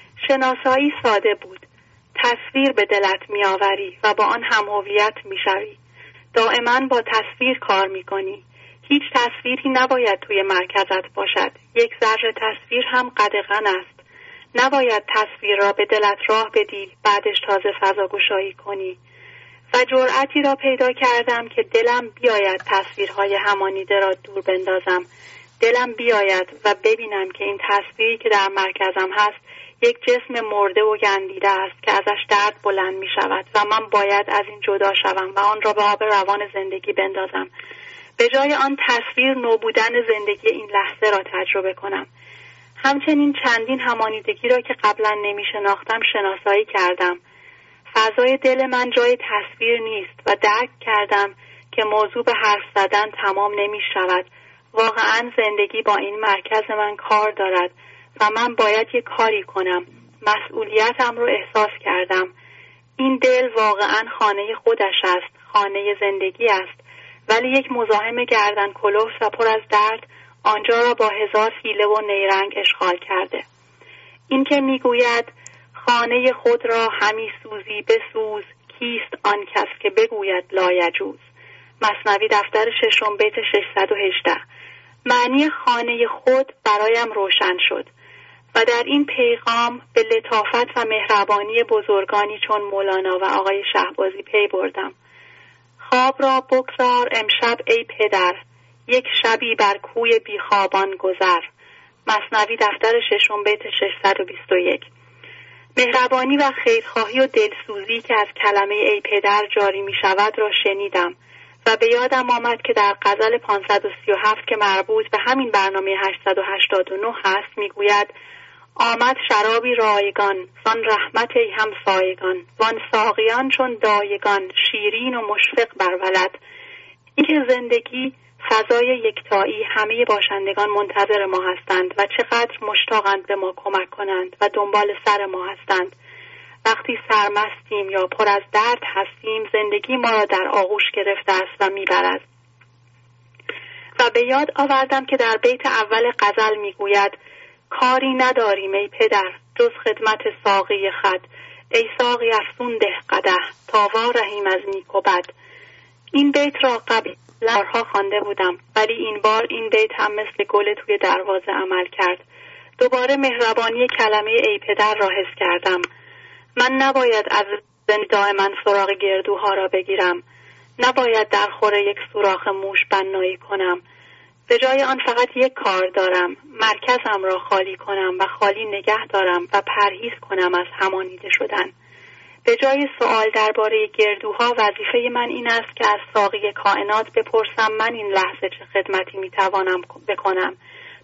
شناسایی ساده بود. تصویر به دلت میآوری و با آن هم هویت میشوی. دائما با تصویر کار میکنی. هیچ تصویری نباید توی مرکزت باشد. یک ذره تصویر هم قدغن است. نباید تصویر را به دلت راه بدی بعدش تازه فضا گشایی کنی. و جرأتی را پیدا کردم که دلم بیاید تصویرهای همانیده را دور بندازم. دلم بیاید و ببینم که این تصویری که در مرکزم هست یک جسم مرده و گندیده است که ازش درد بلند می شود و من باید از این جدا شوم و آن را به آب روان زندگی بندازم. به جای آن تصویر نوبودن زندگی این لحظه را تجربه کنم. همچنین چندین همانیدگی را که قبلا نمی شناختم شناسایی کردم. فضای دل من جای تصویر نیست و درک کردم که موضوع به حرف زدن تمام نمی شود. واقعا زندگی با این مرکز من کار دارد و من باید یک کاری کنم. مسئولیتم رو احساس کردم. این دل واقعا خانه خودش است، خانه زندگی است، ولی یک مزاحم گردن کلفت و پر از درد آنجا را با هزار حیله و نیرنگ اشغال کرده. این که میگوید خانه خود را همی سوزی بسوز، کیست آن کس که بگوید لایجوز. مثنوی دفتر ششم بیت ششصد و هجده. معنی خانه خود برایم روشن شد و در این پیغام به لطافت و مهربانی بزرگانی چون مولانا و آقای شهبازی پی بردم. خواب را بگذار امشب ای پدر، یک شبی بر کوی بیخوابان گذر. مثنوی دفتر ششم بیت ششصد و بیست و یک. مهربانی و خیرخواهی و دلسوزی که از کلمه ای پدر جاری می شود را شنیدم و به یادم آمد که در غزل پانصد و سی و هفت که مربوط به همین برنامه هشتصد و هشتاد و نه هست میگوید: آمد شرابی رایگان، وان رحمت ای هم سایگان، وان ساقیان چون دایگان، شیرین و مشفق بر ولد. این که زندگی فضای یکتایی، همه باشندگان منتظر ما هستند و چقدر مشتاقند به ما کمک کنند و دنبال سر ما هستند. وقتی سرمستیم یا پر از درد هستیم زندگی ما را در آغوش گرفته است و میبرد. و به یاد آوردم که در بیت اول غزل میگوید: کاری نداریم ای پدر جز خدمت ساقی خود، ای ساقی افزون ده قدح تا وارهیم از نیک و بد. این بیت را قبل بارها خوانده بودم ولی این بار این بیت هم مثل گل توی دروازه عمل کرد. دوباره مهربانی کلمه ای پدر را حس کردم. من نباید از زن دائما سراغ گردوها را بگیرم، نباید در خور یک سوراخ موش بنایی کنم. به جای آن فقط یک کار دارم، مرکزم را خالی کنم و خالی نگه دارم و پرهیز کنم از همانیده شدن. به جای سوال درباره گردوها وظیفه من این است که از ساقی کائنات بپرسم من این لحظه چه خدمتی میتوانم بکنم.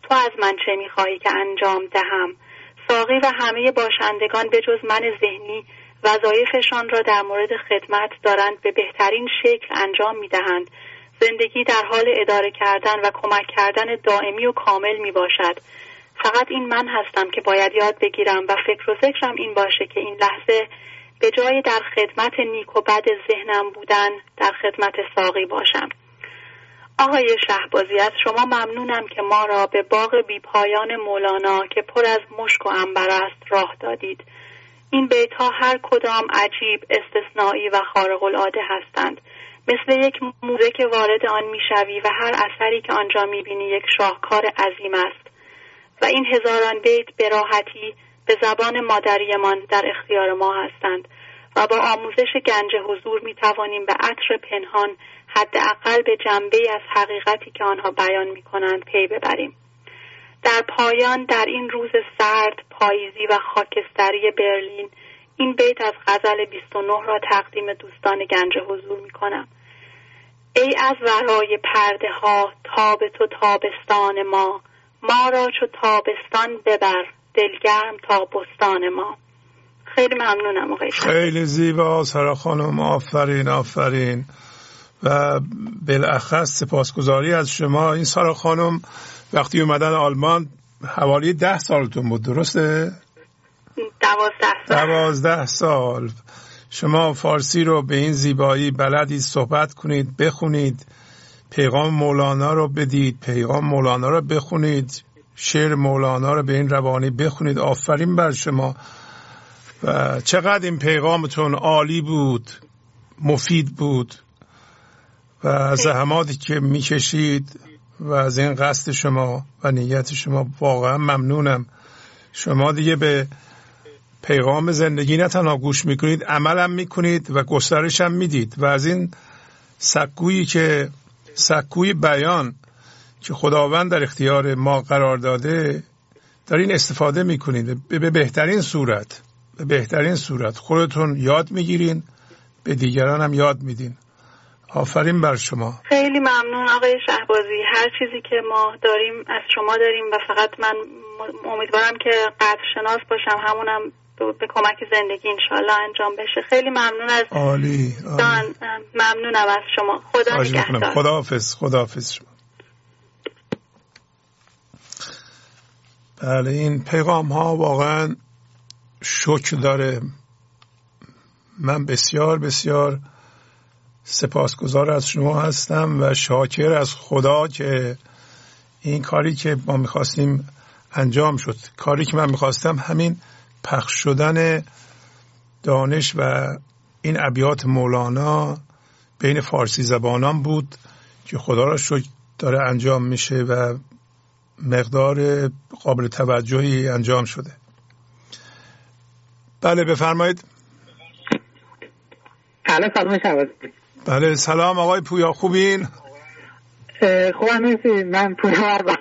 تو از من چه میخواهی که انجام دهم؟ ساقی و همه باشندگان به جز من ذهنی وظایفشان را در مورد خدمت دارند به بهترین شکل انجام میدهند. زندگی در حال اداره کردن و کمک کردن دائمی و کامل می باشد. فقط این من هستم که باید یاد بگیرم و فکر و ذکرم این باشه که این لحظه به جای در خدمت نیک و بد ذهنم بودن در خدمت ساقی باشم. آقای شهبازی، از شما ممنونم که ما را به باغ بیپایان مولانا که پر از مشک و عنبر است راه دادید. این بیت‌ها هر کدام عجیب، استثنایی و خارق العاده هستند. مثل یک موزه که وارد آن میشوی و هر اثری که آنجا میبینی یک شاهکار عظیم است و این هزاران بیت به راحتی به زبان مادریمان در اختیار ما هستند و با آموزش گنج حضور میتوانیم به عطر پنهان حداقل به جنبه‌ای از حقیقتی که آنها بیان میکنند پی ببریم. در پایان در این روز سرد، پاییزی و خاکستری برلین این بیت از غزل بیست و نه را تقدیم دوستان گنج حضور می کنم. ای از ورای پرده ها تاب تو تابستان ما، ما را چو تابستان ببر دلگرم تا بستان ما. خیلی ممنونم آقای شهبازی. خیلی زیبا سارا خانم، آفرین آفرین و بالاخص سپاسگزاری از شما. این سارا خانم وقتی اومدن آلمان حوالی ده سالتون بود، درسته؟ دوازده سال. دوازده سال. شما فارسی رو به این زیبایی بلدید صحبت کنید، بخونید، پیغام مولانا رو بدید، پیغام مولانا رو بخونید، شعر مولانا رو به این روانی بخونید. آفرین بر شما. و چقدر این پیغامتون عالی بود، مفید بود و زحماتی که میکشید و از این قصد شما و نیت شما واقعا ممنونم. شما دیگه به پیغام زندگی نه تنها گوش میکنید، عملم میکنید و گسترش هم میدید و از این سکویی که سکوی بیان که خداوند در اختیار ما قرار داده دارین استفاده میکنید به بهترین صورت. به بهترین صورت خودتون یاد میگیرین، به دیگران هم یاد میدین. آفرین بر شما. خیلی ممنون آقای شهبازی. هر چیزی که ما داریم از شما داریم و فقط من امیدوارم که قدرشناس باشم، همونم به کمک زندگی انشالله انجام بشه. خیلی ممنون از عالی, عالی. ممنونم از شما. خدا نگهدار. خداحافظ. خداحافظ شما. بله، این پیغام ها واقعا شوک داره. من بسیار بسیار سپاسگزار از شما هستم و شاکر از خدا که این کاری که ما میخواستیم انجام شد. کاری که من میخواستم همین پخش شدن دانش و این ابیات مولانا بین فارسی زبانان بود که خدا را شکر داره انجام میشه و مقدار قابل توجهی انجام شده. بله بفرمایید. بله سلام شهبازی. بله سلام آقای پویا، خوبین؟ خوبم مرسی. من پویا هستم.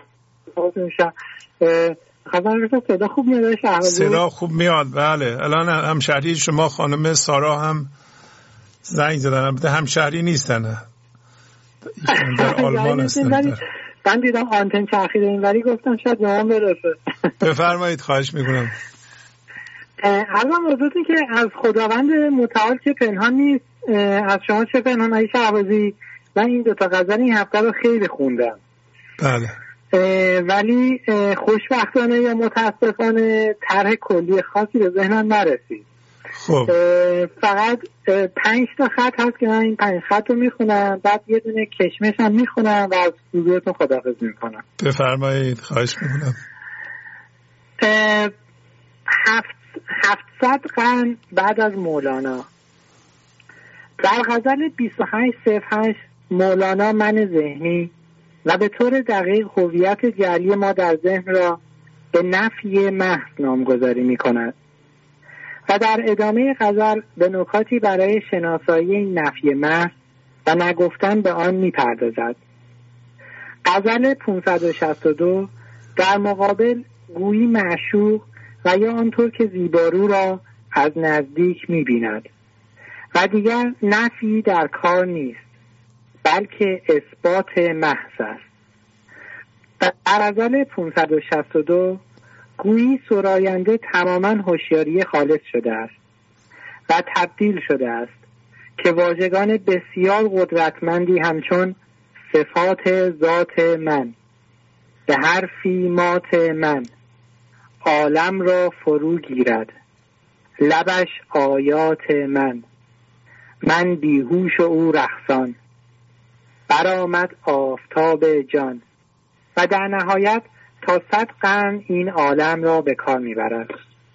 خبر گفتم صدا خوب میاد شهبازی؟ صدا خوب میاد. بله الان همشهری شما خانم سارا هم زنگ زدن، البته همشهری نیستن، در آلمان هستن. من دیدم آنتن چرخیده اینوری، گفتم شاید به من برسه. بفرمایید خواهش میکنم. الان موضوعی که از خداوند متعال که پنهان نیست، از شما چه پنهان های شهبازی. من این دوتا غزل این هفته رو خیلی خوندم. بله. ولی خوشبختانه یا متاسفانه طرح کلی خاصی به ذهنم نرسید. خب فقط پنج تا خط هست که من این پنج خط رو میخونم، بعد یه دونه کشمش هم میخونم و از حضورتون خداحافظی میکنم. بفرمایید خواهش میکنم. هفت هفتصد قرن بعد از مولانا. در غزل بیست و هشت صفر هشت مولانا من ذهنی و به طور دقیق هویت جعلی ما در ذهن را به نفی محض نامگذاری می کند و در ادامه غزل به نکاتی برای شناسایی این نفی محض و نگفتن به آن می پردازد. غزل پانصد و شصت و دو در مقابل گویی معشوق و یا آنطور که زیبارو را از نزدیک می بیند و دیگر نفی در کار نیست بلکه اثبات محض است. در غزل پانصد و شصت و دو گویی سراینده تماما هوشیاری خالص شده است و تبدیل شده است که واژگان بسیار قدرتمندی همچون صفات ذات من، به حرفی مات من، عالم را فرو گیرد، لبش آیات من، من بیهوش و او رقصان، برآمد آفتاب جان، و در نهایت تا صد قرن این عالم را به کار میبرد.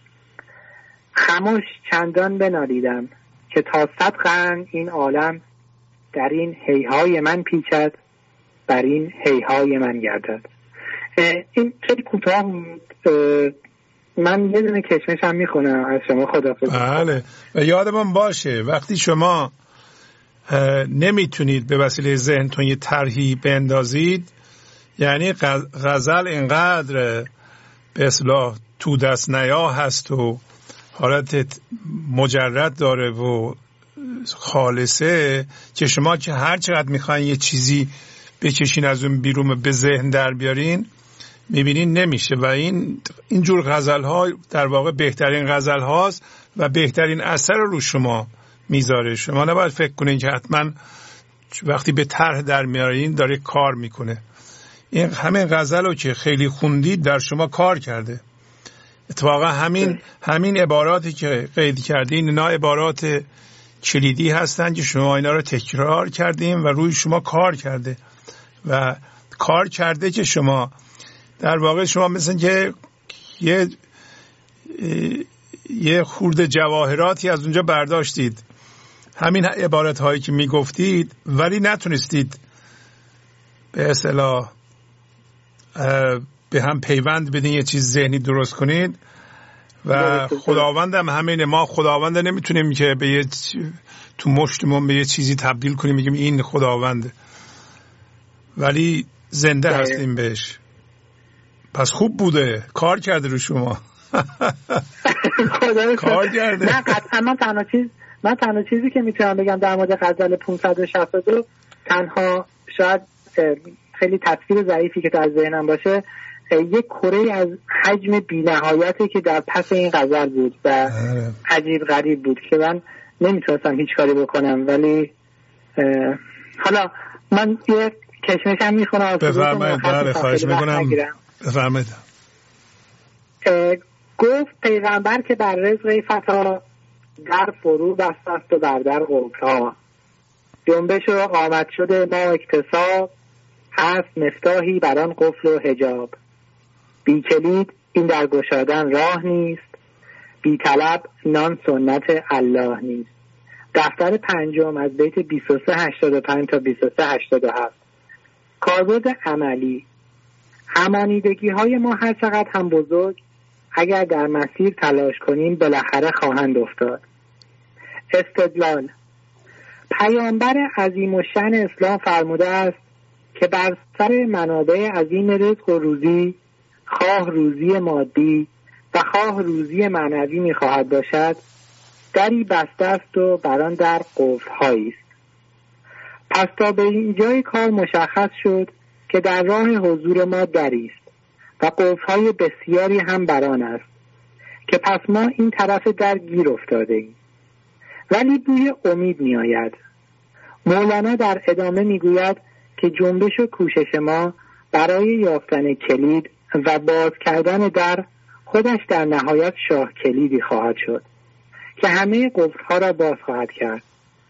خموش چندان بنالیدم که تا صد قرن این عالم در این هیهای من پیچد، بر این هیهای من گردد. این خیلی کوتاه، من یه دونه کشمش هم میخونم از شما. خداحافظ. بله، و یادمان باشه وقتی شما نمیتونید به وسیله ذهنتون یه طرحی بندازید، یعنی غزل اینقدر به اصطلاح تو دست نیا هست و حالت مجرد داره و خالصه که شما که هر چقدر میخواین یه چیزی بکشین از اون بیرون به ذهن در بیارین میبینین نمیشه. و این اینجور غزل ها در واقع بهترین غزل هاست و بهترین اثر رو رو شما میذاره. شما نباید فکر کنین که حتما وقتی به طرح در میارین داره کار میکنه. این همین غزل رو که خیلی خوندید در شما کار کرده. اتفاقا همین همین عباراتی که قید کردین اینا عبارات کلیدی هستن که شما اینا رو تکرار کردیم و روی شما کار کرده و کار کرده که شما در واقع شما مثل که یه یه خورده جواهراتی از اونجا برداشتید، همین عبارت هایی که میگفتید، ولی نتونستید به اصطلاح به هم پیوند بدین، یه چیز ذهنی درست کنید. و خداوند هم همینه، ما خداوند نمیتونیم که به یه تو مشتمون به یه چیزی تبدیل کنیم میگیم این خداونده، ولی زنده ده. هستیم بهش. پس خوب بوده، کار کرده رو شما. کار کرده. نه قطعا من تنها چیز من تنها چیزی که میتونم بگم در مورد غزل پانصد و شصت و دو، تنها شاید خیلی تصویر ضعیفی که در ذهنم باشه، یک کره از حجم بی‌نهایتی که در پس این غزل بود و عجیب غریب بود که من نمیتونستم هیچ کاری بکنم. ولی حالا من یه کشمش هم میخونم. بفرمایید. بله خواهش میکنم. بفرمایید. گفت پیغمبر که بر رزق فتا در فرو بست است و بر در قفل‌ها، جنبش و قامت شده ما اکتساب، هست مفتاحی بر آن قفل و حجاب. بی کلید این در گشادن راه نیست، بی طلب نان سنت الله نیست. دفتر پنجم از بیت بیست و سه هشتاد و پنج تا بیست و سه هشتاد و هفت. کاربرد عملی: همانیدگی های ما هر چقدر هم بزرگ، اگر در مسیر تلاش کنیم بالاخره خواهند افتاد. استدلال: پیامبر عظیم و شأن اسلام فرموده است که بر سر منابع عظیم رزق و روزی، خواه روزی مادی و خواه روزی معنوی می خواهد باشد، دری بسته است و بر آن در قفل‌هایی است. پس تا به اینجای کار مشخص شد که در راه حضور ما دری است و قفل‌های بسیاری هم بر آن است که پس ما این طرف در گیر افتاده ایم. ولی بوی امید می آید. مولانا در ادامه می گوید که جنبش و کوشش ما برای یافتن کلید و باز کردن در خودش در نهایت شاه کلیدی خواهد شد که همه قفل‌ها را باز خواهد کرد.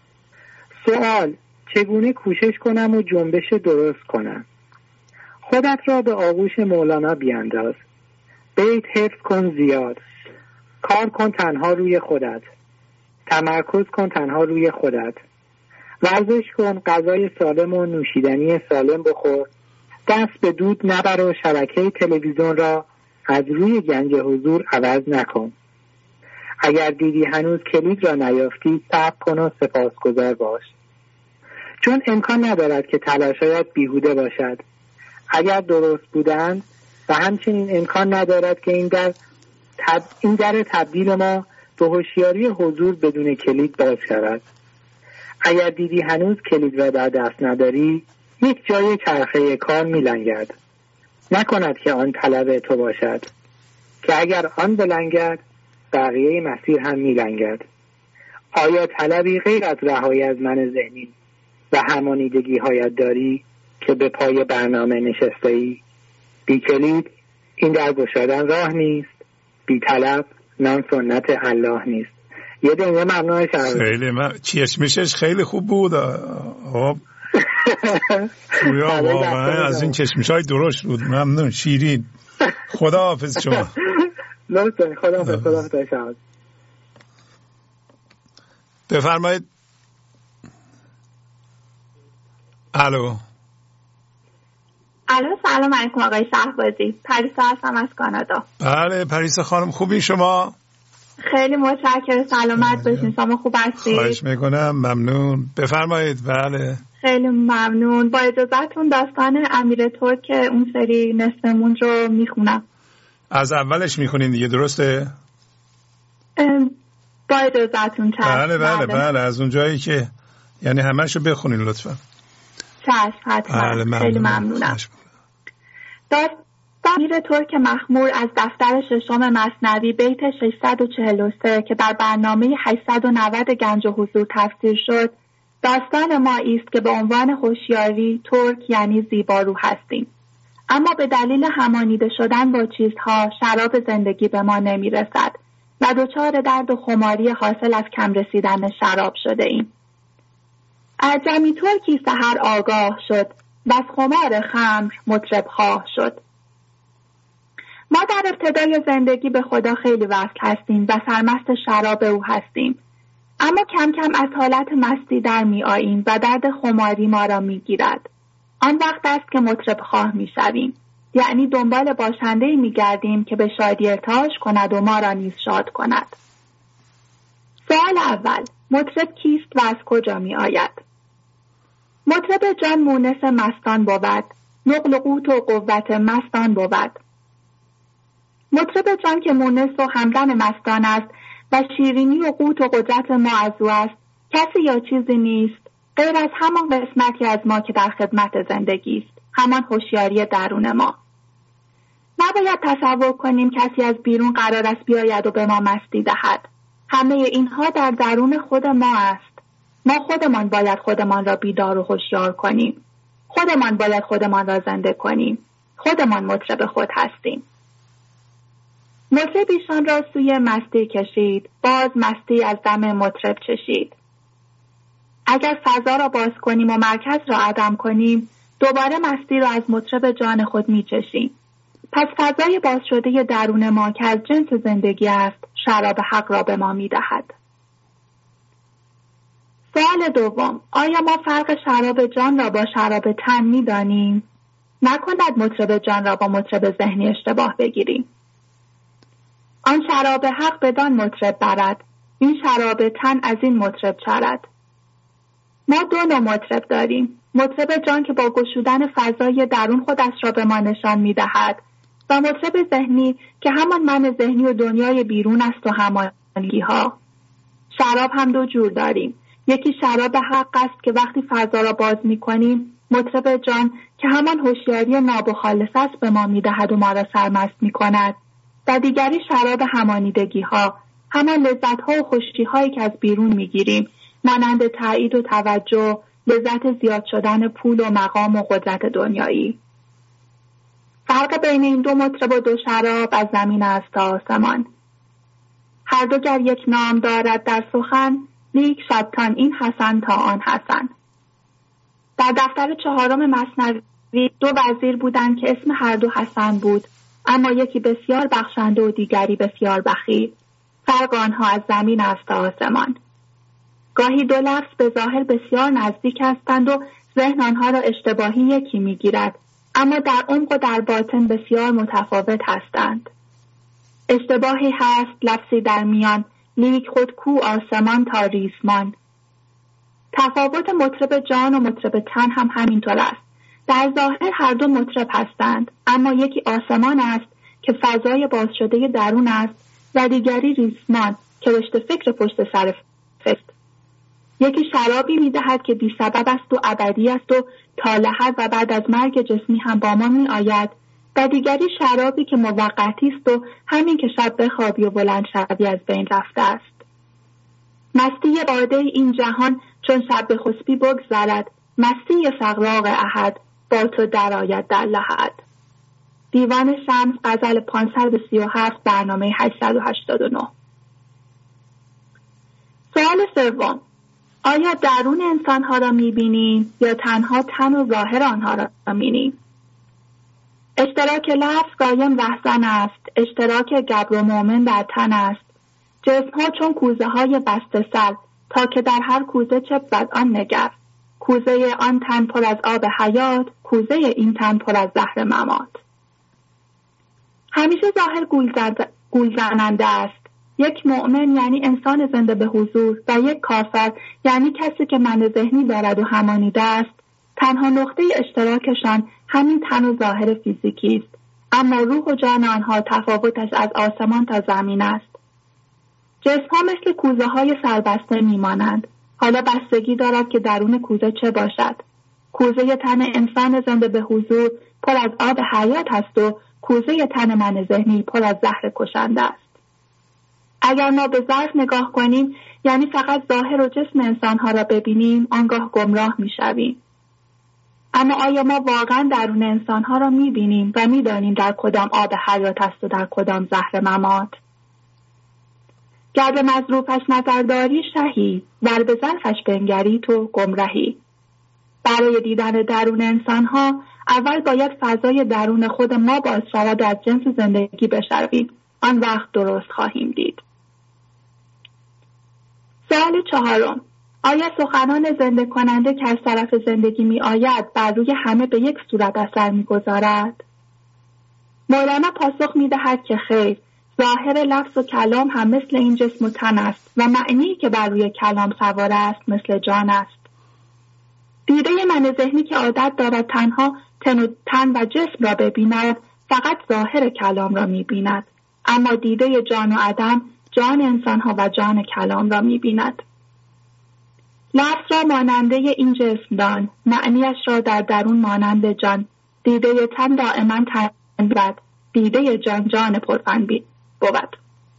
سوال: چگونه کوشش کنم و جنبش درست کنم؟ خودت را به آغوش مولانا بیانداز. بیت حفظ کن زیاد. کار کن تنها روی خودت. تمرکز کن تنها روی خودت. ورزش کن، غذای سالم و نوشیدنی سالم بخور. دست به دود نبر و شبکه تلویزیون را از روی گنج حضور عوض نکن. اگر دیدی هنوز کلید را نیافتی، صبر کن و سپاسگزار باش، چون امکان ندارد که تلاشایت بیهوده باشد. اگر درست بودند و همچنین امکان ندارد که این در تب... این در تبدیل ما به هوشیاری حضور بدون کلید باز شود. اگر دیدی هنوز کلید را در دست نداری، یک جای چرخه کار می‌لنگد. نکند که آن طلب تو باشد، که اگر آن بلنگد بقیه مسیر هم میلنگد. آیا طلبی غیر از رهایی از من ذهنی و همانیدگی هایت داری که به پای برنامه نشسته ای؟ بی کلید این در گشادن راه نیست، بی طلب نان سنت الله نیست. یه دنیا ممنون شد. خیلی من چشمشش خیلی خوب بود. آب گویا واقعا از این چشمشای درشت بود. ممنون. شیرین. خدا حافظ شما. لطفا خدا حافظ. خدا حافظ شما. بفرمایید. الو. الو سلام علیکم آقای شهبازی. پریسا هستم از کانادا. بله پریسا خانم خوبی شما؟ خیلی متشکرم. سلامت باشین. شما خوب هستید؟ خواهش میکنم. ممنون. بفرمایید. بله خیلی ممنون. با اجازهتون داستان امیر ترک اون سری نصفمون رو میخونم. از اولش میخونین دیگه درسته؟ با اجازهتون چشم. بله بله بله از اون جایی که یعنی همه‌شو بخونین لطفا. چشم حتما. بله ممنون. خیلی ممنونم. داستان امیر ترک مخمور از دفتر ششم مثنوی بیت ششصد و چهل و سه که در برنامه هشتصد و نود گنج و حضور تفسیر شد، داستان ما است که به عنوان هوشیاری ترک یعنی زیبارو هستیم، اما به دلیل همانیده شدن با چیزها شراب زندگی به ما نمی رسد و دچار درد و خماری حاصل از کم رسیدن شراب شده ایم. اعجمی ترکی سحر آگاه شد و از خمار خمر مطرب خواه شد. ما در ابتدای زندگی به خدا خیلی وصل هستیم و سرمست شراب او هستیم، اما کم کم از حالت مستی در می آییم و درد خماری ما را می گیرد. آن وقت است که مطرب خواه می شویم، یعنی دنبال باشنده‌ای می گردیم که به شادی ارتعاش کند و ما را نیز شاد کند. سوال اول، مطرب کیست و از کجا می آید؟ مطرب جان مونس مستان بود، نقل و قوت و قوت مستان بود. مطرب جان که مونس و همدم مستان است و شیرینی و قوت و قدرت ما از او است، کسی یا چیزی نیست غیر از همان قسمتی از ما که در خدمت زندگی است، همان هوشیاری درون ما. نباید تصور کنیم کسی از بیرون قرار است بیاید و به ما مستی دهد. همه اینها در درون خود ما است. ما خودمان باید خودمان را بیدار و هوشیار کنیم. خودمان باید خودمان را زنده کنیم. خودمان مطرب خود هستیم. مطرب ایشان را سوی مستی کشید، باز مستی از دم مطرب چشید. اگر فضا را باز کنیم و مرکز را عدم کنیم، دوباره مستی را از مطرب جان خود می چشیم. پس فضای باز شده درون ما که از جنس زندگی است، شراب حق را به ما می دهد. سوال دوم، آیا ما فرق شراب جان را با شراب تن می دانیم؟ نکند مطرب جان را با مطرب ذهنی اشتباه بگیریم. آن شراب حق بدان مطرب برد، این شراب تن از این مطرب چرد. ما دو نوع مطرب داریم، مطرب جان که با گشودن فضای درون خودش را به ما نشان می دهد و مطرب ذهنی که همان من ذهنی و دنیای بیرون است و همانگی ها. شراب هم دو جور داریم، یکی شراب حق است که وقتی فضا را باز می کنیم، مطرب جان که همان هوشیاری ناب و خالص است به ما می دهد و ما را سرمست می کند، و دیگری شراب همانیدگی ها، همان لذت ها و خوشی هایی که از بیرون می گیریم، مانند تایید و توجه، لذت زیاد شدن پول و مقام و قدرت دنیایی. فرق بین این دو مطرب و دو شراب از زمین است تا آسمان. هر دو گر یک نام دارد در سخن، لیک شبتان این حسن تا آن حسن. در دفتر چهارم مثنوی دو وزیر بودند که اسم هر دو حسن بود، اما یکی بسیار بخشنده و دیگری بسیار بخیل. فرق آنها از زمین است تا آسمان. گاهی دو لفظ به ظاهر بسیار نزدیک هستند و ذهن آنها را اشتباهی یکی میگیرد، اما در عمق و در باطن بسیار متفاوت هستند. اشتباهی هست لفظی در میان، لیک خود کو آسمان تا ریسمان. تفاوت مطرب جان و مطرب تن هم همینطور است. در ظاهر هر دو مطرب هستند، اما یکی آسمان است که فضای باز شده درون است و دیگری ریسمان که رشته فکر پشت سر است. یکی شرابی می‌دهد که بی سبب است و ابدی است و تا لحد و بعد از مرگ جسمی هم با ما می آید، و و دیگری شرابی که موقتی است و همین که شب بخوابی و بلند شوی از بین رفته است. مستی باده این جهان چون شب بخسبی بگذرد، مستی فقراق احد با تو درآید در لحد. دیوان شمس، غزل پانصد و سی و هفت، برنامه هشتصد و هشتاد و نه. سوال سوم: آیا درون انسانها را می‌بینیم یا تنها تن و ظاهر آنها را می‌بینیم؟ اشتراک لفظ قایم رهزن است، اشتراک گبر و مؤمن در تن است. جسم‌ها چون کوزه های بسته سر، تا که در هر کوزه چه بود آن نگر. کوزه آن تن پر از آب حیات، کوزه این تن پر از زهر ممات. همیشه ظاهر گول زننده است. یک مؤمن یعنی انسان زنده به حضور و یک کافر یعنی کسی که من ذهنی دارد و همانیده است. تنها نقطه اشتراکشان همین تن و ظاهر فیزیکی است، اما روح و جان آنها تفاوتش از آسمان تا زمین است. جسم‌ها مثل کوزه های سربسته میمانند. حالا بستگی دارد که درون کوزه چه باشد. کوزه تن انسان زنده به حضور پر از آب حیات است و کوزه تن من ذهنی پر از زهر کشنده است. اگر ما به ظرف نگاه کنیم، یعنی فقط ظاهر و جسم انسانها را ببینیم، آنگاه گمراه میشویم. اما آیا ما واقعا درون انسانها را میبینیم و میدانیم در کدام آب حیات است و در کدام زهر ممات؟ گر به مظروفش نظرداری شهی، ور به ظرفش بنگری تو گمرهی. برای دیدن درون انسانها اول باید فضای درون خود ما باز شود و از جنس زندگی بشویم. آن وقت درست خواهیم دید. سوال چهارم: آیا سخنان زنده کننده که از طرف زندگی می آید بر روی همه به یک صورت اثر می گذارد؟ مولانا پاسخ می دهد که خیر، ظاهر لفظ و کلام هم مثل این جسم و تن است و معنی که بر روی کلام سوار است مثل جان است. دیده من ذهنی که عادت دارد تنها تن و, تن و جسم را ببیند فقط ظاهر کلام را می بیند، اما دیده جان و عدم جان انسانها و جان کلام را می بیند. لفظ را ماننده این جسم دان، معنیش را در درون مانند جان. دیده تن دائما تن بود، دیده جان جان پرفنبین بود.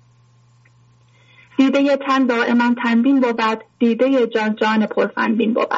دیده تن دائما تنبین بود، دیده جان جان پرفنبین بود.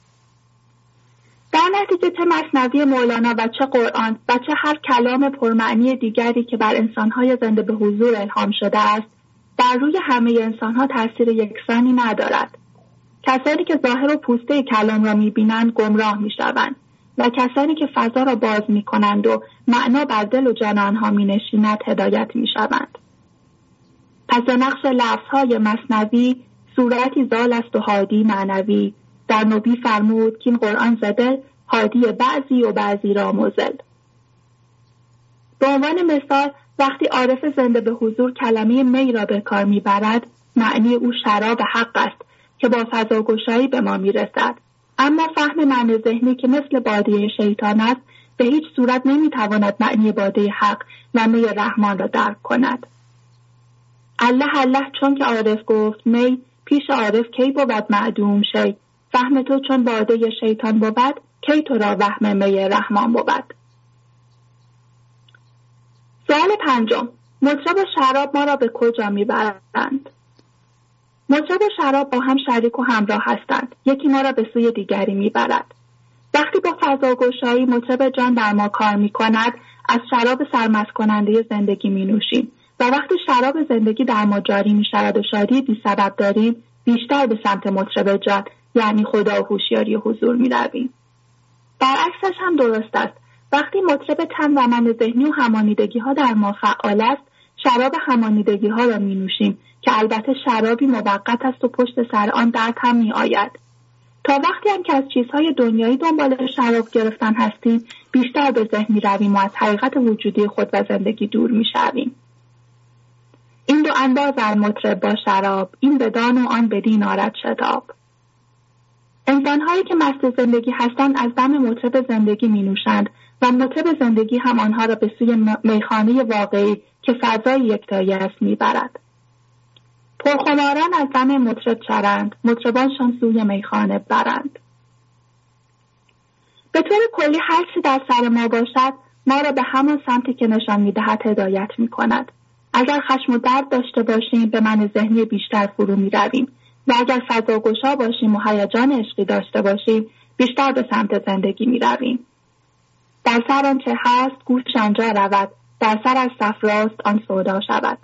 در نتیجه چه مثنوی مولانا و چه قرآن و چه هر کلام پرمعنی دیگری که بر انسانهای زنده به حضور الهام شده است، بر روی همه انسانها تأثیر یکسانی ندارد. کسانی که ظاهر و پوسته کلام را می‌بینند گمراه می‌شوند و کسانی که فضا را باز می‌کنند و معنا بر دل و جان آنها می‌نشیند هدایت می‌شوند. پس نقش لفظهای مثنوی صورتی زال است و هادی معنوی. در نبی فرمود که این قرآن زده هادی بعضی و بعضی را مضل. به عنوان مثال وقتی عارف زنده به حضور کلمه می را به کار می‌برد، معنی او شراب حق است که با فضاگشایی به ما میرسد. اما فهم معنی ذهنی که مثل باده شیطان است به هیچ صورت نمیتواند معنی باده حق و می رحمان را درک کند. الله الله چون که عارف گفت می، پیش عارف کی بود معدوم شی. فهم تو چون باده شیطان بود، کی تو را وهم می رحمان بود. سوال پنجم: مطرب و شراب ما را به کجا میبرند؟ مطرب و شراب با هم شریک و همراه هستند. یکی ما را به سوی دیگری میبرد. وقتی با فضاگشایی مطرب جان در ما کار میکند، از شراب سرمست کننده زندگی می نوشیم و وقتی شراب زندگی در ما جاری می شود و شادی بی سبب داریم، بیشتر به سمت مطرب جان یعنی خدا و هوشیاری و حضور می رویم. برعکسش هم درست است. وقتی مطرب تن و من ذهنی و همانیدگی ها در ما فعال است، شراب همانیدگی ها را می نوشیم که البته شرابی موقت است و پشت سر آن درد هم می آید. تا وقتی هم که از چیزهای دنیایی دنبال شراب گرفتن هستیم، بیشتر به ذهن می رویم و از حقیقت وجودی خود و زندگی دور می شویم. این دو انداز مطرب با شراب، این بدان و آن بدین آرد شتاب. انسان‌هایی که مست زندگی هستند از دم مطرب زندگی می نوشند و مطرب زندگی هم آنها را به سوی میخانه واقعی که فضای یکتایی است می برد. پرخماران از دم مطرب چرند، مطربانشان سوی میخانه برند. به طور کلی هر چی در سر ما باشد، ما را به همان سمتی که نشان می‌دهد هدایت می‌کند. اگر خشم و درد داشته باشیم به من ذهنی بیشتر فرو می‌رویم و اگر فضاگشا باشیم و هیجان عشقی داشته باشیم بیشتر به سمت زندگی می‌رویم. در سر آنچه هست گوش آنجا رود، در سر از صفراست آن سودا شود.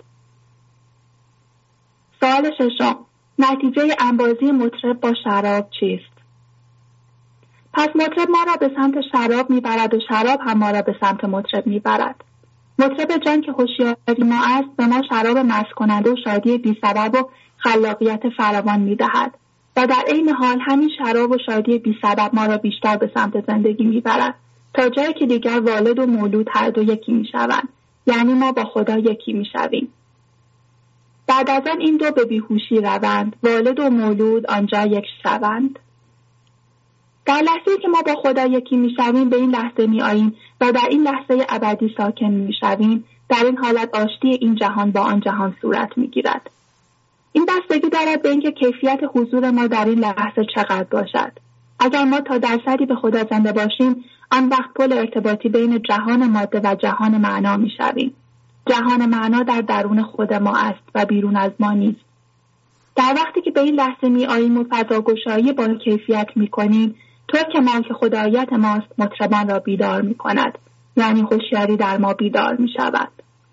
سوال ششم، نتیجه انبازی مطرب با شراب چیست؟ پس مطرب ما را به سمت شراب میبرد و شراب هم ما را به سمت مطرب میبرد. مطرب جان که هوشیاری ما است به ما شراب مست کننده و شادی بی سبب و خلاقیت فراوان میدهد و در عین حال همین شراب و شادی بی سبب ما را بیشتر به سمت زندگی میبرد تا جایی که دیگر والد و مولود هر دو یکی میشوند، یعنی ما با خدا یکی میشویم. بعد از آن این دو به بیهوشی روند، والد و مولود آنجا یک شوند. در لحظه‌ای که ما با خدا یکی میشویم به این لحظه میآییم و در این لحظه ابدی ساکن میشویم. در این حالت آشتی این جهان با آن جهان صورت میگیرد. این بستگی دارد به اینکه کیفیت حضور ما در این لحظه چقدر باشد. اگر ما تا درصدی به خدا زنده باشیم آن وقت پل ارتباطی بین جهان ماده و جهان معنا میشویم. جهان معنا در درون خود ما است و بیرون از ما نیست. در وقتی که به این لحظه می آییم و فضاگشایی با کیفیت می کنیم، طور که ملک خدایت ماست مطربان را بیدار می کند، یعنی هوشیاری در ما بیدار می شود.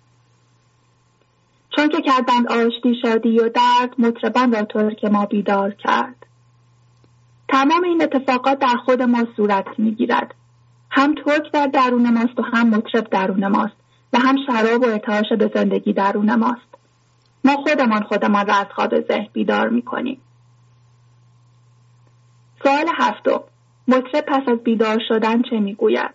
چون که کردند آشتی شادی و درد، مطربان را طور که ما بیدار کرد. تمام این اتفاقات در خود ما صورت می گیرد. هم ترک در درون ماست و هم مطرب درون ماست و هم شراب و ارتعاش به زندگی درون ماست. ما خودمان خودمان را از خواب ذهن بیدار می کنیم. سوال هفتم، مطرب پس از بیدار شدن چه می گوید؟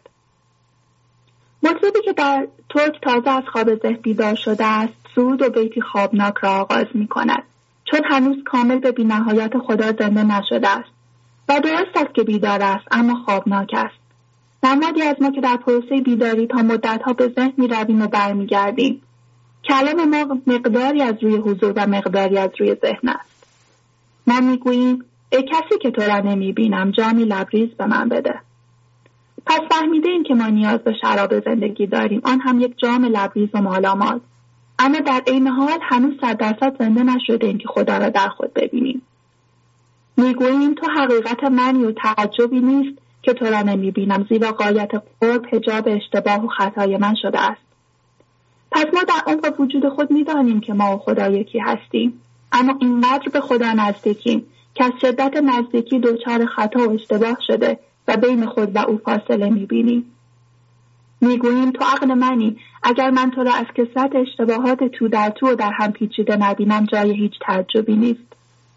مطربی که در ترک تازه از خواب ذهن بیدار شده است سرود و بیتی خوابناک را آغاز می کند، چون هنوز کامل به بی‌نهایت خدا زنده نشده است و درست است که بیدار است اما خوابناک است. نمادی از ما که در پروسه بیداری تا مدتها به ذهن می رویم و برمی گردیم. کلام ما مقداری از روی حضور و مقداری از روی ذهن است. ما می گوییم ای کسی که تو را نمی بینم جامی لبریز به من بده. پس فهمیده این که ما نیاز به شراب زندگی داریم، آن هم یک جام لبریز و مالامال. اما در عین حال هنوز صد درصد زنده نشده ایم که خدا را در خود ببینیم. می گوییم تو حقیقت منی و تعجبی نیست که تو را نمی بینم، زیرا غایت قرب حجاب اشتباه و خطای من شده است. پس ما در عمق وجود خود می دانیم که ما و خدا یکی هستیم، اما اینقدر به خدا نزدیکیم که از شدت نزدیکی دوچار خطا و اشتباه شده و بین خود و او فاصله می بینیم. می گوییم تو عقل منی، اگر من تو را از کثرت اشتباهات تو در تو و در هم پیچیده نبینم جای هیچ تعجبی نیست.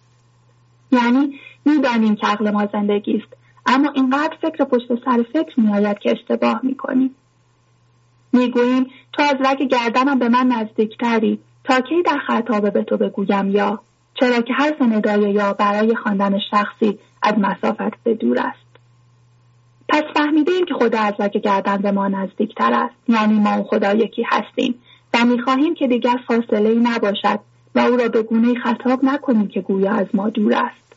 یعنی می دانیم که عقل ما زندگی است، اما اینقدر فکر پشت سر فکر می آید که اشتباه می کنیم. می گوییم تو از رگ گردنم به من نزدیکتری، تا کی در خطابه به تو بگویم یا، چرا که حرف ندای یا برای خواندن شخصی از مسافت به دور است. پس فهمیده ایم که خدا از رگ گردن به ما نزدیکتر است، یعنی ما و خدا یکی هستیم و می خواهیم که دیگر فاصله‌ای نباشد و او را به گونه‌ای خطاب نکنیم که گویا از ما دور است.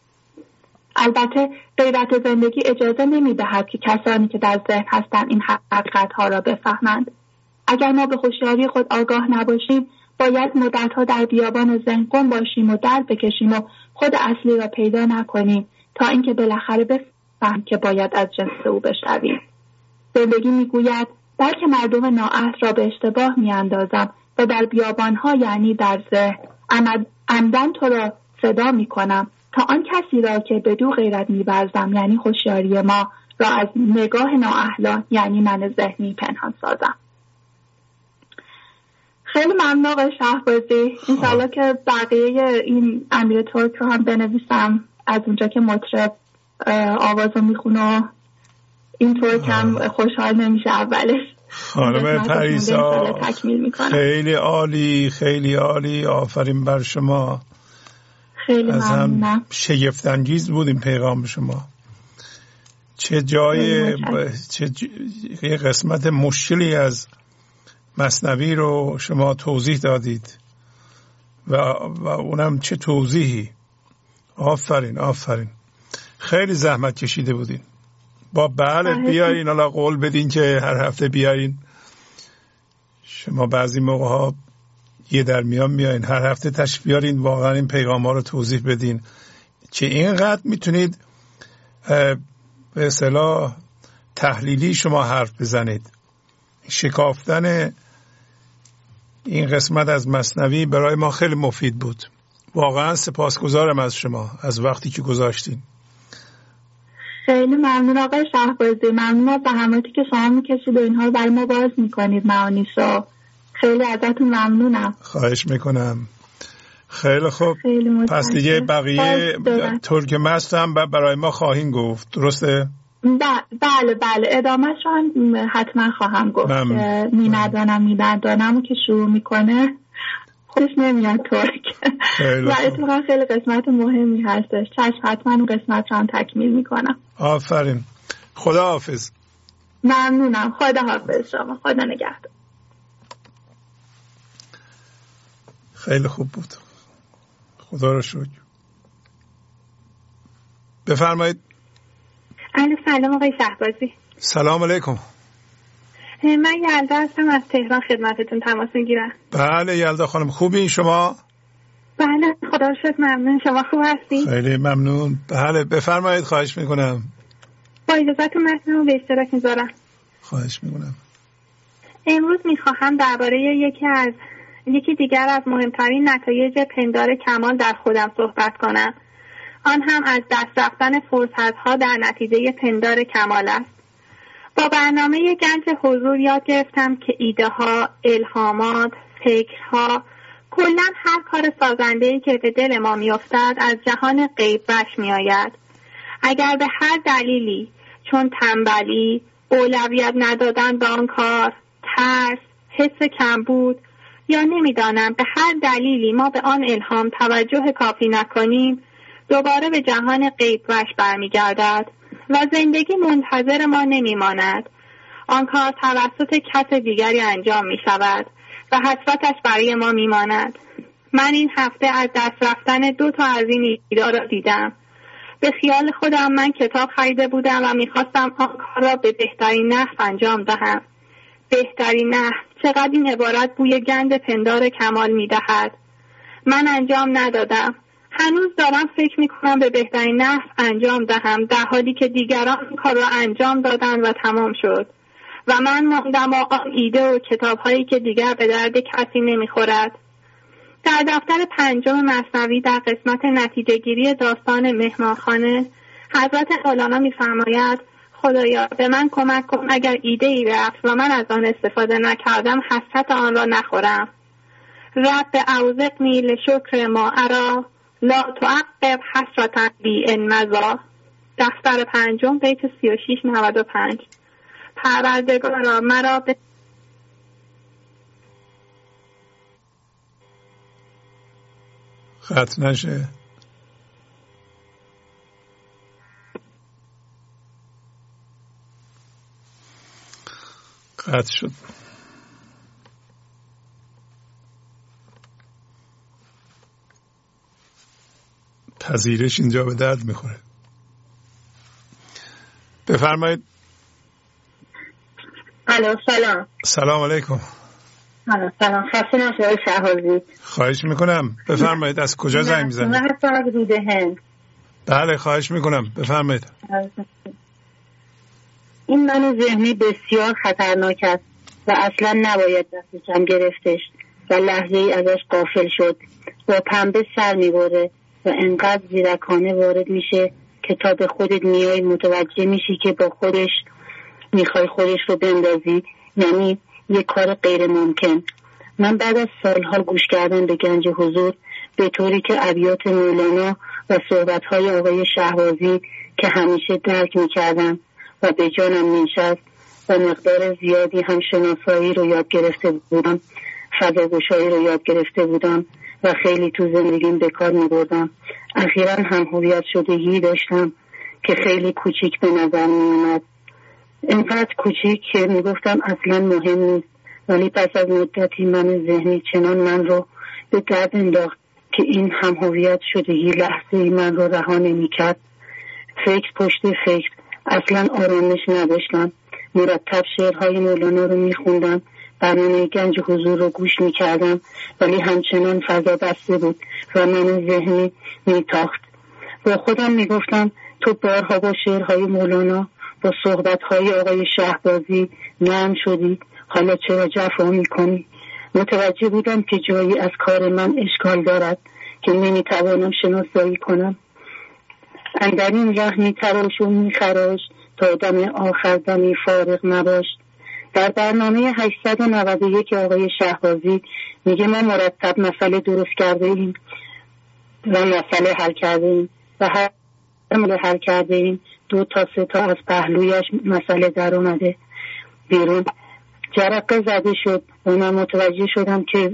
البته غیرت زندگی اجازه نمی دهد که کسانی که در ذهن هستند این حقیقت‌ها را بفهمند. اگر ما به هوشیاری خود آگاه نباشیم باید مدت‌ها در بیابان ذهن گم باشیم و در بکشیم و خود اصلی را پیدا نکنیم تا اینکه بالاخره بفهمیم که باید از جنس او بشویم. زندگی میگوید بلکه مردم نااهل را به اشتباه میاندازم و در بیابان‌ها یعنی در ذهن عمدن تو را صدا میکنم تا آن کسی را که به دو غیرت می‌ورزم یعنی هوشیاری ما را از نگاه نااهلان یعنی من ذهنی پنهان سازم. خیلی ممنون آقای شهبازی. انشالله که بقیه این امیر ترک رو هم بنویسم از اونجا که مطرب آواز رو میخونه این ترک هم خوشحال نمیشه اولش. خانم پریسا خیلی عالی خیلی عالی، آفرین بر شما. خیلی ممنونم. شگفت انگیز بود این پیغام شما. چه جای چه ج... یه قسمت مشکلی از مثنوی رو شما توضیح دادید و, و اونم چه توضیحی. آفرین آفرین، خیلی زحمت کشیده بودین. با بله بیاین، حالا قول بدین که هر هفته بیاین. شما بعضی موقع ها یه در میان میایین، هر هفته تشریف بیارین، واقعا این پیغام ها رو توضیح بدین که اینقدر میتونید به اصطلاح تحلیلی شما حرف بزنید. شکافتن این قسمت از مثنوی برای ما خیلی مفید بود. واقعا سپاسگزارم از شما از وقتی که گذاشتین. خیلی ممنون آقای شهبازی، ممنون از زحماتی که شما میکشید و اینها رو برای ما باز میکنید معانیشو. خیلی ازتون ممنونم. خواهش میکنم. خیلی خوب. خیلی پس دیگه بقیه ترکمست هم برای ما خواهیم گفت، درسته؟ بله بله ادامهش هم حتما خواهم گفت. می ندانم می ندانم که شروع میکنه خودش نمیاد ترک و اتفاقا خیلی قسمت مهمی هستش. چشم حتما اون قسمت رو هم تکمیل میکنم. آفرین. خدا حافظ. ممنونم. خدا حافظ شما. خدا نگهدار. خیلی خوب بود. خدا رو شکر. بفرمایید. علیه سلام آقای شهبازی. سلام علیکم. من یلدا هستم از تهران خدمتتون تماس میگیرم. بله یلدا خانم خوبین شما؟ بله خدا رو شکر ممنون. شما خوب هستین؟ خیلی ممنون. بله بفرمایید خواهش میکنم. با اجازهتون متنمو به اشتراک میذارم. خواهش میکنم. امروز میخواهم درباره یکی از یکی دیگر از مهمترین نتایج پندار کمال در خودم صحبت کنم. آن هم از دست رفتن فرصت‌ها در نتیجه پندار کمال است. با برنامه گنج حضور یاد گرفتم که ایده‌ها، الهامات، فکرها، کلاً هر کار سازنده‌ای که به دل ما می‌افتد از جهان غیب وش می‌آید. اگر به هر دلیلی چون تنبلی، اولویت ندادن به آن کار، ترس، حس کمبود یا نمی‌دانم به هر دلیلی ما به آن الهام توجه کافی نکنیم، دوباره به جهان غیب وش برمیگردد و زندگی منتظر ما نمیماند. آن کار توسط کس دیگری انجام می شود و حسرتش برای ما میماند. من این هفته از دست رفتن دو تا از این ایده را دیدم. به خیال خودم من کتاب خریده بودم و میخواستم آن کار را به بهترین نحو انجام دهم. بهترین نحو، چقدر این عبارت بوی گند پندار کمال میدهد. من انجام ندادم. هنوز دارم فکر میکنم به بهترین نحو انجام دهم، در حالی که دیگران کار را انجام دادن و تمام شد و من ماندم و آن ایده و کتاب‌هایی که دیگر به درد کسی نمیخورد. در دفتر پنجم مثنوی در قسمت نتیجه گیری داستان مهمانخانه حضرت مولانا میفرماید خدایا به من کمک کن اگر ایده ای رفت و من از آن استفاده نکردم حسرت آن را نخورم. رب اوزقنی لشکر ما ارا لا تعقب حسرتا بی ان مضا. دفتر پنجم بیت سی و شش نود و پنج. پروردگارا مرا به خط نشه. قطع شد. پذیرش اینجا به درد میخوره. بفرمایید. الو سلام. سلام علیکم. الو سلام. خسته نباشید آقای شهبازی. خواهش میکنم. بفرمایید. از کجا زنگ میزنید؟ من هستم از روده هند. بله خواهش میکنم. بفرمایید. این من ذهنی بسیار خطرناک است و اصلا نباید دستشم گرفتش و لحظه ای ازش غافل شد. با پنبه سر میبره و انقدر زیرکانه وارد میشه که تا به خودت میای متوجه میشی که با خودش میخوای خودش رو بندازی، یعنی یه کار غیر ممکن. من بعد از سالها گوش کردن به گنج حضور به طوری که ابیات مولانا و صحبتهای آقای شهبازی که همیشه درک میکردم و به جانم مینشست و مقدار زیادی هم شناسایی رو یاد گرفته بودم، فضاگوشایی رو یاد گرفته بودم و خیلی تو زندگیم به کار می‌بردم. اخیراً هم هویت شدگی داشتم که خیلی کوچیک به نظر می‌اومد. اینقدر کوچیک که میگفتم اصلاً مهم نیست، ولی پس از مدتی من ذهنی چنان من رو به درد انداخت که این هم هویت شدگی لحظه‌ای من رو رها نمی‌کرد. فکر پشت فکر، اصلا آرامش نداشتم. مرتب شعرهای مولانا رو میخوندم، برنامه گنج حضور رو گوش میکردم، ولی همچنان فضا بسته بود و من ذهنی میتاخت. با خودم میگفتم تو بارها با شعرهای مولانا، با صحبتهای آقای شهبازی نرم شدی، حالا چرا جفا میکنی؟ متوجه بودم که جایی از کار من اشکال دارد که نمیتوانم شناسایی کنم. اندر این ره میتراش و میخراش تا دم آخر دمی فارغ نباش. در برنامه هشتصد و نود و یک آقای شهبازی میگه ما مرتب مسئله درست کرده ایم و مسئله حل کرده ایم و هر مسئله حل کرده ایم دو تا سه تا از پهلویش مسئله در اومده بیرون. جرقه زده شد و من متوجه شدم که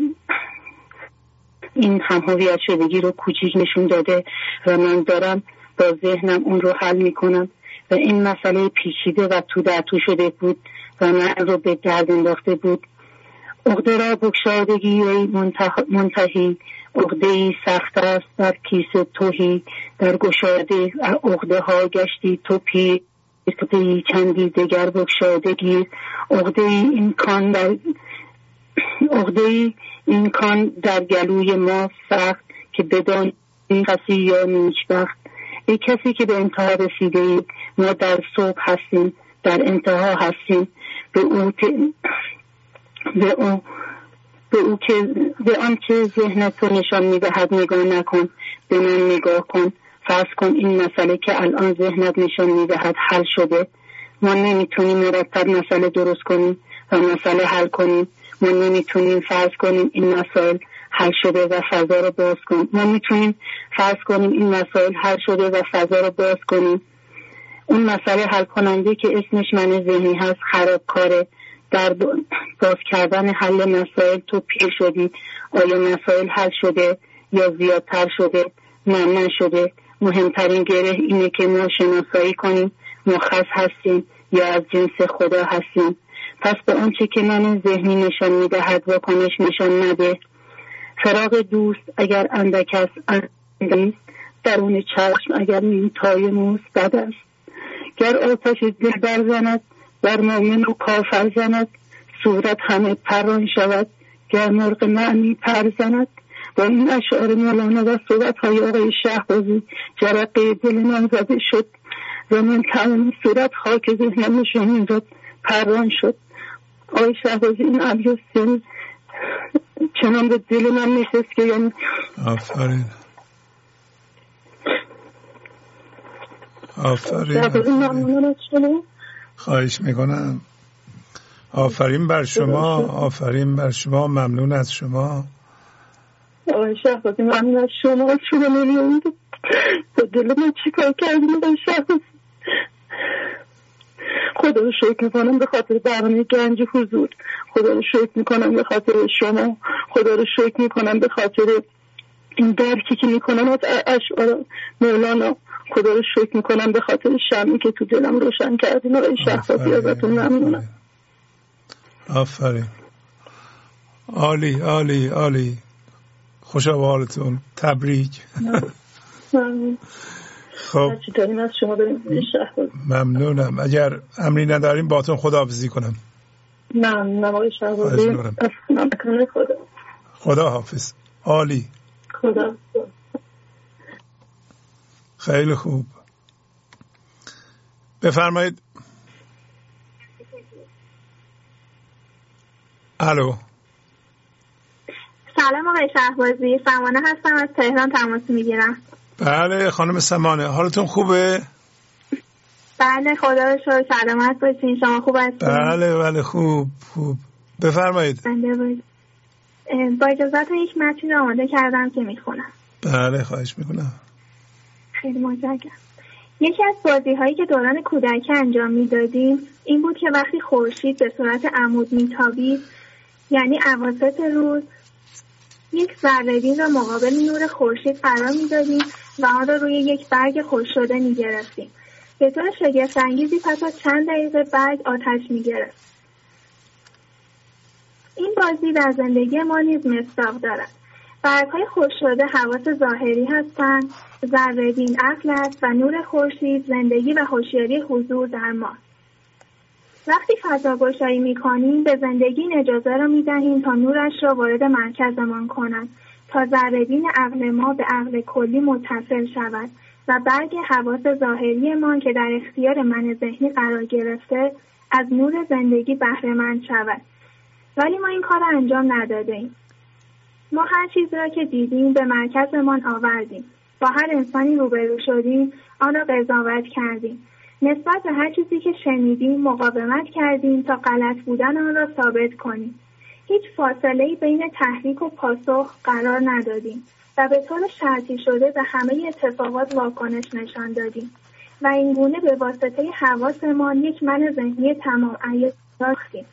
این هم‌هویت شدگی رو کوچیک نشون داده و من دارم با ذهنم اون رو حل میکنم و این مسئله پیچیده و تو در تو شده بود و من رو به درد انداخته بود. عقده را بگشادگی ای منتهی، عقده ای سخت است در کیسه توهی، در گشاده عقده ها گشتی تو پیر، عقده ای چندی دگر بگشادگی، عقده ای این کان در عقده ای این کان در گلوی ما سخت که بدان کسی یا نیکبخت. ای کسی که به انتها رسیده ای، ما در صبح هستیم، در انتها هستیم. به او به او به او که به آن که ذهن تو نشان میدهد نگاه نکن، به من نگاه کن. فرض کن این مسئله که الان ذهنت نشان میدهد حل شده. ما نمیتونیم مرتب مسئله درست کنیم و مسئله حل کنیم. ما نمیتونیم فرض کنیم این مسائل حل شده و فضا رو باز کنیم. ما میتونیم فرض کنیم این مسائل حل شده و فضا رو باز کنیم. اون مسئله حل کننده که اسمش من ذهنی هست خرابکاره. در باز کردن حل مسائل تو پیر شدی. آیا مسائل حل شده یا زیادتر شده؟ نه نشده. مهمترین گره اینه که ما شناسایی کنیم ما خاص هستیم یا از جنس خدا هستیم. پس به آنچه که من ذهنی نشان میدهد واکنش نشان نده. فراغ دوست اگر اندک است اندیست، درون چشم اگر نیمتای موس بد است. گر آتش دل برزند بر مؤمن و کافر زند، صورت همه پران شود گر مرغ معنی پر زند. با این اشعار مولانا و صحبت‌های آقای شهبازی جرقه دل من زده شد و من تمام صورت خاک ذهنم نشان می‌داد پران شد. آقای شهبازی این ابیات یعنی چنان به دل من نشست که یعنی آفرین آفرین خواهش میکنم. آفرین بر شما، آفرین بر شما، ممنون از شما. آقای شهبازی ممنون از شما. شما نمی‌دونید با دل من چی کار کردیم آقای شهبازی. خدا رو شکر میکنم به خاطر برنامه گنج حضور. خدا رو شکر میکنم به خاطر شما. خدا رو شکر میکنم به خاطر این درکی که میکنم از اشعار مولانا. خدا رو شکر میکنم به خاطر شمعی که تو دلم روشن کردین آقای شهبازی. ازتون ممنونم. آفرین. عالی عالی عالی. خوش حالتون. تبریک. خب ممنونم. اگر امری نداریم باتون خداحافظی کنم. ممنونم آقای شهبازی. خدا خدا حافظ. عالی. خدا. خیلی خوب. بفرمایید. الو. سلام آقای شهبازی، سمانه هستم از تهران تماس میگیرم. بله خانم سمانه، حالتون خوبه؟ بله خدا رو شکر. سلامت باشین. شما خوب هستین؟ بله بله خوب خوب. بفرمایید. بله با اجازهتون یک متن رو آماده کردم که میخونم. بله خواهش میکنم. خیلی متشکرم. یکی از بازی هایی که دوران کودکی انجام میدادیم این بود که وقتی خورشید به صورت عمود میتابید، یعنی اواسط روز، یک ذره‌بین را مقابل نور خورشید قرار میدادیم و آن را روی یک برگ خشک شده میگرفتیم. به طور شگفت‌انگیزی پس از چند دقیقه برگ آتش میگرفت. این بازی در زندگی ما نیز مصداق دارد. برگ‌های خشک شده حواس ظاهری هستند، ذره‌بین عقل است و نور خورشید زندگی و هوشیاری حضور در ما. وقتی فضاگشایی می‌کنیم به زندگی اجازه را می‌دهیم تا نورش را وارد مرکزمان کند تا ذره‌بین عقل ما به عقل کلی متصل شود و برگ حواس ظاهریمان که در اختیار من ذهنی قرار گرفته از نور زندگی بهره‌مند شود. ولی ما این کار را انجام ندادیم. ما هر چیز را که دیدیم به مرکزمان آوردیم. با هر انسانی روبرو شدیم آن را قضاوت کردیم. نسبت به هر چیزی که شنیدیم مقاومت کردیم تا غلط بودن آن را ثابت کنیم. هیچ فاصله‌ای بین تحریک و پاسخ قرار ندادیم و به طور شرطی شده به همه اتفاقات واکنش نشان دادیم و این گونه به واسطه حواسمان یک من ذهنی تمام عیار ساختیم.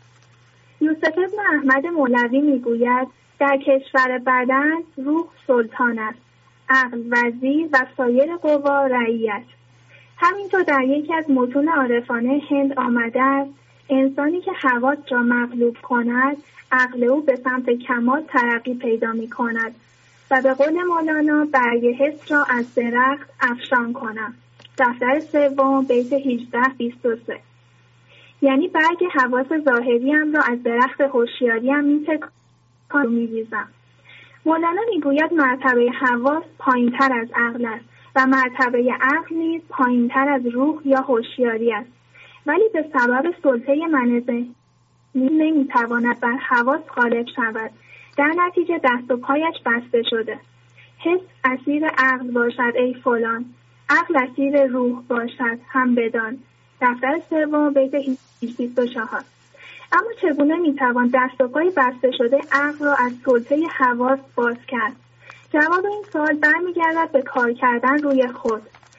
یوسف ابن احمد مولوی میگوید در کشور بدن روح سلطان است، عقل وزیر و سایر قوا رعیت. همینطور در یکی از متون عارفانه هند آمده است انسانی که حواس را مغلوب کند عقل او به سمت کمال ترقی پیدا می کند و به قول مولانا برگ حس را از درخت افشان کنم. دفتر سوم بیت هجده بیست و سه. یعنی برگ حواس ظاهریم را از درخت هوشیاریم می‌تکانم و می‌ریزم. مولانا میگوید مرتبه حواس پایین‌تر از عقل است و مرتبه عقل نیز پایین‌تر از روح یا هوشیاری است. ولی به سبب سلطه من ذهنی نمی‌تواند بر حواس غالب شود. در نتیجه دست و پایش بسته شده. حس اسیر عقل باشد ای فلان، عقل اسیر روح باشد هم بدان. دفتر سوم بیت بیست و چهار. اما چگونه میتوان دست و پای بسته شده عقل را از سلطه حواس باز کرد؟ جواب این سوال برمیگردد به کار کردن روی خود.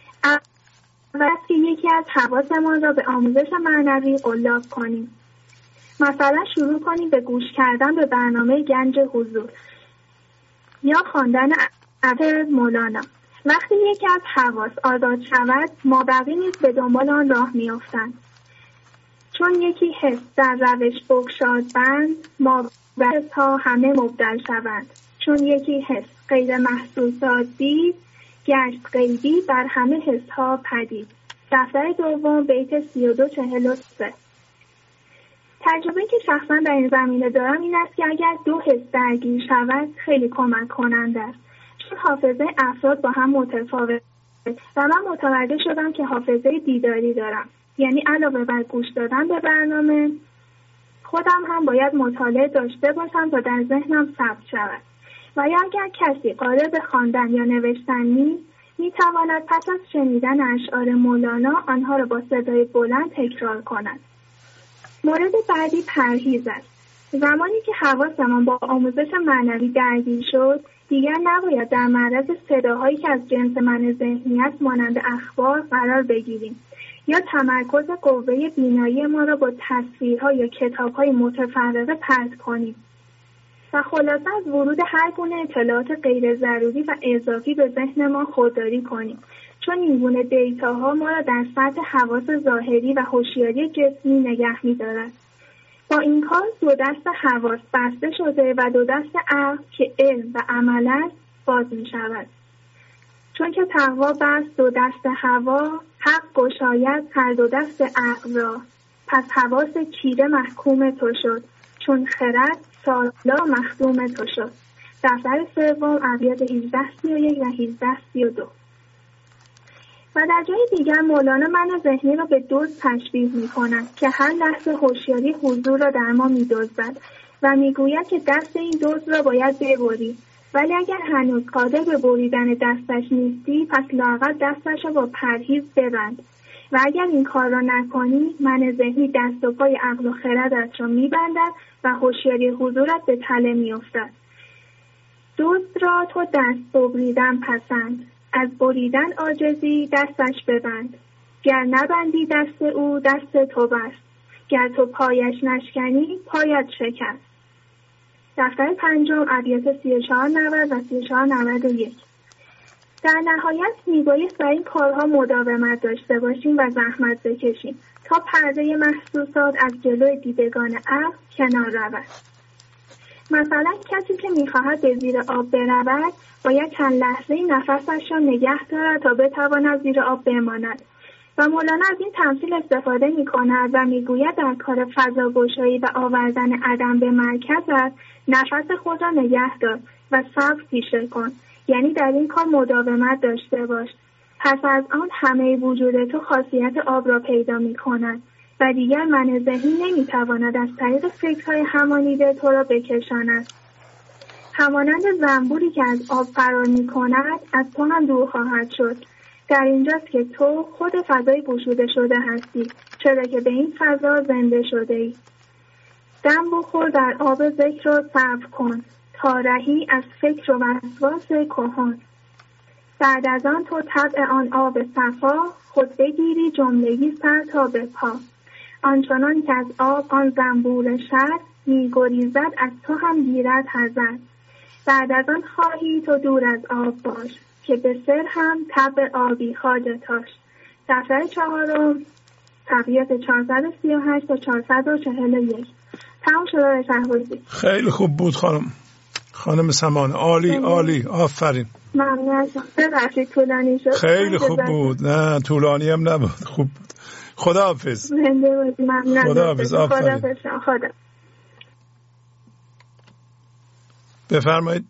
اول که یکی از حواسمان را به آموزش معنوی قلاب کنیم. مثلا شروع کنیم به گوش کردن به برنامه گنج حضور یا خواندن اثر مولانا. وقتی یکی از حواس آزاد شود مابقی نیز به دنبال آن راه میافتند. چون یکی حس در روش بگشاد بند مابقی ها همه مبدل شوند. چون یکی حس غیر محسوسات دید گشت غیبی بر همه حس ها پدید. دفتر دوم بیت سی و دو چهل و سه. تجربه که شخصا در این زمینه دارم این است که اگر دو حس درگیر شود خیلی کمک کننده است. چون حافظه افراد با هم متفاوت و من متوجه شدم که حافظه دیداری دارم. یعنی علاوه بر گوش دادن به برنامه خودم هم باید مطالعه داشته باشم تا در ذهنم ثبت شود. و یا اگر کسی قادر به خواندن یا نوشتن نیست میتواند پس از شنیدن اشعار مولانا آنها را با صدای بلند تکرار کند. مورد بعدی پرهیز است. زمانی که حواسمان با آموزش معنوی درگیر شد دیگر نباید در معرض صداهایی که از جنس من ذهنی است مانند اخبار قرار بگیریم یا تمرکز قوه بینایی ما را با تصویرها یا کتاب‌های متفرقه پرت کنیم و خلاصه از ورود هر گونه اطلاعات غیر ضروری و اضافی به ذهن ما خودداری کنیم، چون این گونه دیتاها ما را در سطح حواس ظاهری و هوشیاری جسمی نگه می‌دارد. با این کار دو دست حواس بسته شده و دو دست عقل که علم و عمل است باز می‌شود. چون که تقوا بست دو دست هوا، حق گشاید هر دو دست عقل را. پس حواس چیره محکوم تو شد، چون خرد سالا مخدوم تو شد. دفتر سوم ابیات هجده سی و یک و هجده سی و دو. و در جای دیگر مولانا من ذهنی را به دزد تشبیه می کند که هر لحظه هوشیاری حضور را در ما می دزدد و می گوید که دست این دزد را باید ببری، ولی اگر هنوز قادر به بریدن دستش نیستی پس لااقل دستش را با پرهیز ببند و اگر این کار را نکنی من ذهنی دست و پای عقل و خردت را می بندد و هوشیاری حضورت به تله می افتد. دزد را تو دست ببریدن پسند، از بریدن عاجزی دستش ببند. گر نبندی دست او دست تو بست، گر تو پایش نشکنی پایت شکست. دفتر پنجم ابیات سی و چهار نود و سی و چهار نود و یک. در نهایت میبایست بر این کارها مداومت داشته باشیم و زحمت بکشیم تا پرده محسوسات از جلوی دیدگان عقل کنار رود. مثلا کسی که میخواهد به زیر آب برود باید چند لحظه نفسش را نگه دارد تا بتواند زیر آب بماند. و مولانا از این تمثیل استفاده می کند و می گوید در کار فضاگشایی و آوردن عدم به مرکزت نفس خود را نگه دار و صبر پیشه کن، یعنی در این کار مداومت داشته باش. پس از آن همه وجود تو خاصیت آب را پیدا می کند و دیگر من ذهنی نمی تواند از طریق فکرهای همانیده تو را بکشاند. همانند زنبوری که از آب فرار می کند از تو هم دور خواهد شد. در اینجاست که تو خود فضای گشوده شده هستی، چرا که به این فضا زنده شده ای. دم بخور در آب ذکر و صبر کن تا رهی از فکر و وسواس کهن. بعد از آن تو طبع آن آب صفا خود بگیری جملگی سر تا به پا. آنچنان که از آب آن زنبور شر می گریزد از تو هم گیرد حذر. بعد از آن خواهی تو دور از آب باش که به سر هم طبع آبی خواجتاش. دفتر چهارم صفحات چهارصد و سی و هشت تا چهارصد و چهل و یک. تمام شده آقای شهبازی. خیلی خوب بود خانم خانم سمان، عالی عالی، آفرین. ممنون. ببخشید طولانی شد. خیلی خوب بود. نه طولانی هم نبود، خوب بود. خداحافظ. زنده باشی. ممنون. خداحافظ. آفرین. خدا. بفرمایید.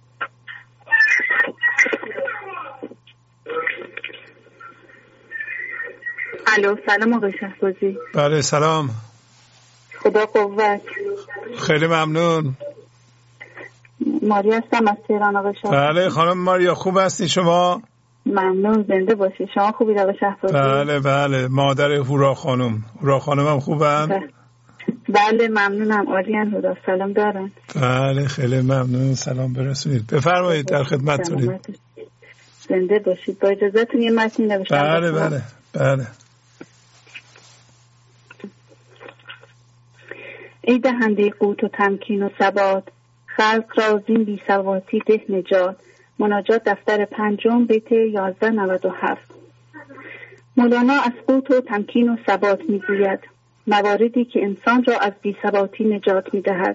الو، سلام آقای شهبازی. بله سلام. خدا قوت. خیلی ممنون. ماریا هستم از تهران آقای شهبازی. بله خانم ماریا، خوب هستی شما؟ ممنون، زنده باشی. شما خوبید آقای شهبازی؟ بله بله، مادر هورا خانم. هورا خانم هم خوبن؟ بله ممنونم، عالیان. هورا سلام دارن. بله خیلی ممنون، سلام برسونید. بفرمایید، در خدمتتونیم. زنده باشید. با اجازهتون یه متن نوشتم. بله بله بله. ای دهنده قوت و تمکین و ثبات، خلق را زین بی ثباتی ده نجات. مناجات دفتر پنجم بیت یازده نود و هفت. مولانا از قوت و تمکین و ثبات میگوید، مواردی که انسان را از بی ثباتی نجات میدهد.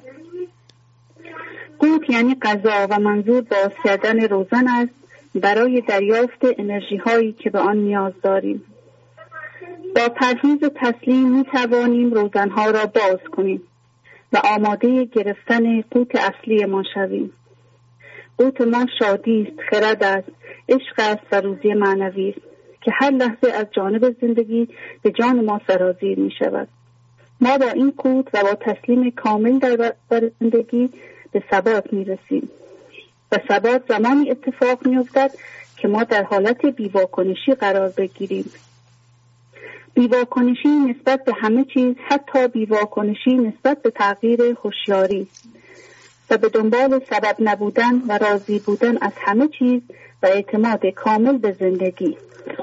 قوت یعنی غذا و منظور باز کردن روزن است برای دریافت انرژی هایی که به آن نیاز داریم. با پرهیز و تسلیم می توانیم روزنها را باز کنیم و آماده گرفتن قوت اصلی ما شویم. قوت ما شادی است، خرد است، عشق است و روزی معنوی است که هر لحظه از جانب زندگی به جان ما سرازیر می شود. ما با این قوت و با تسلیم کامل در زندگی به ثبات می رسیم و ثبات زمانی اتفاق می افتد که ما در حالت بی‌واکنشی قرار بگیریم. بی‌واکنشی نسبت به همه چیز، حتی بی‌واکنشی نسبت به تغییر هوشیاری و به دنبال سبب نبودن و راضی بودن از همه چیز و اعتماد کامل به زندگی.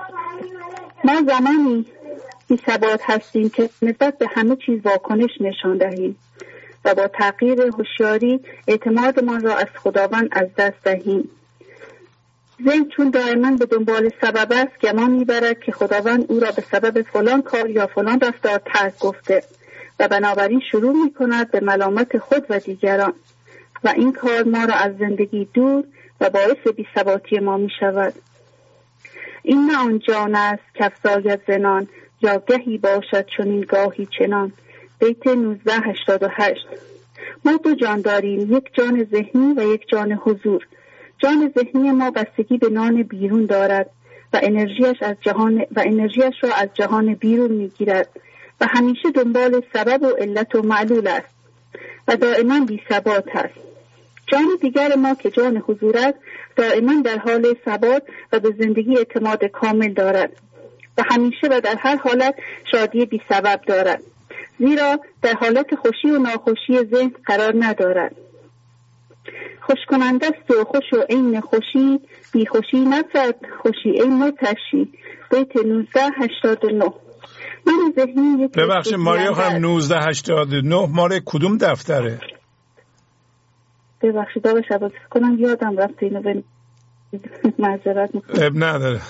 ما زمانی بی‌ثبات هستیم که نسبت به همه چیز واکنش نشان دهیم و با تغییر هوشیاری اعتمادمان را از خداوند از دست دهیم. ذهن چون دائما به دنبال سبب است گمان میبرد که خداوند او را به سبب فلان کار یا فلان رفتار ترک گفته و بنابراین شروع میکند به ملامت خود و دیگران و این کار ما را از زندگی دور و باعث بی‌ثباتی ما میشود. این نه آن جان است که افزاید زنان، یا گهی باشد چنین گاهی چنان. بیت نوزده هشتاد و هشت. ما دو جان داریم، یک جان ذهنی و یک جان حضور. جان ذهنی ما بستگی به نان بیرون دارد و انرژیش از جهان و انرژیش را از جهان بیرون میگیرد و همیشه دنبال سبب و علت و معلول است و دائما بی ثبات است. جان دیگر ما که جان حضور است دائما در حال ثبات و به زندگی اعتماد کامل دارد و همیشه و در هر حالت شادی بی سبب دارد، زیرا در حالت خوشی و ناخوشی ذهن قرار ندارد. خوش کننده است و خوش و عین خوشی، بی خوشی نفرد خوشی ای متشی. بیت نوزده هشتاد و نه. من ذهنی یک ببخشید ماریا خانم، نوزده هشتاد و نه مال کدوم دفتره؟ ببخشید آقا شباز کنم یادم رفت اینو به معذرت میخوام. اب نداره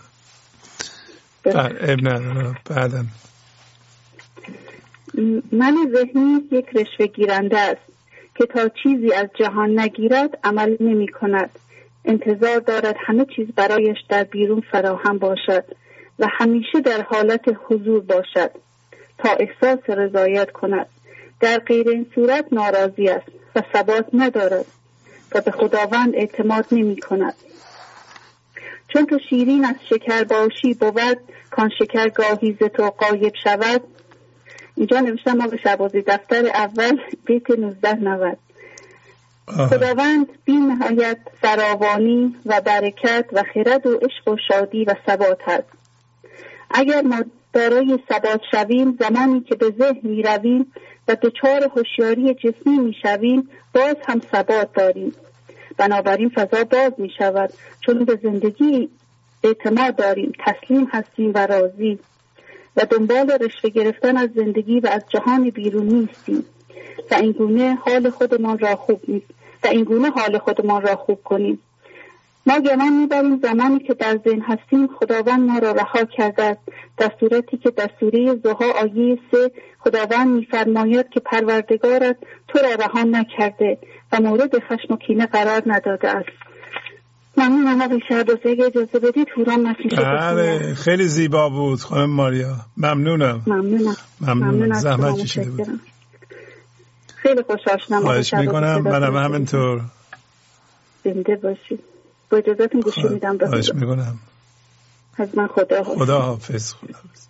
اب نداره بعدم. من ذهنی یک رشوه گیرنده است که تا چیزی از جهان نگیرد عمل نمی کند. انتظار دارد همه چیز برایش در بیرون فراهم باشد و همیشه در حالت حضور باشد تا احساس رضایت کند. در غیر این صورت ناراضی است و ثبات ندارد و به خداوند اعتماد نمی کند. چون تو شیرین از شکر باشی بود کان شکر گاهی ز تو غایب شود. اینجا نوشتم ما به شهبازی دفتر اول بیت نوزده نود. خداوند بی نهایت فراوانی و برکت و خرد و عشق و شادی و ثبات است. اگر ما دارای ثبات شویم، زمانی که به ذهن می رویم و دچار هوشیاری جسمی می شویم، باز هم ثبات داریم. بنابراین فضا باز می شود، چون به زندگی اعتماد داریم، تسلیم هستیم و راضی و دنبال رشوه گرفتن از زندگی و از جهان بیرون نیستیم و این گونه حال خودمان را خوب نیست و این گونه حال خودمان را خوب کنیم. ما گمان می‌بریم زمانی که در ذهن هستیم خداوند ما را رها کرده است، در صورتی که در سوره ضحی آیه سه خداوند می‌فرماید که پروردگارت تو را رها نکرده و مورد خشم و کینه قرار نداده است. ممنونم آقای شهبازی، اگه اجازه بدید هوران مسیح بله خیلی زیبا بود خانم ماریا. ممنونم. ممنونم. ممنونم. زحمت کشیده بود. خیلی خوشحال شدم. خواهش میکنم. منم همینطور. زنده باشید. با اجازهتون گوش میدم. خواهش میکنم. از من خدا حافظ. خدا حافظ. خدا حافظ.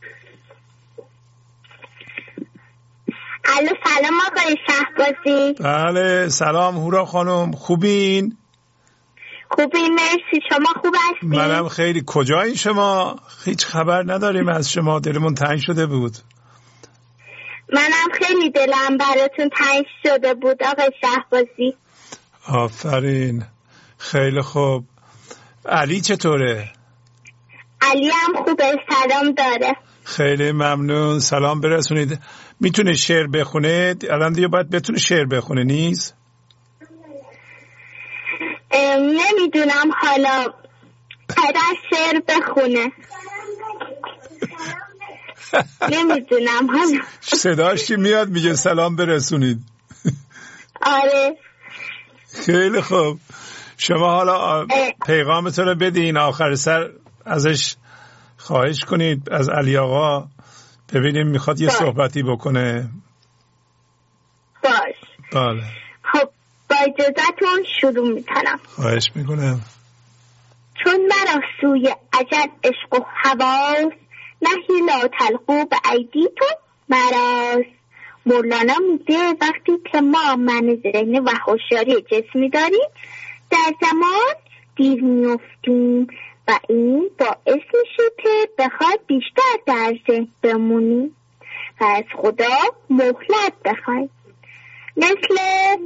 الو سلام آقای شهبازی. بله سلام هورا خانم، خوبین؟ خوبی مرسی، شما خوب هستید؟ منم خیلی. کجایی شما؟ هیچ خبر نداریم از شما، دلمون تنگ شده بود. منم خیلی دلم براتون تنگ شده بود آقای شهبازی. آفرین، خیلی خوب. علی چطوره؟ علی هم خوبه، سلام داره. خیلی ممنون، سلام برسونید. میتونه شعر بخونه؟ الان دیگه باید بتونه شعر بخونه نیست؟ نمیدونم حالا پدر شعر بخونه. نمیدونم حالا صداش چی میاد میگه سلام برسونید. آره خیلی خوب. شما حالا پیغامتون رو بدین، آخر سر ازش خواهش کنید از علی آقا، ببینیم میخواد یه باش. صحبتی بکنه. باش. بله. خب با اجازتون شروع میکنم. خواهش میکنم. چون مرا سوی اجل عشق و هواست، نهی لا تلقوا به ایدیتون مراست. مولانا میگه وقتی که ما من ذهن و هوشیاری جسمی داریم در زمان دیر میفتیم و این باعث میشه که بخواد بیشتر در ذهن بمونیم و از خدا مهلت بخوایم. مثل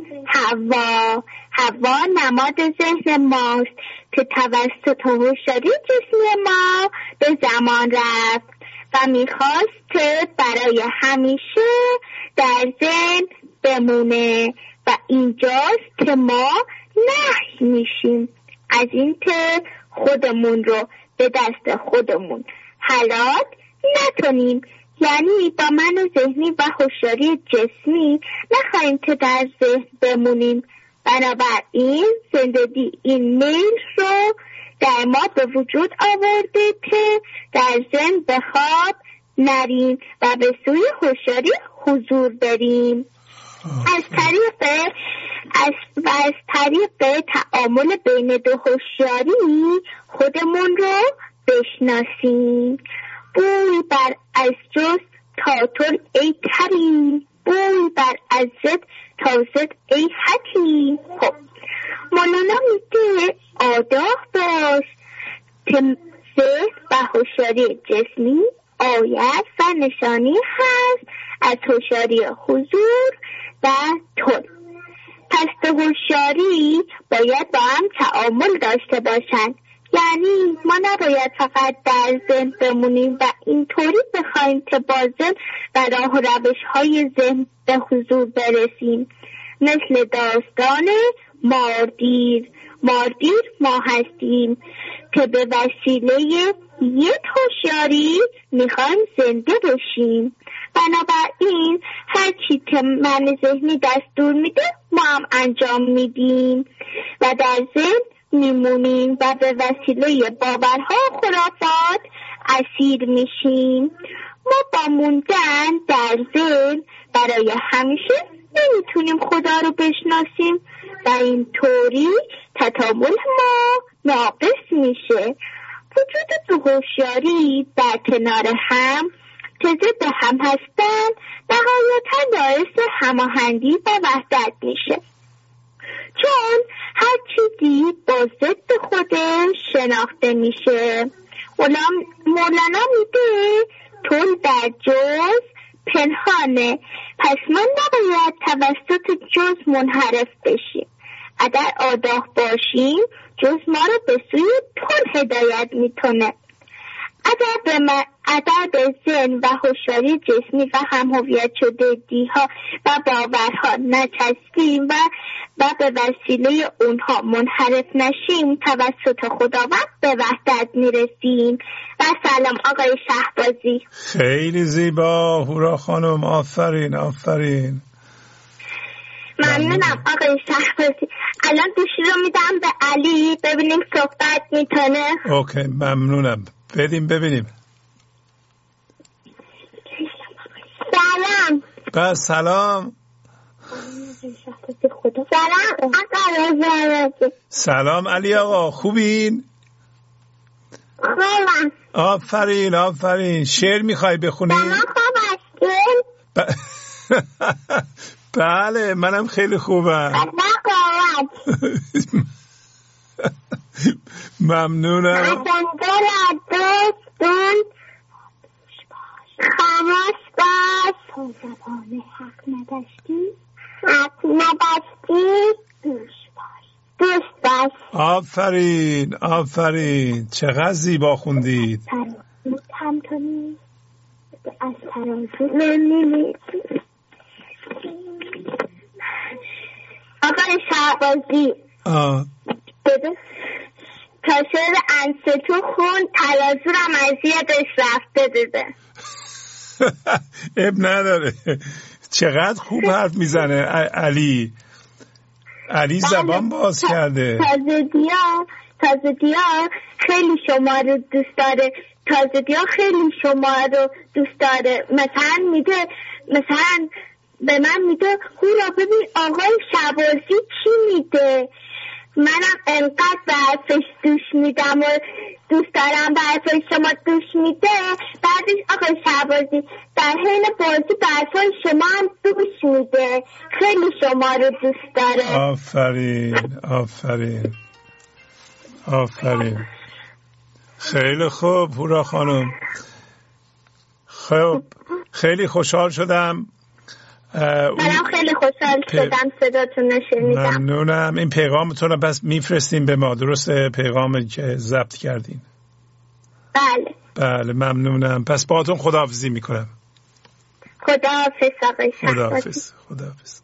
حوا حوا نماد ذهن ماست که توسط هوشیاری جسمی ما به زمان رفت و میخواست که برای همیشه در ذهن بمونه و اینجاست که ما نهی میشیم از این که خودمون رو به دست خودمون هلاک نکنیم. یعنی با من ذهنی و هوشیاری جسمی نخواهیم که در ذهن بمونیم. بنابراین زندگی این میل رو در ما به وجود آورده که در ذهن به خواب نریم و به سوی هوشیاری حضور بریم. از طریق از, از طریق تعامل بین دو هوشیاری خودمون رو بشناسیم. بوی بر از جز تاتل ای کریم، بوی بر از زد تازد ای حکیم. خب مولانا میگه آگاه باش که ذهن و هوشیاری جسمی آیت و نشانی هست از هوشیاری حضور و تل. پس دو هوشیاری باید با هم تعامل داشته باشند. یعنی ما نباید فقط در ذهن بمونیم و اینطوری بخوایم که با ذهن و راه و روش های ذهن به حضور برسیم. مثل داستان ماردیر. ماردیر ما هستیم که به وسیله یک هوشیاری میخوایم زنده بشیم و بنابراین هر چی که من ذهنی دستور میده ما هم انجام میدیم و در ذهن میمونیم و به وسیله باورها و خرافات اسیر میشیم. ما با موندن در ذهن برای همیشه نمیتونیم خدا رو بشناسیم و اینطوری تکامل ما ناقص میشه. وجود دو هوشیاری در کنار هم که ضد هم هستن نهایتا باعث هماهنگی و وحدت میشه، چون هر چیزی با ضد خودش شناخته میشه. مولانا میگه طول در جز پنهانه، پس ما نباید توسط جز منحرف بشیم. اگر آگاه باشیم جز ما رو به سوی طول هدایت میتونه. اگر به من اگر به ذهن و هوشیاری جسمی و هم هویت شدگی‌ها و باورها نچسبیم و و به وسیله اونها منحرف نشیم توسط خداوند به وحدت میرسیم. و سلام آقای شهبازی. خیلی زیبا هورا خانم، آفرین آفرین. ممنونم آقای شهبازی. الان گوشی رو میدم به علی ببینیم صحبت میکنه. اوکی ممنونم، بدیم ببینیم. سلام. با سلام. سلام. سلام علی آقا، خوبین؟ خوبم. آفرین آفرین. شعر میخوای بخونی؟ شما خوب هستین؟ ب... بله منم خیلی خوبم. ممنونم. خاموش باش، تو زبان حق نداشتی، حق نداشتی، دوش باش، دوش باش. آفرین آفرین، چقدر زیبا خوندید. همتونی از ترازو نمیمی. آقای شهبازی آه بده تا شعر انستو خون ترازو رو مزیدش رفته دیده. اب نداره. چقدر خوب حرف میزنه علی. علی زبان باز کرده. تازگی‌ها تازگی‌ها خیلی شما رو دوست داره. تازگی‌ها خیلی شما رو دوست داره. مثلا میگه مثلا به من میگه هورا ببین آقای شهبازی چی میده. منم انقدر به حرفش دوش میدم و دوست دارم به حرفای شما دوش میده. بعدش آقای شهبازی در حین بازی به حرفای شما هم دوش میده. خیلی شما رو دوست داره. آفرین آفرین آفرین. خیلی خوب هورا خانم. خب خیلی خوشحال شدم. منم خیلی خوشحال شدم صداتون رو شنیدم. ممنونم. این پیغامتون رو پس میفرستیم به ما، درسته؟ پیغامی که ضبط کردین. بله بله ممنونم. پس باهاتون خداحافظی میکنم. خداحافظ آقای شهبازی. خداحافظ خداحافظ.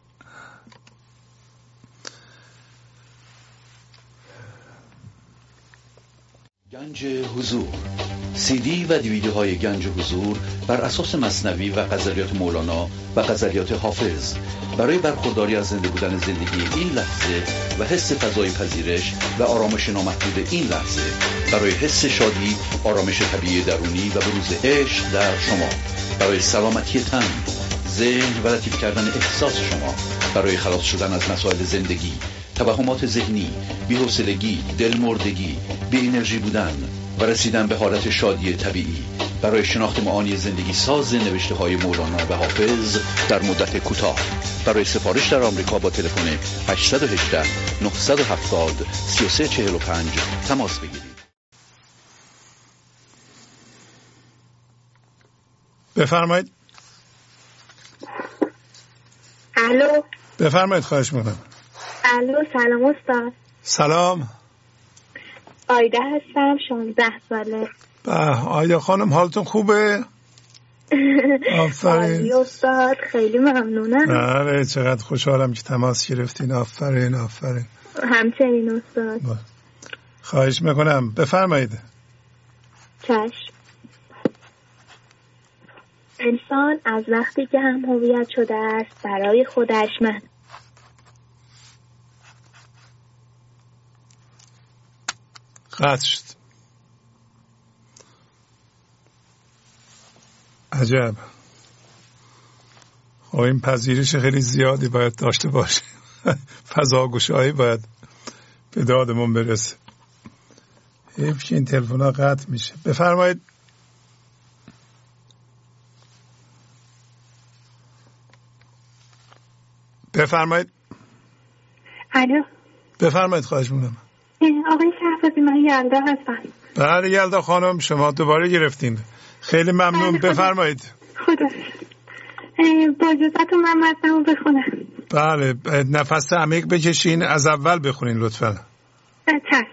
گنج حضور، سی دی و دیویدیوهای گنج حضور بر اساس مثنوی و غزلیات مولانا و غزلیات حافظ برای برخورداری از زنده بودن زندگی این لحظه و حس فضای پذیرش و آرامش نامحدود این لحظه، برای حس شادی، آرامش طبیعی درونی و بروز عشق در شما، برای سلامتی تن، ذهن و لطیف کردن احساس شما، برای خلاص شدن از مسائل زندگی، توهمات ذهنی، بی‌حوصلگی، دلمردگی، بی انرژی بودن و رسیدن به حالت شادی طبیعی، برای شناخت معانی زندگی ساز نوشته های مولانا و حافظ در مدت کوتاه. برای سفارش در آمریکا با تلفن هشت یک هشت نه هفت صفر سه سه چهار پنج تماس بگیرید. بفرمایید. الو. بفرمایید خواهش می‌کنم. الو سلام استاد. سلام. آیده هستم، شانزده ساله. به آیده خانم حالتون خوبه؟ آفرین استاد، خیلی ممنونم. آره چقدر خوشحالم که تماس گرفتین. آفرین آفرین. همچنین استاد. با. خواهش میکنم بفرمایید. چشم. انسان از وقتی که هم هویت شده است برای خودش من قطع شد. عجب. خب این پذیرش خیلی زیادی باید داشته باشه. فضاگوشایی باید به دادمون برسه. حیف که این تلفن ها قطع میشه. بفرمایید. بفرمایید. الو. بفرمایید خواهش می‌کنم. آقای شهبازی من یلدا هستم. بله یلدا خانم شما دوباره گرفتین. خیلی ممنون. بفرمایید. خدا. با اجازهتون من متنمو بخونم. بله نفس عمیق بکشین از اول بخونین لطفا. چشم.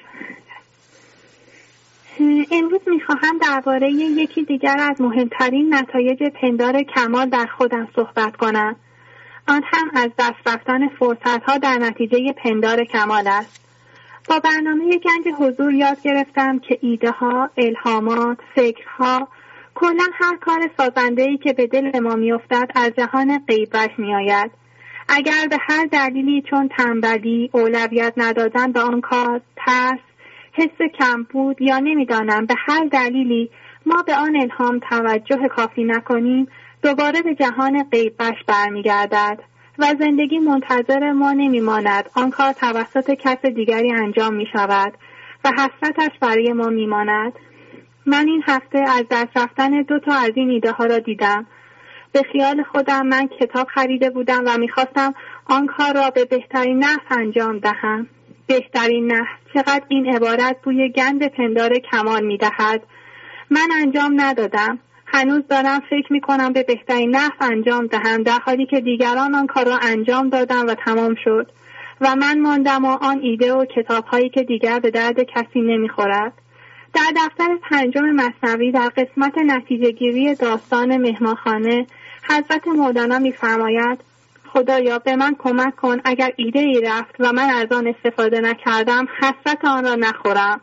امروز میخواهم درباره یکی دیگر از مهمترین نتایج پندار کمال در خودم صحبت کنم. آن هم از دست رفتن فرصت‌ها در نتیجه پندار کمال است. با برنامه گنج حضور یاد گرفتم که ایده‌ها، الهامات، فکرها، کلاً هر کار سازنده‌ای که به دل ما می‌افتد از جهان غیبش می‌آید. اگر به هر دلیلی چون تنبلی، اولویت ندادن به آن کار، ترس، حس کمبود یا نمی‌دانم به هر دلیلی ما به آن الهام توجه کافی نکنیم، دوباره به جهان غیبش برمیگردد و زندگی منتظر ما نمیماند. آن کار توسط کس دیگری انجام می شود و حسرتش برای ما میماند. من این هفته از دست رفتن دو تا از این ایده ها را دیدم. به خیال خودم من کتاب خریده بودم و میخواستم آن کار را به بهترین نحو انجام دهم. بهترین نحو، چقدر این عبارت بوی گند پندار کمال میدهد. من انجام ندادم. هنوز دارم فکر میکنم به بهترین نحو انجام دهم، در حالی که دیگران آن کار را انجام دادن و تمام شد و من ماندم و آن ایده و کتاب هایی که دیگر به درد کسی نمیخورد. در دفتر پنجم مثنوی در قسمت نتیجه گیری داستان مهمانخانه حضرت مولانا میفرماید خدایا به من کمک کن اگر ایده ای رفت و من از آن استفاده نکردم حسرت آن را نخورم.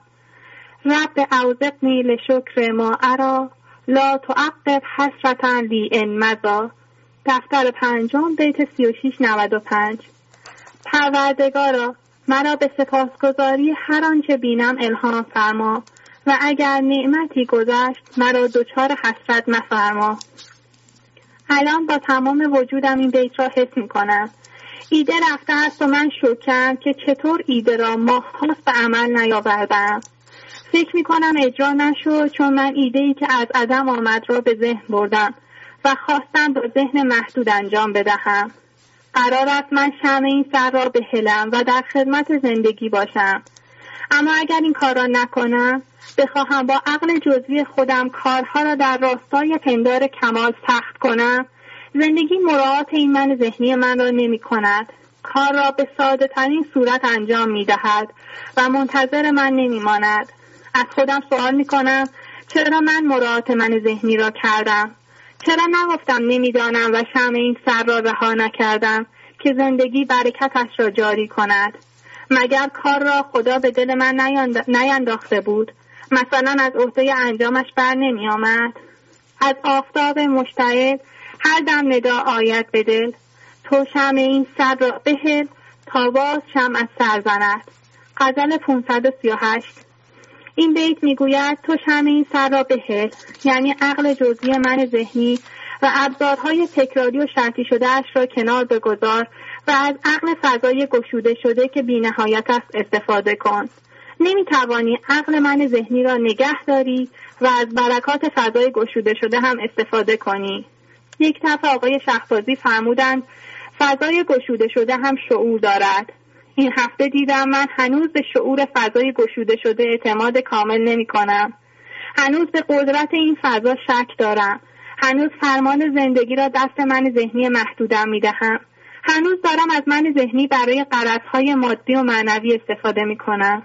رب اوزقنی لشکر ما ارا لا تعقب حسرتن لی ان مضا. دفتر پنجم بیت سی و شش نود و پنج. پروردگارا مرا به سپاسگزاری هر آنچه بینم الهام فرما و اگر نعمتی گذشت مرا دچار حسرت مفرما. الان با تمام وجودم این بیت را حس می کنم. ایده رفته است و من شوکم که چطور ایده را ماه‌هاست به عمل نیاوردم. فکر می کنم اجرا نشد چون من ایده‌ای که از عدم آمد را به ذهن بردم و خواستم با ذهن محدود انجام بدهم. قرار است من شمع این سر را بهلم و در خدمت زندگی باشم. اما اگر این کار را نکنم بخواهم با عقل جزوی خودم کارها را در راستای پندار کمال سخت کنم، زندگی مراعات این من ذهنی من را نمی کند. کار را به ساده ترین صورت انجام می دهد و منتظر من نمی ماند. از خودم سوال می کنم چرا من مراعات من ذهنی را کردم؟ چرا نگفتم نمیدانم و شمع این سر را رها نکردم که زندگی برکتش را جاری کند؟ مگر کار را خدا به دل من نینداخته بود؟ مثلا از عهده انجامش بر نمی آمد؟ از آفتاب مشتعل هر دم ندا آید به دل، تو شمع این سر را بهل تا باز شمع از سر زند. غزل پانصد و سی و هشت. این بیت میگوید تو شمع این سر را بهل، یعنی عقل جزئی من ذهنی و ابزارهای تکراری و شرطی شده اش را کنار بگذار و از عقل فضای گشوده شده که بی نهایت است استفاده کن. نمیتوانی عقل من ذهنی را نگه داری و از برکات فضای گشوده شده هم استفاده کنی. یک دفعه آقای شهبازی فرمودند فضای گشوده شده هم شعور دارد. این هفته دیدم من هنوز به شعور فضای گشوده شده اعتماد کامل نمی کنم. هنوز به قدرت این فضا شک دارم. هنوز فرمان زندگی را دست من ذهنی محدودم می دهم. هنوز دارم از من ذهنی برای غرضهای مادی و معنوی استفاده می کنم.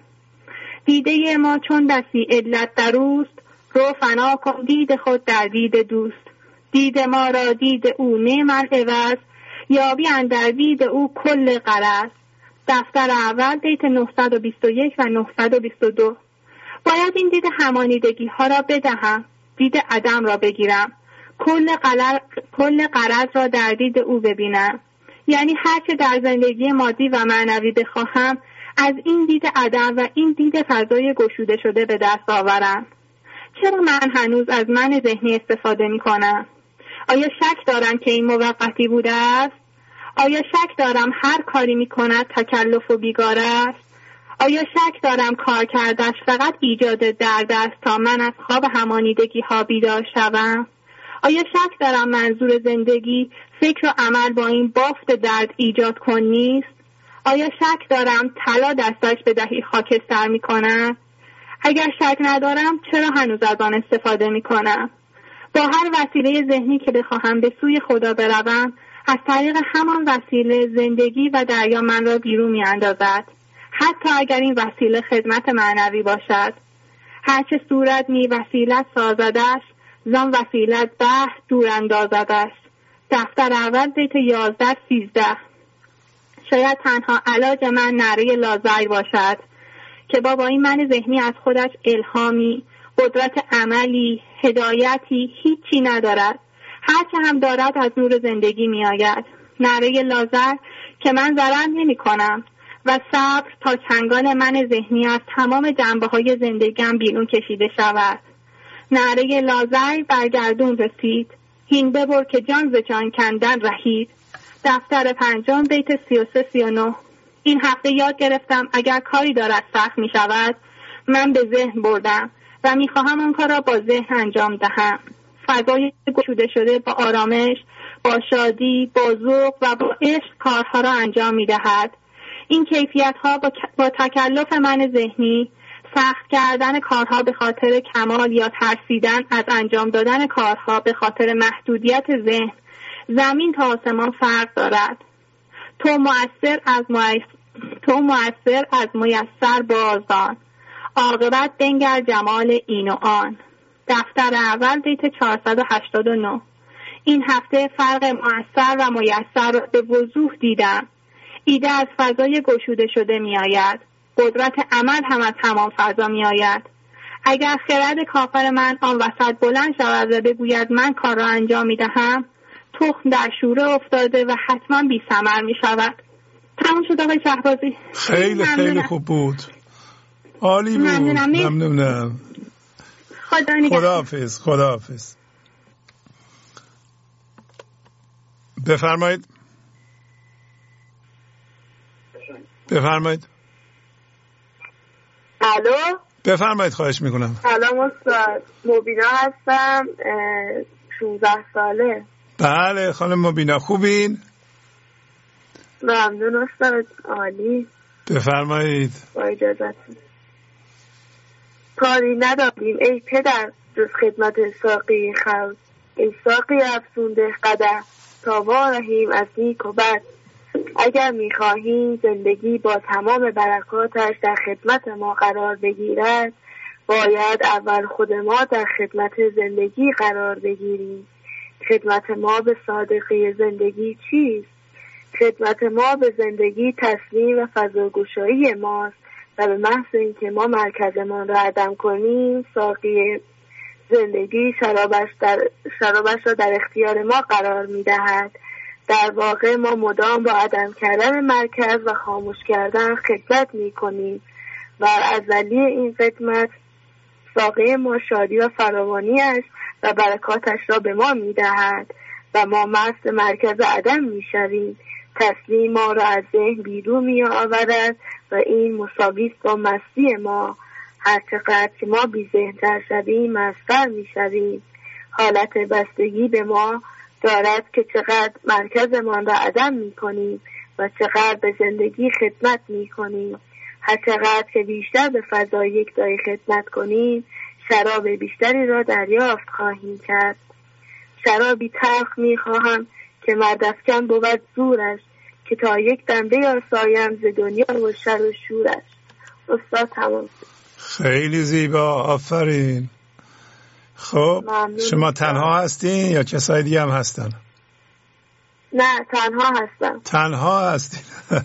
دیده ما چون بسی علت در اوست، رو فنا کن دید خود در دید دوست. دید ما را دید او نعم العوض، یابی اندر دید او کل غرض. دفتر اول بیت نهصد و بیست و یک و نهصد و بیست و دو. باید این دید همانیدگی ها را بدهم، دید عدم را بگیرم. کل قرض کل قرض را در دید او ببینم. یعنی هر چه در زندگی مادی و معنوی بخواهم از این دید عدم و این دید فضای گشوده شده به دست آورم. چرا من هنوز از من ذهنی استفاده می کنم؟ آیا شک دارم که این موقتی بوده است؟ آیا شک دارم هر کاری می کند تکلف و بیگار است؟ آیا شک دارم کار کردش فقط ایجاد درد است تا من از خواب همانیدگی ها بیدار شوم؟ آیا شک دارم منظور زندگی فکر و عمل با این بافت درد ایجاد کن نیست؟ آیا شک دارم طلا دستش به دهی خاکستر می کند؟ اگر شک ندارم چرا هنوز از آن استفاده می کنم؟ با هر وسیله ذهنی که بخواهم به سوی خدا بروم، از طریق همان وسیله زندگی و دریا من را بیرون می اندازد. حتی اگر این وسیله خدمت معنوی باشد. هرچه صورت می وسیلت سازدش، زان وسیلت بحث دور اندازدش. دفتر اول بیت یازده سیزده. شاید تنها علاج من نعره لازعی باشد که بابا این من ذهنی از خودش الهامی، قدرت عملی، هدایتی هیچی ندارد. هرچه هم دارد از نور زندگی می آید. نعره لازر که من ضرر نمی کنم و صبر تا چنگان من ذهنی از تمام جنبه های زندگیم بیرون کشیده شود. نعره لازر برگردون رسید، هین ببر که جان ز جان کندن رهید. دفتر پنجم بیت سی و سه سی و نه. این هفته یاد گرفتم اگر کاری دارد سخت می شود من به ذهن بردم و می خواهم آن کار را با ذهن انجام دهم. فضای گشوده شده با آرامش، با شادی، با ذوق و با عشق کارها را انجام می دهد. این کیفیت ها با, با تکلف من ذهنی، سخت کردن کارها به خاطر کمال یا ترسیدن از انجام دادن کارها به خاطر محدودیت ذهن، زمین تا آسمان فرق دارد. تو مؤثر از مؤثر تو مؤثر از میسر بازدان، عاقبت بنگر جمال این و آن. دفتر اول بیت چهارصد و هشتاد و نه. این هفته فرق مؤثر و میسر را به وضوح دیدم. ایده از فضای گشوده شده می آید. قدرت عمل هم از همان فضا می آید. اگر خرد کافر من آن وسط بلند شود و بگوید من کار را انجام می دهم، تخم در شوره افتاده و حتما بی ثمر می شود. تمام شد آقای شهبازی. خیلی خیلی خوب بود. عالی بود. ممنونم. ممنونم. خدا خداحافظ. خداحافظ. بفرمایید. بفرمایید. الو. بفرمایید خواهش میکنم. سلام استاد. مبینا هستم. شانزده ساله. بله خانم مبینا خوبین؟ ممنون استاد. عالی. بفرمایید. با اجازتون. کاری نداریم ای پدر جز خدمت ساقی خلق. ای ساقی افسونده قدر تا وارهیم از نیک و بد. اگر میخواهیم زندگی با تمام برکاتش در خدمت ما قرار بگیرد، باید اول خود ما در خدمت زندگی قرار بگیریم. خدمت ما به صادقه زندگی چیست؟ خدمت ما به زندگی تسلیم و فضاگشایی ماست و به محض اینکه ما مرکزمان را عدم کنیم، ساقی زندگی شرابش, در شرابش را در اختیار ما قرار می‌دهد. در واقع ما مدام با عدم کردن مرکز و خاموش کردن خدمت می‌کنیم و ازلی این خدمت ساقی ما شادی و فراوانی است و برکاتش را به ما می‌دهد و ما مست مرکز عدم می‌شویم. تسلیم ما را از ذهن بیرون می‌آورد و این مساوی است با مستی ما. هر چقدر که ما بی ذهن‌تر شویم مست‌تر می‌شویم. حالت بستگی به ما دارد که چقدر مرکزمان را عدم می‌کنیم و چقدر به زندگی خدمت می‌کنیم. هر چقدر که بیشتر به فضای یک دای خدمت کنیم، شراب بیشتری را دریافت خواهیم کرد. شرابی تلخ می‌خواهم که مردفکن بود زورش، که تا یک دنده آسایم ز دنیا و شر و شورش. استاد تمام. خیلی زیبا، آفرین. خب شما تنها هستین یا کسای دیگه هم هستن؟ نه تنها هستم. تنها هستین.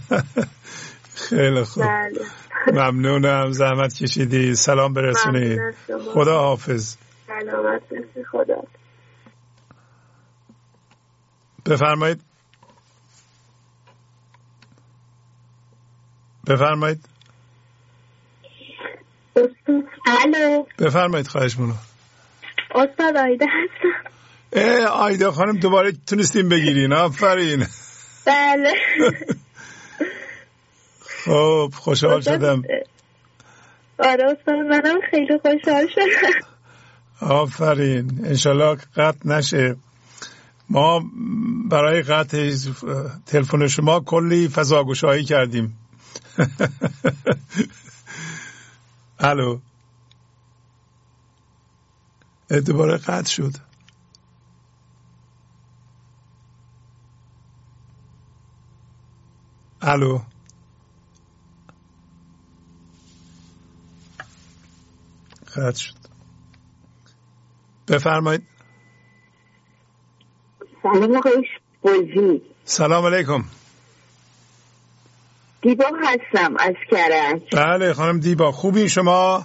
خیلی خوب. بله. ممنونم زحمت کشیدی. سلام برسونید. خدا حافظ. سلامت باشی. خدا. بفرمایید. بفرمایید. الو. بفرمایید خواهش می‌کنم. استاد آیده هستم. اه آیده خانم دوباره تونستیم بگیرین. آفرین. بله. خب خوشحال شدم. آره استاد منم خیلی خوشحال شدم. آفرین. انشالله قطع نشه. ما برای قطع تلفن شما کلی فضاگشایی کردیم. الو. دوباره قطع شد. الو. قطع شد. بفرمایید. سلام آقای بازی. سلام علیکم. دیبا هستم از کرج. بله خانم دیبا، خوبی شما؟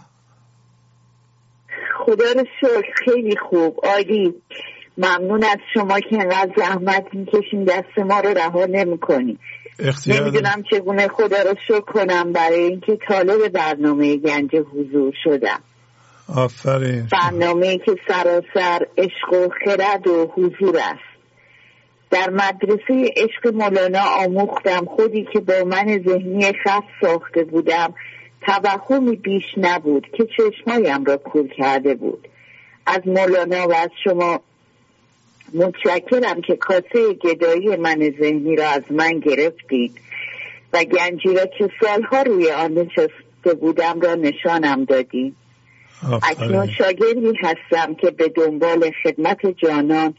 خدا رو شکر خیلی خوب، عالی. ممنون از شما که انقدر زحمت میکشین، دست ما رو رها نمیکنین. نمیدونم چگونه خدا رو شکر کنم برای اینکه طالب برنامه گنج حضور شدم. آفرین. برنامه‌ای که سراسر عشق و خرد و حضور است. در مدرسه عشق مولانا آموختم، خودی که با من ذهنی خاص ساخته بودم توهمی بیش نبود که چشمایم را کور کرده بود. از مولانا و از شما متشکرم که کاسه گدایی من ذهنی را از من گرفتید و گنجی را که سالها روی آن نشسته بودم را نشانم دادید. اکنون شاگردی هستم که به دنبال خدمت جانان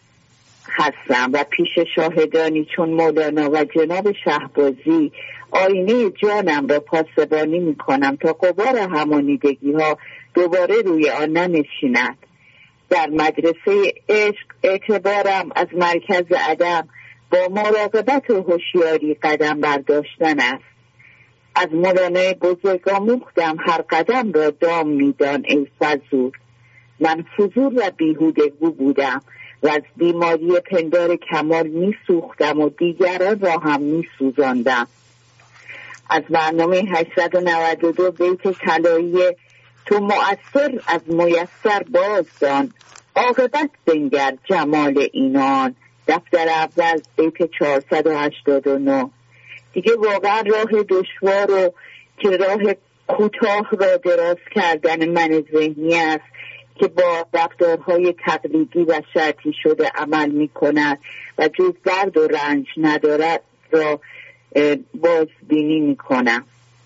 هستم و پیش شاهدانی چون مولانا و جناب شهبازی آینه جانم را پاسبانی می کنم تا غبار همانیدگی ها دوباره روی آن ننشیند. در مدرسه عشق اعتبارم از مرکز عدم با مراقبت و هوشیاری قدم برداشتن است. از مولانا بزرگ آموختم هر قدم را دام میدان ای فضول. من فضول و بیهودگو بودم و از بیماری پندار کمال می سوختم و دیگران را هم می سوزاندم. از برنامه هشتصد و نود و دو بیت طلایی تو مؤثر از میسر بازدان، عاقبت بنگر جمال اینان، دفتر اول بیت چهارصد و هشتاد و نه. دیگه واقعا راه دشوار و که راه کوتاه را دراز کردن من ذهنی است که با رفتارهای تقلیدی و شرطی شده عمل می کند و جز درد و رنج ندارد را بازبینی می کنم.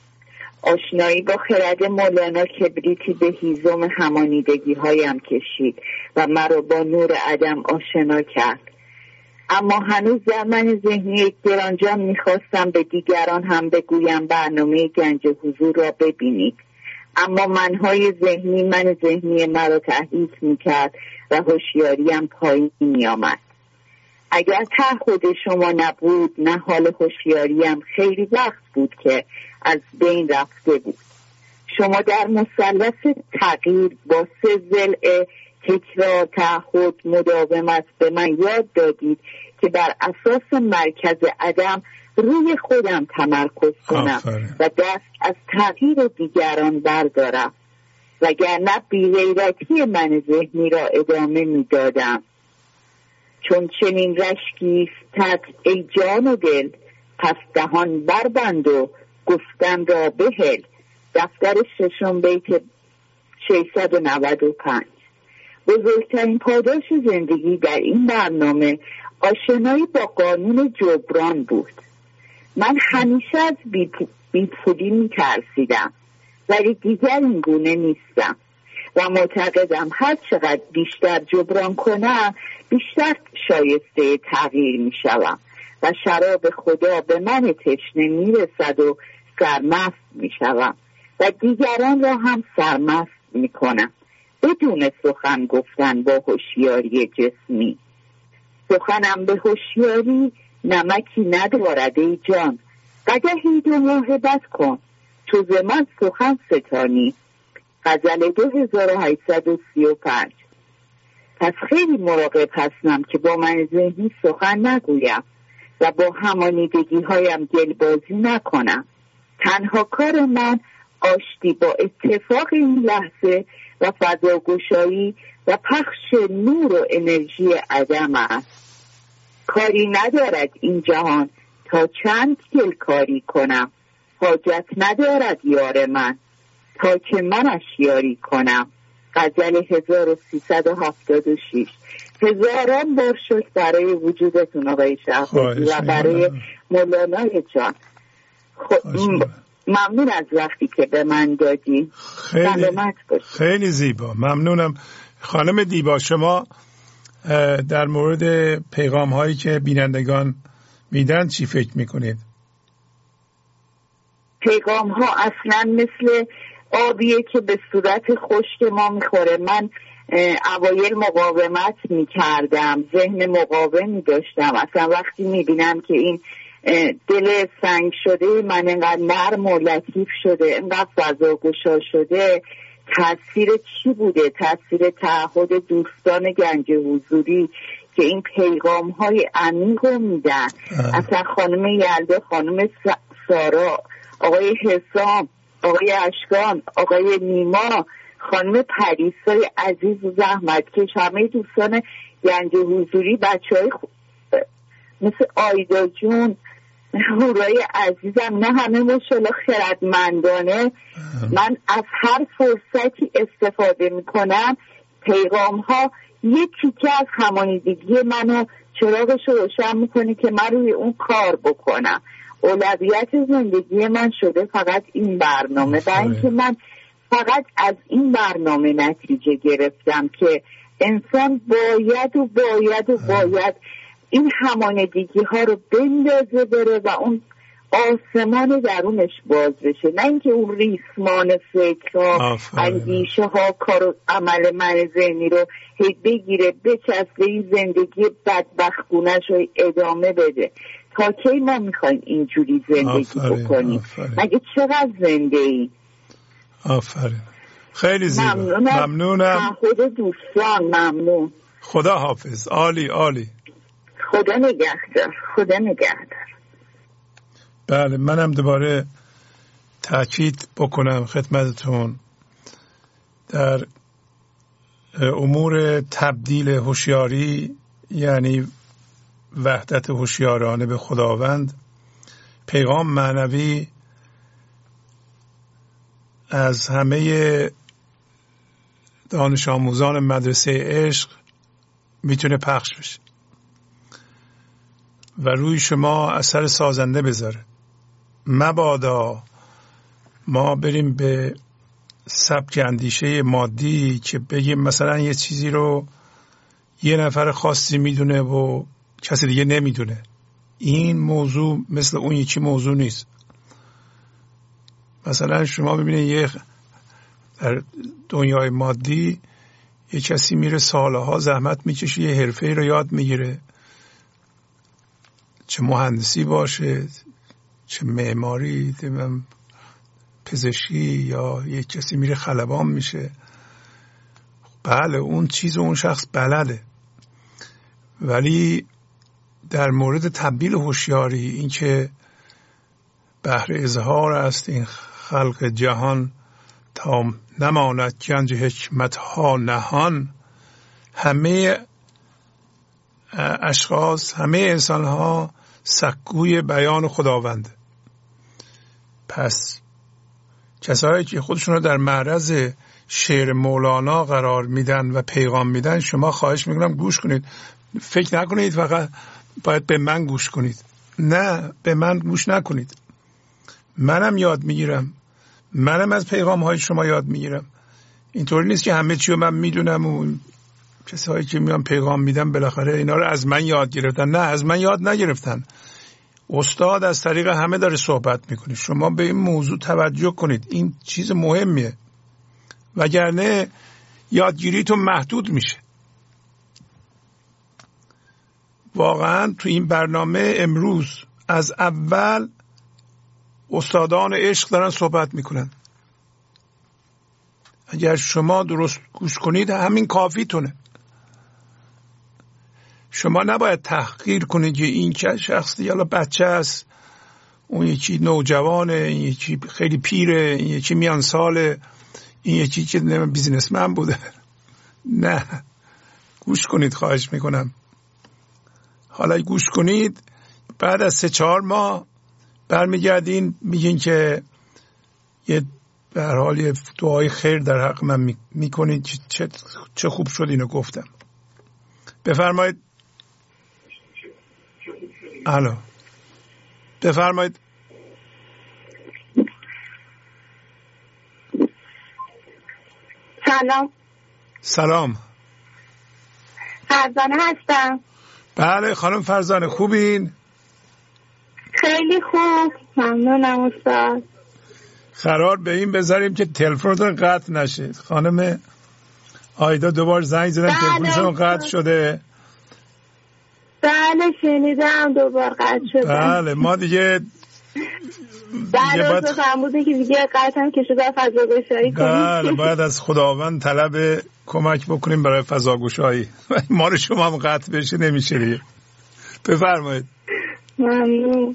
آشنایی با خرد مولانا کبریتی به هیزم همانیدگی هایم کشید و مرا با نور عدم آشنا کرد. اما هنوز در من ذهنی گرانجان میخواستم به دیگران هم بگویم برنامه گنج حضور را ببینید، اما منهای ذهنی من ذهنی مرا تهدید میکرد و هوشیاریم پایین میآمد. اگر ته خود شما نبود، نه حال هوشیاریم خیلی وقت بود که از بین رفته بود. شما در مثلث تغییر با سه ضلع تکرار، تعهد، مداومت به من یاد دادید که بر اساس مرکز عدم روی خودم تمرکز کنم آفره. و دست از تغییر دیگران بردارم، وگرنه بی‌غیرتی من ذهنی را ادامه می دادم. چون چنین رشکیستت ای جان و دل، پس دهان بربند و گفتن را بهل. دفتر ششم بیت ششصد و نود و پنج. بزرگترین پاداش زندگی در این برنامه آشنایی با قانون جبران بود. من همیشه از بیپولی می ترسیدم، ولی دیگر این گونه نیستم و معتقدم هر چقدر بیشتر جبران کنم بیشتر شایسته تغییر می شوم و شراب خدا به من تشنه می رسد و سرمست می شوم و دیگران را هم سرمست می کنم بدون سخن گفتن با هوشیاری جسمی. سخنم به هوشیاری نمکی ندارد ای جان، قدحی دو محبت کن تو ز من سخن ستانی. غزل دو هزار و هشتصد و سی و پنج. پس خیلی مراقب هستم که با من ذهنی سخن نگویم و با همانیدگی هایم دلبازی نکنم. تنها کار من آشتی با اتفاق این لحظه و فضاگشایی و پخش نور و انرژی عدم است. کاری ندارد این جهان تا چند دل کاری کنم، حاجت ندارد یار من تا که منش یاری کنم. غزل هزار و سیصد و هفتاد و شش. هزاران بار شد برای وجودتون آقای شهبازی و برای مولانای جان. خب ممنون از وقتی که به من دادی. خیلی, خیلی زیبا، ممنونم. خانم دیبا، شما در مورد پیغام هایی که بینندگان میدن چی فکر میکنید؟ پیغام ها اصلا مثل آبیه که به صورت خشک ما میخوره. من اوایل مقاومت میکردم، ذهن مقاومی داشتم. اصلا وقتی میبینم که این دل سنگ شده من انقدر نرم و لطیف شده، انقدر فضاگشا شده، تاثیر چی بوده؟ تاثیر تعهد دوستان گنج حضوری که این پیغام های عمیق رو میدن. اصلا خانم یلدا، خانم سارا، آقای حسام، آقای اشکان، آقای نیما، خانم پریسای عزیز و زحمتکش، همه دوستان گنج حضوری، بچه های خ... مثل آیدا جون، هورای عزیزم، نه همه ماشاءالله خردمندانه. من از هر فرصتی استفاده میکنم. پیغام ها یکی که از همانیدگی منو چراغش رو روشن میکنه که من روی اون کار بکنم. اولویت زندگی من شده فقط این برنامه، برای اینکه من فقط از این برنامه نتیجه گرفتم که انسان باید و باید و باید این همانیدگی ها رو بندازه بره و اون آسمان درونش باز بشه، نه اینکه اون ریسمان فکرها، اندیشه ها، کار و عمل من ذهنی رو هی بگیره بچسبه این زندگی بدبختگونش رو ادامه بده. تا کی ما میخوایم اینجوری زندگی آفرین. بکنیم آفرین. مگه چقدر زنده ای؟ آفرین، خیلی زیبا. ممنونم. ممنونم. خدا دوستان، ممنون. خدا حافظ. عالی عالی. خدا نگهدار. خدا نگهدار. بله، منم دوباره تاکید بکنم خدمتتون در امور تبدیل هوشیاری، یعنی وحدت هوشیارانه به خداوند. پیغام معنوی از همه دانش آموزان مدرسه عشق میتونه پخش بشه و روی شما اثر سازنده بذاره. مبادا ما بریم به سبک اندیشه مادی که بگیم مثلا یه چیزی رو یه نفر خاصی میدونه و کسی دیگه نمیدونه. این موضوع مثل اون یکی موضوع نیست. مثلا شما ببینید یه در دنیای مادی یه کسی میره سالها زحمت میکشه یه حرفه‌ای رو یاد میگیره، چه مهندسی باشه، چه معماری، پزشکی، یا یک کسی میره خلبان میشه. بله، اون چیز اون شخص بلده. ولی در مورد تبدیل هوشیاری، این که بهر اظهار است این خلق جهان تا نماند گنج حکمت ها نهان، همه اشخاص، همه انسان ها سکوی بیان خداونده. پس کسایی که خودشون رو در معرض شعر مولانا قرار میدن و پیغام میدن، شما خواهش میکنم گوش کنید. فکر نکنید فقط باید به من گوش کنید. نه، به من گوش نکنید. منم یاد میگیرم، منم از پیغام های شما یاد میگیرم. اینطوری نیست که همه چی رو من میدونم و کسایی که میان پیغام میدن بالاخره اینا رو از من یاد گرفتن. نه، از من یاد نگرفتن. استاد از طریق همه داره صحبت میکنه. شما به این موضوع توجه کنید، این چیز مهمیه، وگرنه یادگیریتون محدود میشه. واقعا تو این برنامه امروز از اول استادان عشق دارن صحبت میکنن. اگر شما درست گوش کنید همین کافیتونه. شما نباید تحقیر کنید که این که شخص دیگه حالا بچه است، اون یکی نوجوانه، این یکی خیلی پیره، این یکی میان ساله، این یکی که بیزینسمن بوده. نه، گوش کنید خواهش میکنم. حالا گوش کنید، بعد از سه چهار ماه برمیگردین میگین که یه به هر حال یه دعای خیر در حق من میکنید، چه, چه خوب شد اینو گفتم. بفرمایید. الو، بفرمایید. سلام. سلام، فرزانه هستم. بله خانم فرزانه، خوبین؟ خیلی خوب، ممنونم استاد. قرار به این بذاریم که تلفنتون قطع نشه. خانم آیدا دوبار زنگ زدن تلفنشون قطع شده. بله شنیدم دوبار قطع شده. بله ما دیگه بله باید... بوده که دیگه قطع هم که شده فضاگوشایی کنیم. بله باید از خداوند طلب کمک بکنیم برای فضاگوشایی. ما رو شما هم قطع بشه نمیشه دیگه. بفرمایید. ممنون.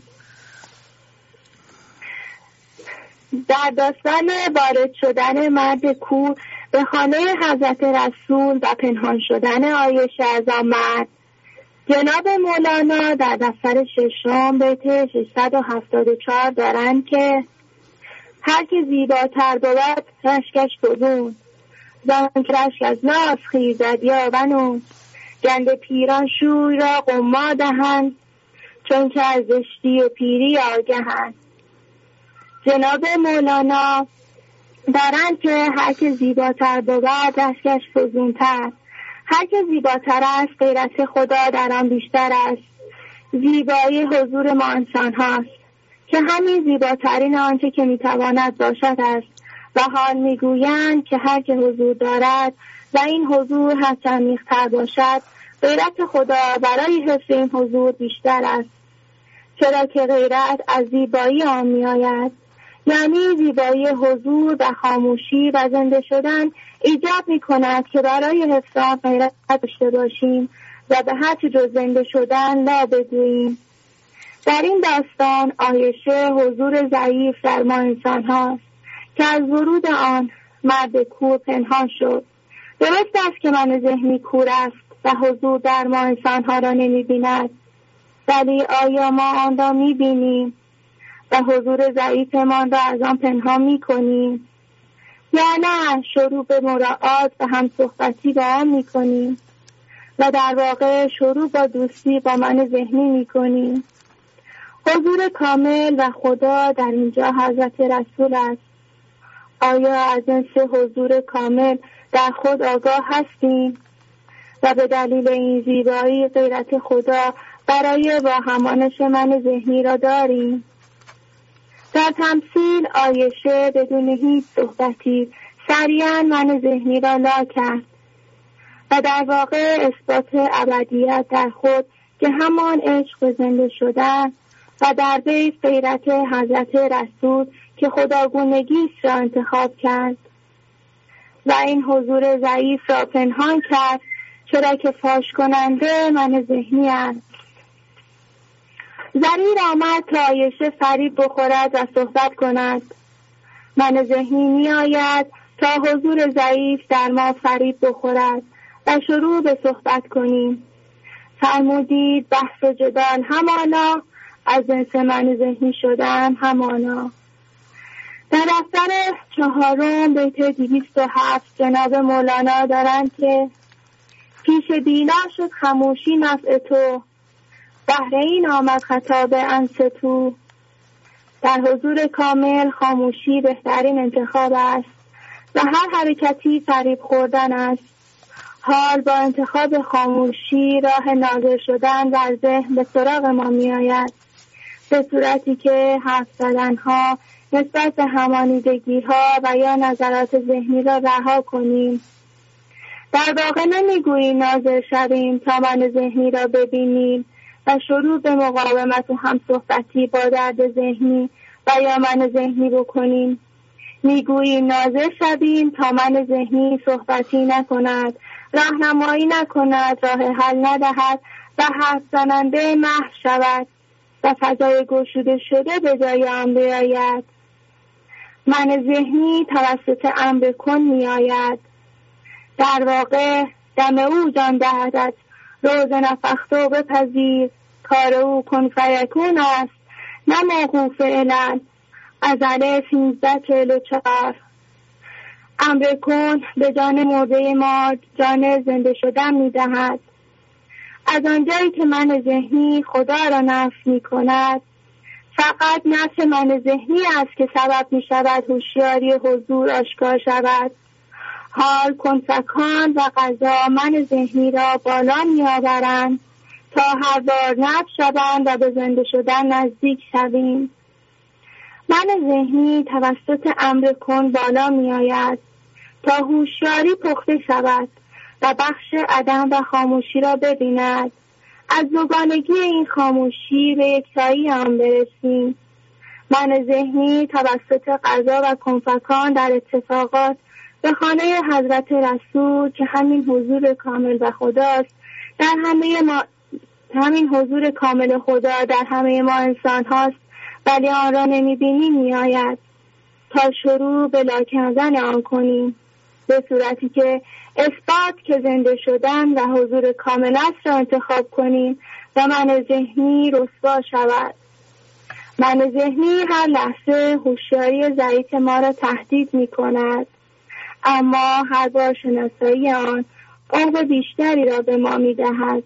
در داستان وارد شدن مرد کور به خانه حضرت رسول و پنهان شدن عایشه از آن مرد، جناب مولانا در دفتر ششم بیت ششصد و هفتاد و چهار دارند که هر که زیباتر بود رشکش فزون، زن که رشک از ناز خیزد یا بنون، گند پیران شوی را قما دهند، چون که از زشتی و پیری آگهند. جناب مولانا دارند که هر که زیباتر بود رشکش فزونتر. هر که زیباتر است غیرت خدا در آن بیشتر است. زیبایی حضور ما انسان هاست که همین زیباترین آنچه که میتواند باشد است و حال میگویند که هر که حضور دارد و این حضور هرچند عمیق‌تر باشد غیرت خدا برای حفظ این حضور بیشتر است، چرا که غیرت از زیبایی آن میآید. یعنی زیبایی حضور و خاموشی و زنده شدن ایجاب می کند که برای حفظ آن غیرت داشته باشیم و به هر چه جز زنده شدن لا بگوییم. در این داستان عایشه حضور ضعیف در ما انسان هاست که از ورود آن مرد کور پنهان شد. درست است که من ذهنی کور است و حضور در ما انسان ها را نمی بیند، ولی آیا ما آن را می بینیم و حضور ضعیفمان را از آن پنهان می کنیم یا نه شروع به مراعات و هم صحبتی با آن می کنیم و در واقع شروع با دوستی با من ذهنی می کنیم؟ حضور کامل و خدا در اینجا حضرت رسول است. آیا از جنس حضور کامل در خود آگاه هستیم و به دلیل این زیبایی غیرت خدا برای با همانش من ذهنی را داریم؟ در تمثیل عایشه بدون هیچ صحبتی سریعا من ذهنی را لا کرد و در واقع اثبات ابدیت در خود که همان عشق زنده شدن و در بیت غیرت حضرت رسول که خداگونگی را انتخاب کرد و این حضور ضعیف را پنهان کرد، چرا که فاش کننده من ذهنی است. ضریر آمد تا عایشه فریب بخورد و صحبت کند. من ذهنی می آید تا حضور ضعیف در ما فریب بخورد و شروع به صحبت کنیم. فرمودید بحث و جدال همانا، از جنس من ذهنی شدن همانا. در دفتر چهارم بیت دویست و هفت جناب مولانا دارند که پیش بینا شد خاموشی نفع تو، بهر این آمد خطاب انستو. در حضور کامل خاموشی بهترین انتخاب است و هر حرکتی فریب خوردن است. حال با انتخاب خاموشی راه ناظر شدن در ذهن به سراغ ما می آید، به صورتی که حرف زدن ها نسبت به همانیدگی ها و یا نظرات ذهنی را رها کنیم. در واقع نمیگوییم ناظر شویم تا من ذهنی را ببینیم و شروع به مقاومت و هم صحبتی با درد ذهنی و یا من ذهنی بکنیم. میگوییم ناظر شویم تا من ذهنی صحبتی نکند، راهنمایی نکند، راه حل ندهد و حرف زننده محو شود و فضای گشوده شده به جای آن بیاید. من ذهنی توسط امر کن می آید. در واقع دم او جان دهدت، روز نفختو بپذیر، کار او کن فیکون است، نه موقوف علل. ازله سیزده چهل و چهار. امر کن به جان مرده ما جان زنده شدن می دهد. از آنجایی که من ذهنی خدا را نفی می کند، فقط نفس من ذهنی است که سبب می شود هوشیاری حضور آشکار شود. حال کنفکان و قضا من ذهنی را بالا می آورند تا هر بار نفی شوند و به زنده شدن نزدیک شویم. من ذهنی توسط امر کن بالا می آید تا هوشیاری پخته شود و بخش عدم و خاموشی را ببیند. از دوگانگی این خاموشی به یکتایی آن برسیم. من ذهنی توسط قضا و کنفکان در اتفاقات به خانه حضرت رسول که همین حضور کامل و خداست در همه ما، همین حضور کامل خدا در همه ما انسان هاست ولی آن را نمی بینیم می آید تا شروع به لا کردن آن کنیم، به صورتی که اثبات که زنده شدن و حضور کامل است را انتخاب کنیم و من ذهنی رسوا شود. من ذهنی هر لحظه هوشیاری ضعیف ما را تهدید می کند، اما هر بار شناسایی آن عمق بیشتری را به ما می دهد.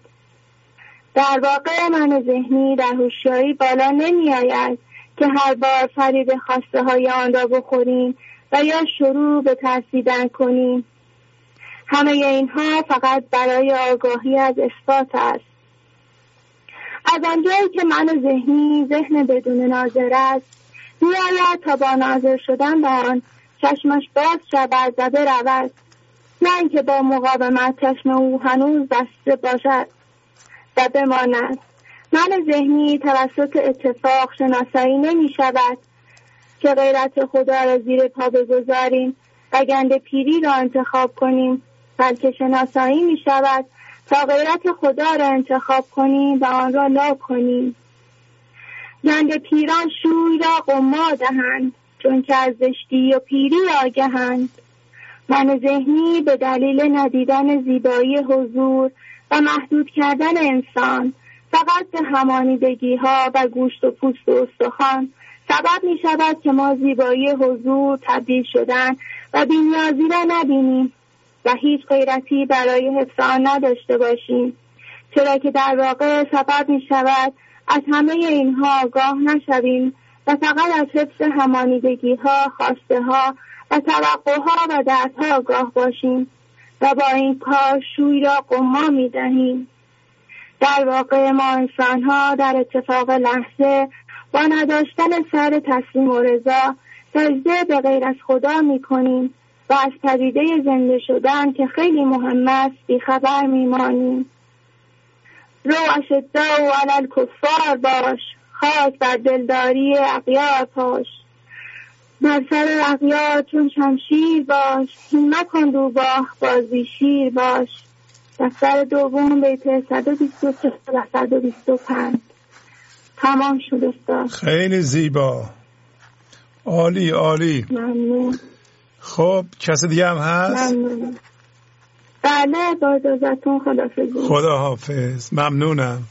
در واقع من ذهنی در هوشیاری بالا نمی آید که هر بار فریب خواسته های آن را بخوریم و یا شروع به ترسیدن کنیم. همه اینها فقط برای آگاهی از اثبات است. از آنجایی که من ذهنی ذهن بدون ناظر است، می‌آید تا با ناظر شدن به آن چشمش باز شود و برود، نه اینکه با مقاومت چشم او هنوز بسته باشد و بماند. من ذهنی توسط اتفاق شناسایی نمی شود که غیرت خدا را زیر پا بگذاریم و گند پیری را انتخاب کنیم، بلکه شناسایی می شود تا غیرت خدا را انتخاب کنیم و آن را لا کنیم. گند پیران شوی را قما دهند چون که از زشتی و پیری آگهند. من ذهنی به دلیل ندیدن زیبایی حضور و محدود کردن انسان فقط به همانیدگی ها و گوشت و پوست و استخوان سبب می شود که ما زیبایی حضور تبدیل شدن و بی‌نیازی را نبینیم و هیچ غیرتی برای حفظ آن نداشته باشیم، چرا که در واقع سبب می شود از همه اینها آگاه نشویم و فقط از حفظ همانیدگی ها، خواسته ها و توقع ها و دردها آگاه باشیم و با این کار شوی را قما می دهیم. در واقع ما انسان ها در اتفاق لحظه با نداشتن سر تسلیم و رضا سجده به غیر از خدا می کنیم و از پدیده زنده شدن که خیلی مهم است بیخبر می مانیم. رو اشداء و علی الکفار باش، خاک بر دلداری اغیار پاش، بر سر اغیار چون شمشیر باش، هیمه کن روباه بازی شیر باش. دفتر دوم بیت صد و بیست و سه و صد و بیست و پنج. تمام شد استاد. خیلی زیبا، عالی عالی. ممنون. خب کسی دیگه هم هست؟ ممنون. بله با اجازتون خداحافظ. خدا حافظ. ممنونم.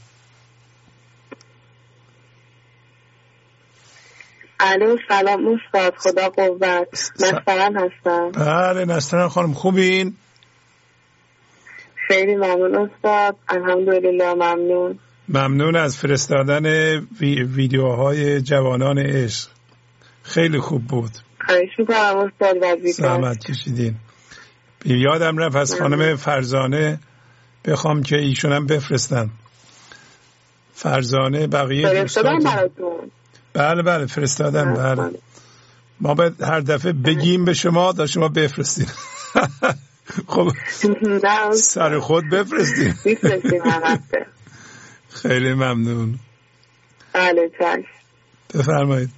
الو سلام استاد، خدا قوت. نسترن هستم. بله نسترن خانم، خوبین؟ خیلی ممنون استاد، الحمدلله. ممنون ممنون از فرستادن وی... ویدیوهای جوانان عشق، خیلی خوب بود. خواهش میکنم استاد. وظیفه زحمت کشیدین. یادم رفت از خانم فرزانه بخوام که ایشون هم بفرستن. فرزانه بقیه فرستادن براتون؟ بله بله فرستادن. بله ما باید هر دفعه بگیم به شما تا شما بفرستین. خب سر خود بفرستین. خیلی ممنون. بله چشم. بفرمایید.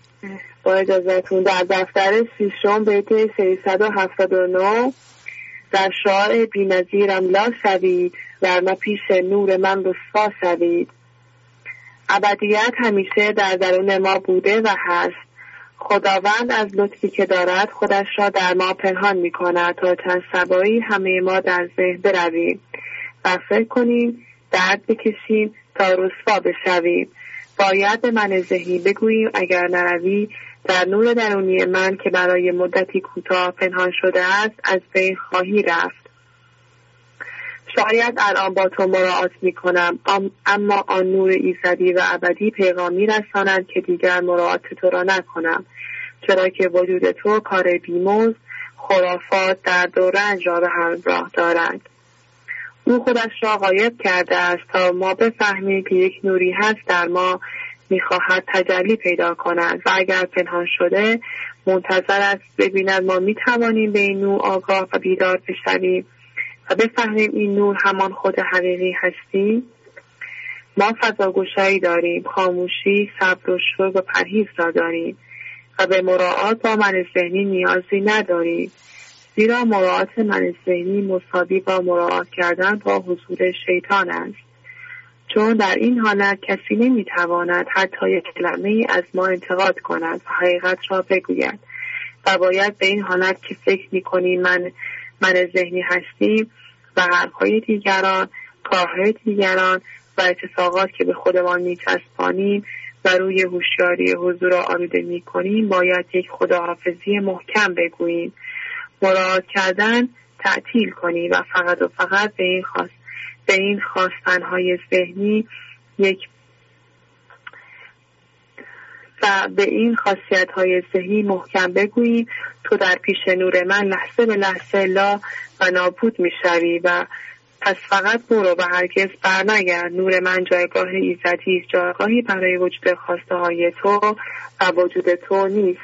با اجازتون در دفتر سیشم بیت سیصد و هفتاد و نه در شعاع بی نظیرم لا شوید، ورنه پیش نور من رسوا شوید. ابدیت همیشه در درون ما بوده و هست. خداوند از لطفی که دارد خودش را در ما پنهان می کند تا چند شبایی همه ما در ذهن برویم و فکر کنیم، درد بکشیم تا رسوا بشویم. باید به من ذهنی بگوییم اگر نروی در نور درونی من که برای مدتی کوتاه پنهان شده است از بین خواهی رفت. شاید الان با تو مراعات می کنم، اما آن نور ایزدی و ابدی پیغامی رساند که دیگر مراعات تو را نکنم، چرا که وجود تو کار بیموز، خرافات، درد و رنج را به همراه دارد. او خودش را غایب کرده است تا ما بفهمیم که یک نوری هست در ما میخواهد تجلی پیدا کند و اگر پنهان شده منتظر است ببیند ما میتوانیم به این نور آگاه و بیدار بشویم و بفهمیم این نور همان خود حقیقی هستیم. ما فضاگوشایی داریم، خاموشی، صبر و شکر و پرهیز را داریم و به مراعات با من ذهنی نیازی نداریم، زیرا مراعات من ذهنی مساوی با مراعات کردن با حضور شیطان است. چون در این حالت کسی نمیتواند حتی یک کلمه ای از ما انتقاد کند و حقیقت را بگوید و باید به این حالت که فکر میکنیم من من ذهنی هستیم و حرفهای دیگران، کارهای دیگران و اتفاقات که به خودمان میچسبانیم و روی هوشیاری حضور را آلوده میکنیم باید یک خداحافظی محکم بگوییم، مراعات کردن تعطیل کنیم و فقط و فقط به این خواست به این خواستنهای ذهنی یک و به این خاصیت‌های ذهنی محکم بگوییم تو در پیش نور من لحظه به لحظه لا و نابود می‌شوی و پس فقط برو و هرگز برنگرد. نور من جایگاه ایزدی است، جایگاهی برای وجود خواسته‌های تو و وجود تو نیست.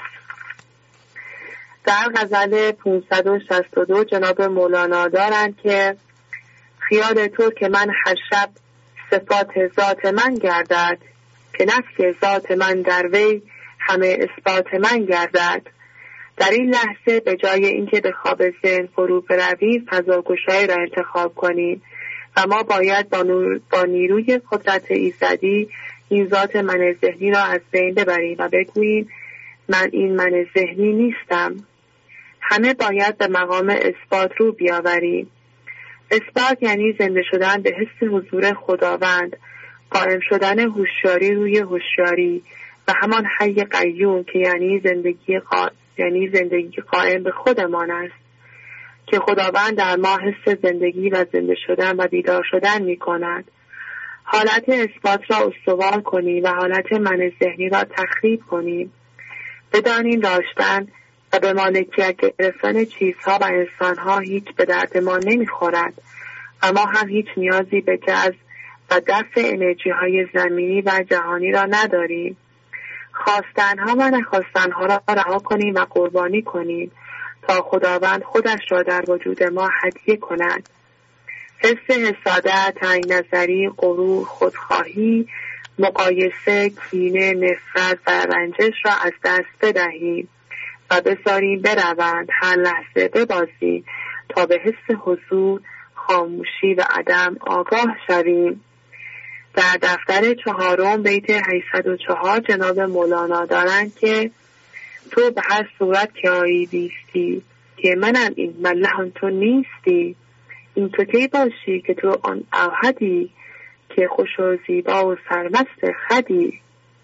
در غزل پانصد و شصت و دو جناب مولانا دارند که خیال تو که من هر شب صفات ذات من گردد، که نفی ذات من در وی همه اثبات من گردد. در این لحظه به جای اینکه به خواب ذهن فرو برویم فضاگوشایی را انتخاب کنیم و ما باید با, نور با نیروی قدرت ایزدی این ذات من ذهنی را از بین ببریم و بگوییم من این من ذهنی نیستم. همه باید به مقام اثبات رو بیاوریم. اثبات یعنی زنده شدن به حس حضور خداوند، قائم شدن هوشیاری روی هوشیاری و همان حی قیوم که یعنی زندگی قا... یعنی زندگی قائم به خودمان است که خداوند در ما حس زندگی و زنده شدن و بیدار شدن می کند. حالت اثبات را استوار کنیم و حالت من ذهنی را تخریب کنیم. بدانیم داشتن و به مالکیت گرفتن چیزها و انسانها هیچ به درد ما نمیخورد و ما هم هیچ نیازی به جذب و دفع انرژی های زمینی و جهانی را نداریم. خواستنها و نخواستنها را رها کنیم و قربانی کنیم تا خداوند خودش را در وجود ما هدیه کند. حس حسادت، تنگ نظری، غرور، خودخواهی، مقایسه، کینه، نفرت و رنجش را از دست بدهیم و بذاریم بروند، هر لحظه ببازیم تا به حس حضور، خاموشی و عدم آگاه شویم. در دفتر چهارم بیت هشتصد و چهار جناب مولانا دارند که تو به هر صورت که آیی بیستی که منم این ملحان تو نیستی، این تو کی باشی که تو آن اوحدی که خوش و زیبا و سرمست خدی.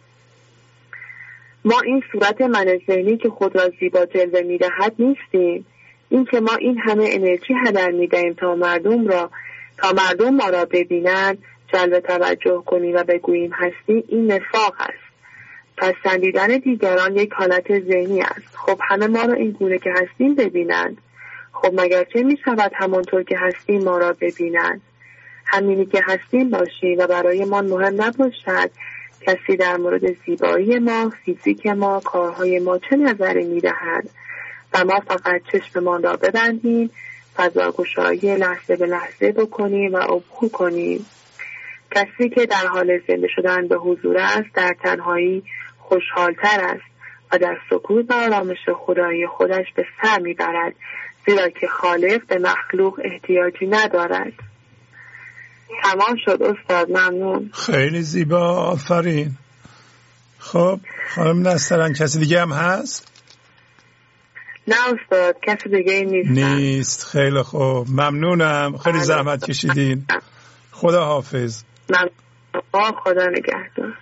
ما این صورت من ذهنی که خود را زیبا جلوه می‌دهد نیستیم. این که ما این همه انرژی هدر می‌دهیم تا مردم را تا مردم ما را ببینند، جلب توجه کنیم و بگوییم هستی، این نفاق است. پسندیدن دیگران یک حالت ذهنی است. خب همه ما را این گونه که هستیم ببینند. خب مگر چه می‌شود همانطور که هستیم ما را ببینند؟ همینی که هستیم باشیم و برای ما مهم نباشد کسی در مورد زیبایی ما، فیزیک ما، کارهای ما چه نظری می‌دهد و ما فقط چشممان را ببندیم، فضاگشایی لحظه به لحظه بکنیم و عبور کنیم. کسی که در حال زنده شدن به حضور است در تنهایی خوشحالتر است و در سکوت و آرامش خدایی خودش به سر میبرد، زیرا که خالق به مخلوق احتیاجی ندارد. تمام شد استاد، ممنون. خیلی زیبا، آفرین. خب خانم نسترن کسی دیگه هم هست؟ نه استاد، کسی دیگه نیست. نیست. خیلی خوب، ممنونم، خیلی زحمت کشیدین. خدا حافظ. ممنون، خدا نگهدار.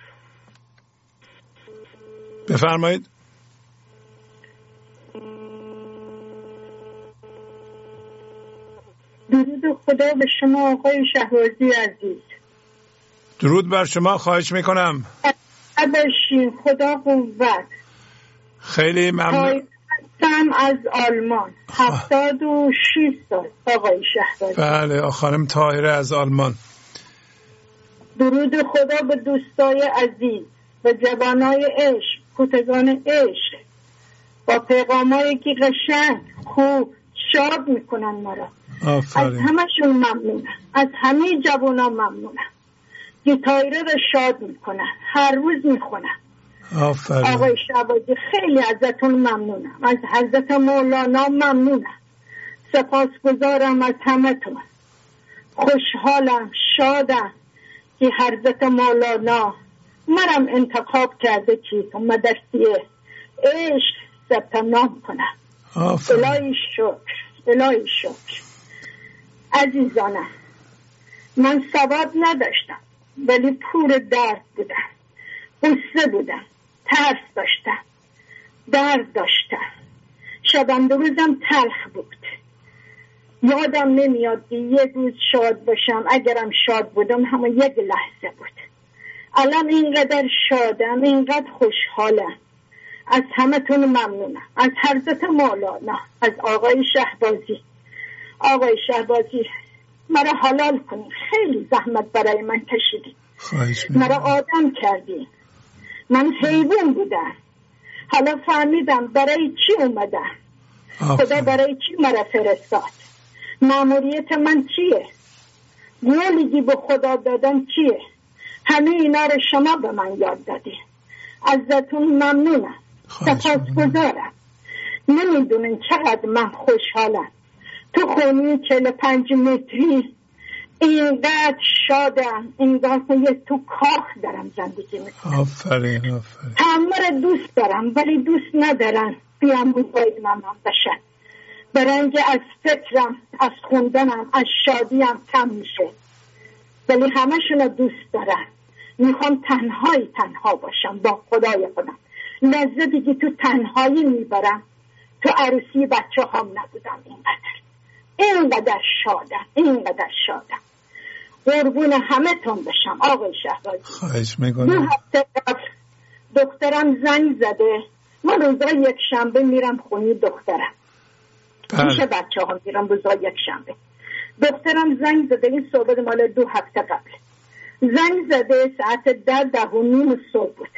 بفرمایید. درود خدا به شما آقای شهبازی عزیز. درود بر شما، خواهش میکنم. باشین، خدا قوت. خیلی ممنون. هستم از آلمان، هفتاد و شیش سال آقای شهبازی. بله، خانم طاهره از آلمان. درود خدا به دوستای عزیز، به جوانای عشق، کودکان عشق، با پیغامایی که قشنگ خوب شاد میکنن ما را. آفرین. از همشون ممنونم، از همه جوانا ممنونم. گیتاره را شاد میکنن، هر روز میخونن. آفرین. آقای شهبازی خیلی ازتون ممنونم، از حضرت مولانا ممنونم. سپاسگزارم از همتون. خوشحالم، شادم که حضرت مولانا مرم انتخاب کرده که مدرسه عشق ثبت نام کنم. الهی شکر، الهی شکر. عزیزانم، من سواد نداشتم ولی پور درد بودم، غصه بودم، ترس داشتم، درد داشتم، شبم روزم تلخ بود. یادم نمیاد که یک روز شاد باشم. اگرم شاد بودم همه یک لحظه بود. الان اینقدر شادم، اینقدر خوشحالم. از همتون ممنونم، از حضرت مولانا، از آقای شهبازی. آقای شهبازی مرا حلال کنید، خیلی زحمت برای من کشیدید، مرا آدم کردید. من حیوان بودم، حالا فهمیدم برای چی اومدم. خدا برای چی مرا فرستاد، مأموریت من چیه، گولیگی به خدا دادن چیه. همه اینا رو شما به من یاد دادی. ازتون ممنونم، سپاسگزارم. نمیدونین چقدر من خوشحالم. تو خونی چهل و پنج متری اینقدر شادم، اینقدر تو کاخ دارم زندگی میکنم. آفرین آفرین. همه دوست دارم ولی دوست ندارن بیام بزرگ مامان بشن. برنگ از فکرم، از خوندنم، از شادیم کم میشه، ولی همه شونو دوست دارم. میخوام تنهایی تنها باشم با خدای خودم. لذتی که تو تنهایی میبرم تو عروسی بچه هم نبودم. اینقدر اینقدر شادم، اینقدر شادم. قربون همه تون بشم آقای شهبازی. خواهش میکنم. دو هفته قبل دخترم زنگ زده. من روزای یک شنبه میرم خونی دخترم، پیش بچه ها میرم روزای یک شنبه. دخترم زنگ زده، این صحبت مال دو هفته قبل. زنگ زده ساعت ده ده و نیم صبح بود.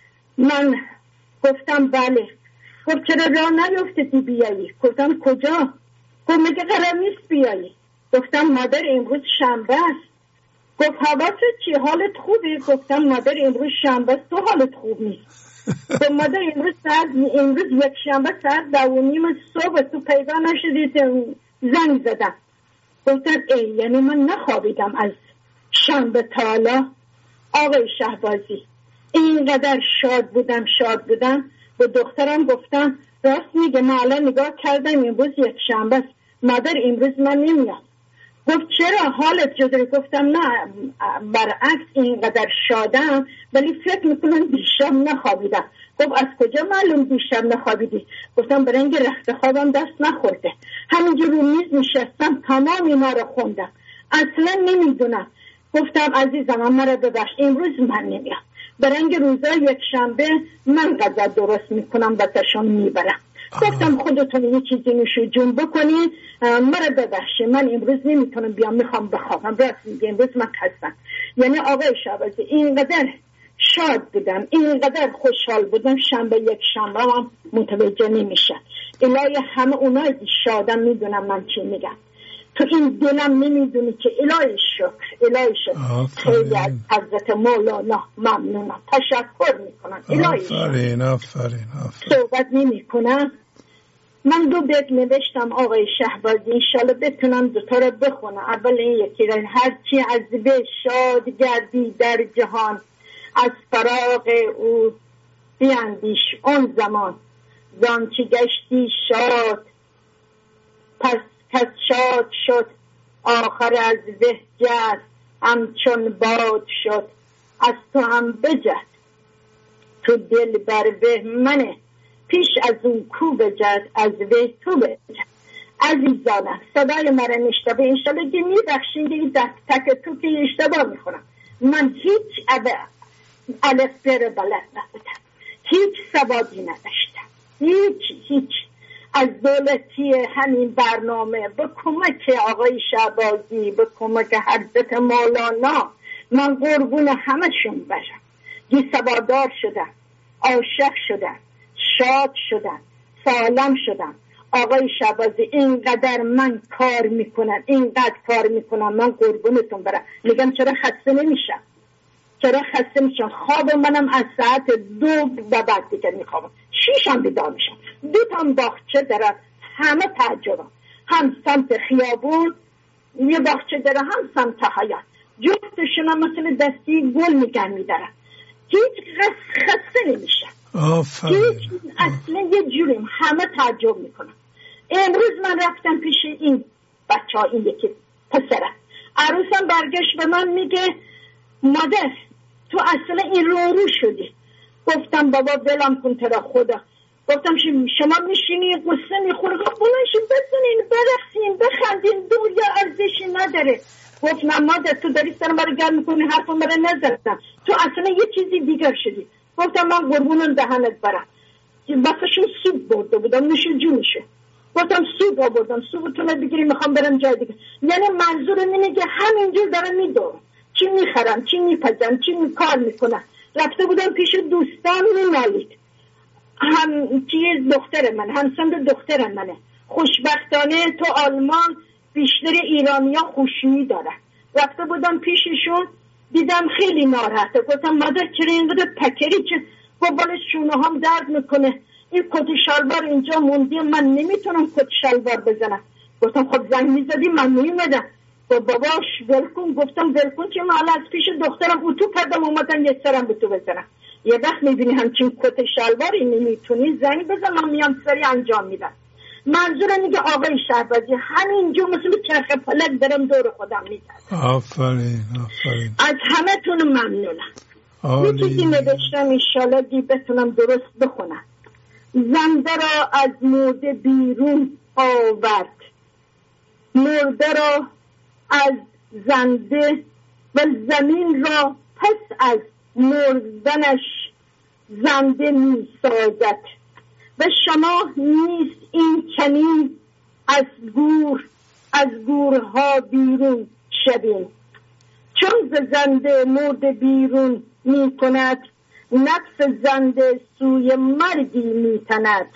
من گفتم بله. گفت چرا راه نیفتدی بیایی؟ گفتم کجا؟ گفت مگه قرار نیست بیایی؟ گفتم مادر امروز شنبه است. گفت حواست چی؟ حالت خوبه؟ گفتم مادر امروز شنبه است، تو حالت خوب نیست. گفت مادر امروز ساعت امروز یک شنبه ساعت ده و نیم صبح تو پیدا نشدی، زنگ زدم. گفتم ای یعنی من نخوابیدم از شنبه تا حالا. آقای شهبازی اینقدر شاد بودم شاد بودم. به دخترم گفتم راست میگه، من الان نگاه کردم امروز یک شنبه است، مادر امروز من نمیام. گفت چرا حالت چطوره؟ گفتم نه برعکس اینقدر شادم ولی فکر میکنم دیشب نخوابیدم. گفت از کجا معلوم دیشب نخوابیدی؟ گفتم برای اینکه رخت خوابم دست نخورده، همینجور رو میز نشستم تمام اینا رو خوندم، اصلا نمیدونم. گفتم عزیزم مرا ببخش، امروز من نمیام، برای اینکه روزای یک شنبه من غذا درست میکنم و تشون میبرم. گفتم خودتون یه چیزی نوشو جون بکنین، مرا ببخشید من امروز نمیتونم بیام، میخوام بخوابم. راست میگه امروز من خستم. یعنی آقای شهبازی اینقدر شاد بودم، اینقدر خوشحال بودم، شنبه یک شنبه هم متوجه نمیشم. الهی همه اونایی که شادم میدونم من چی میگم. تو این دلم نمیدونی که الهی شکر، الهی شکر. خیلی از حضرت مولانا ممنونم، تشکر میکنم. الهی آفرین آفرین آفرین. صحبت نمی کنم. من دو بیت نوشتم آقای شهبازی، انشالله بتونم دوتا رو بخونم. اول این یکی را: هرچی از به شاد گردی در جهان، از فراق او بیندیش اون زمان. زانچه گشتی شاد پس کس شاد شد، آخر از به جست همچون باد شد. از تو هم بجد تو دل بر به منه، پیش از اون کو بجد از به تو بجد. عزیزانم صدای مرا میشنوه، انشالله که میبخشین که این دست تک تو که اشتباه میخورم. من هیچ الف بر بلد نبودم، هیچ سوادی نداشتم، هیچ هیچ از دولتی همین برنامه به کمک آقای شهبازی، به کمک حضرت مولانا من قربون همشون باشم. یه سوادار شدم، عاشق شدم، شاد شدم، سالم شدم. آقای شهبازی اینقدر من کار میکنم، اینقدر کار میکنم، من قربونتون برم. میگم چرا خسته نمیشم، چرا خسته میشم. خواب منم از ساعت دو و بعد دیگه میخوابم، شیشم بیدار میشم. دو تا باغچه دارم، همه تعجبم، هم سمت خیابون یه باغچه دارم، هم سمت حیاط. جفتشون هم مثل دستی گل میگن میدارم، هیچ خسته نمیشم. هیچ اصلا یه جوریم، همه تعجب میکنم. امروز من رفتم پیش این بچه ها، این یکی پسره عروسم برگشت به من میگه مادر تو اصلا این رو رو شدی. گفتم بابا ولم کن ترا خدا. گفتم شما میشینی قصه میخوری، بلنشین بزنین برقصین بخندین، دور یا ارزشی نداره. گفت نه مادر تو داری سرم برای گرم میکنی، حرفم برای نزدم، تو اصلا یه چیزی دیگر شدی. گفتم من قربونم دهنت برم. بسشون سوپ برده بودم نوش جونشه. گفتم سوپ آوردم، سوپتون بگیری میخوام برم جای دیگه. یعنی منظور اینه که همینجور دارم میدورم، چی میخرم چی میپزم چی کار میکنم. رفته بودم پیش دوستان مینالید، هم چیز دختر من، همسند دختر منه. خوشبختانه تو آلمان بیشتر ایرانی ها خوشی دارن. رفته بودم پیششون دیدم خیلی ناراحته. گفتم مادر چرا اینقدر پکری، چه بالا شونه هم درد میکنه، این کت شلوار اینجا موندی، من نمیتونم کت شلوار بزنم. گفتم خب زنگ میزدی من میمدم. با باباش ولکن. گفتم ولکن چه محل از پیش دخترم اتو کردم اومدم یه سرم به تو بزنم. یه وقت میبینی همچین کت شلواری نمیتونی زنگ بزن، من میام سری انجام میدم. منظورم میگه آقای شهبازی همینجا مثل چرخ پلک دارم دور خودم میزنم. آفرین آفرین. از همه تون ممنونم. یه چیزی نوشتم انشالله دی بتونم درست بخونم. زنده را از مرده بیرون آورد، مرده را از زنده و زمین را پس از مردنش زنده می سازد. و شما نیست این چنین از گور از گورها بیرون شویم. چون ز زنده مرده بیرون می کند، نفس زنده سوی مرگی می تند.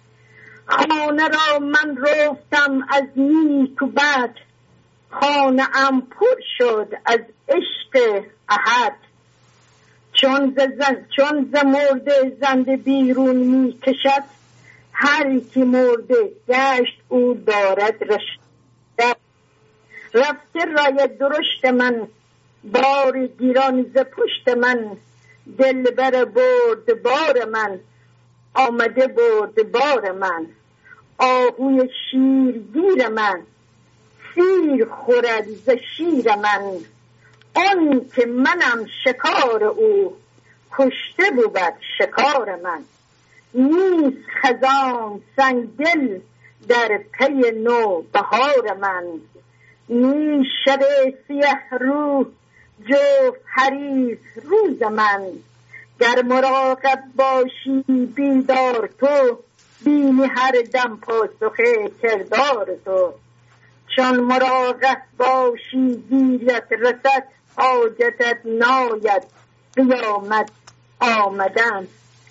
خانه را من رفتم از نیک و بد، خانه ام پر شد از عشق احد. چون ز زن چون ز مرده زنده بیرون می کشد، هر کی مرده گشت او دارد رشد. رفته رای درشت من، بار گیران ز پشت من. دل بر برد بار من، آمده برد بار من. آهوی شیرگیر من، سیر خورد ز شیر من. آن که منم شکار او، کشته بود شکار من. نیست خزان سنگدل در پی نو بهار من. نیست شب سیه رو جفت حریف روز من. گر مراقب باشی بیدار تو، بینی هر دم پاسخ کردار تو. چون مراقب باشی دیریت رسد، حاجتت ناید قیامت آمدن.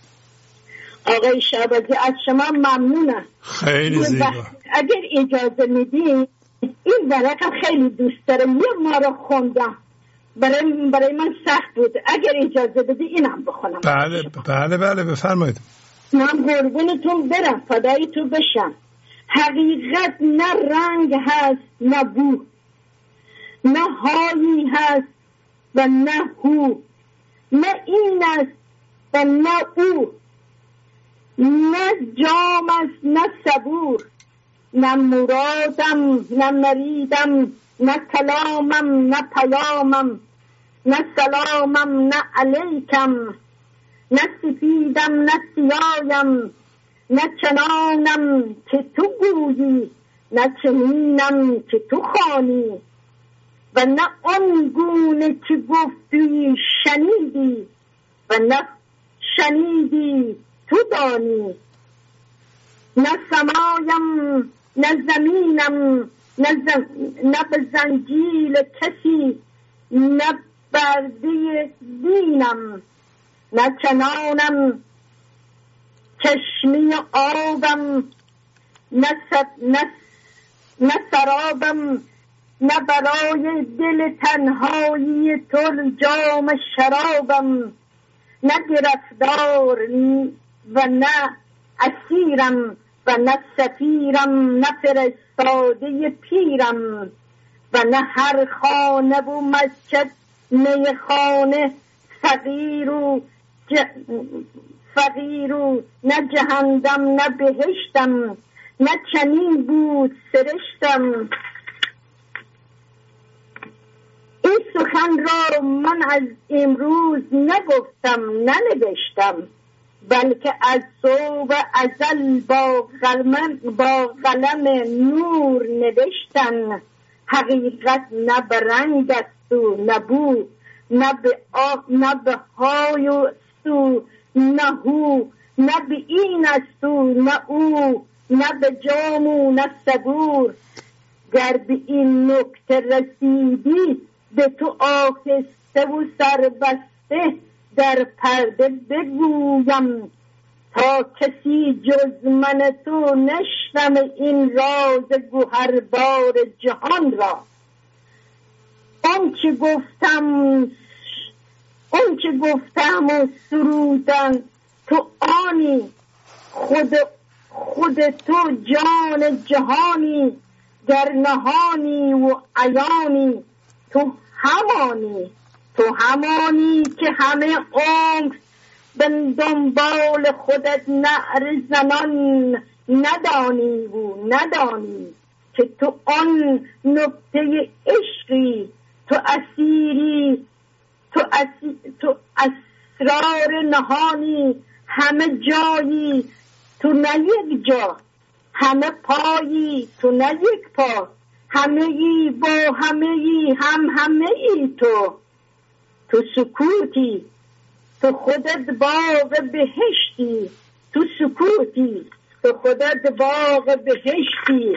آقای شهبازی از شما ممنونم. خیلی زیبا. اگر اجازه میدین این ورقم خیلی دوست دارم، یه ما رو خوندم، برای, برای من سخت بود. اگر اجازه بدی اینم بخونم. بله بله بله بفرمایید. من قربونتون برم، فدای تو بشم. حقیقت نه رنگ هست نه بو، نه حالی هست و نه هو، نه این است و نه او، نه جام است نه صبور، نه مرادم نه مریدم، نه کلامم نه پیامم، نه سلامم نه علیکم، نه سفیدم نه سیایم، نه چنانم که تو گویی، نه چنینم که تو خوانی، و نه آن گونه که گفتی شنیدی و نه شنیدی تو دانی، نه سمایم نه زمینم، نه, زم... نه به زنجیل کسی، نه برده دینم، نه چنانم چشمی آبم، نه, س... نه... نه سرابم، نه برای دل تنهایی تو جام شرابم، نه گرفتار و نه اسیرم و نه سفیرم، نه فرستاده پیرم، و نه هر خانه و مسجد میخانه فقیر و ج... فقیر و نه جهنم نه بهشتم، نه چنین بود سرشتم. این سخن را من از امروز نگفتم ننوشتم، بلکه از صوب ازل با قلم با قلم نور نوشتن. حقیقت نه به رنگ است و نه بو، نه به آب نه به های است و نه هو، نه به این است و نه او، نه به جام و نه صبور. گر به این نکته رسیدی به تو آهسته و سربسته در پرده بگویم، تا کسی جز من تو نشنم این راز گوهربار جهان را. اون که گفتم اون که گفتم و سرودن تو آنی، خود خود تو جان جهانی، در نهانی و عیانی تو همانی، تو همانی که همه عمر به دنبال خودت نعره زنان ندانی و ندانی که تو آن نکته عشقی، تو اسیری، تو, اسی تو اسرار نهانی، همه جایی تو نه یک جا، همه پایی تو نه یک پا، همه ای با همه ای هم همه ای تو. تو سکوتی، تو خودت باغ بهشتی، تو سکوتی، تو خودت باغ بهشتی.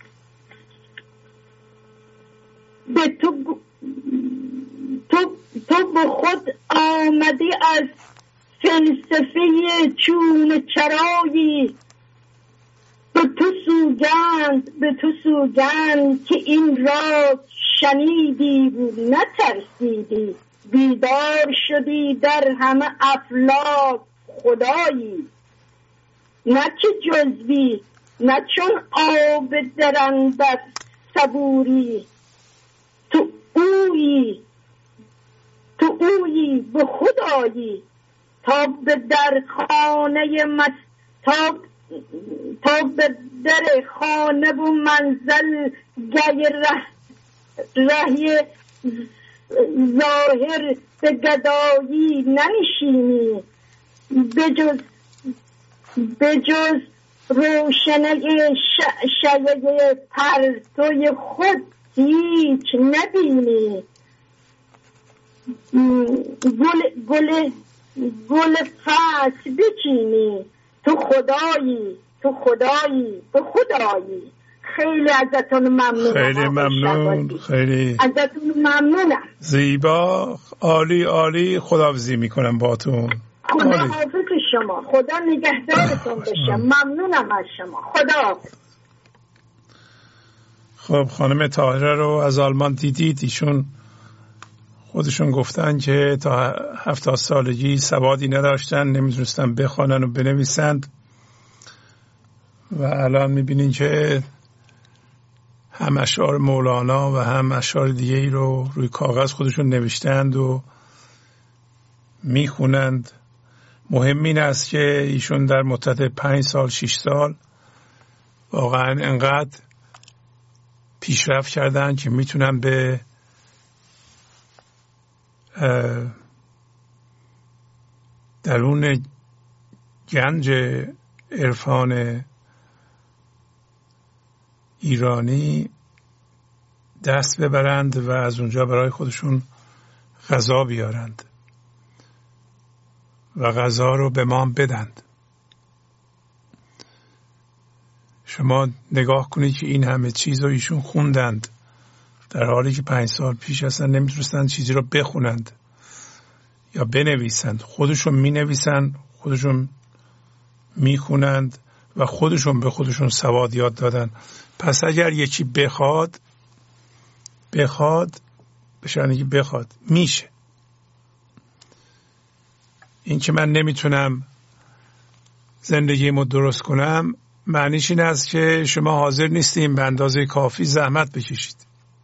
به تو تو تو به خود آمدی از فلسفه چون چرایی، به تو سوگند به تو سوگند که این را شنیدی و نترسیدی، بیدار شدی در همه افلاک خدایی. نه چه جزوی نه چون آب درندت صبوری، تو اویی تو اویی به خدایی. تا به در خانه مس تا تا به در خانه و منزل گی ره رهی ظاهر به گدایی ننشینی، بجز بجز روشنه شعشعه پرتوی خود هیچ نبینی. گل گل گل فصل بچینی، تو خدایی تو خدایی تو خدایی. خیلی ازتون ممنونم. خیلی ممنون. خیلی ازتون ممنونم. زیبا، عالی عالی. خداحافظی میکنم باتون. خدا حافظ شما، خدا نگهدارتون بشه. ممنونم از شما. خدا. خب خانم طاهره رو از آلمان دیدید. ایشون خودشون گفتن که تا هفتاد سالگی سوادی نداشتن، نمیتونستن بخوانن و بنویسند و الان میبینین که هم اشعار مولانا و هم اشعار دیگه ای رو روی کاغذ خودشون نوشتند و میخونند. مهم این است که ایشون در مدت پنج سال شش سال واقعا انقدر پیشرفت کردن که میتونن به درون گنج عرفان ایرانی دست ببرند و از اونجا برای خودشون غذا بیارند و غذا رو به ما بدند. شما نگاه کنید که این همه چیز رو ایشون خوندند در حالی که پنج سال پیش اصلا نمیتونستند چیزی رو بخونند یا بنویسند. خودشون مینویسند، خودشون میخونند و خودشون به خودشون سواد یاد دادن. پس اگر یکی بخواد بخواد به شأنی که بخواد میشه. این که من نمیتونم زندگیمو درست کنم معنیش این است که شما حاضر نیستیم به اندازه کافی زحمت بکشید.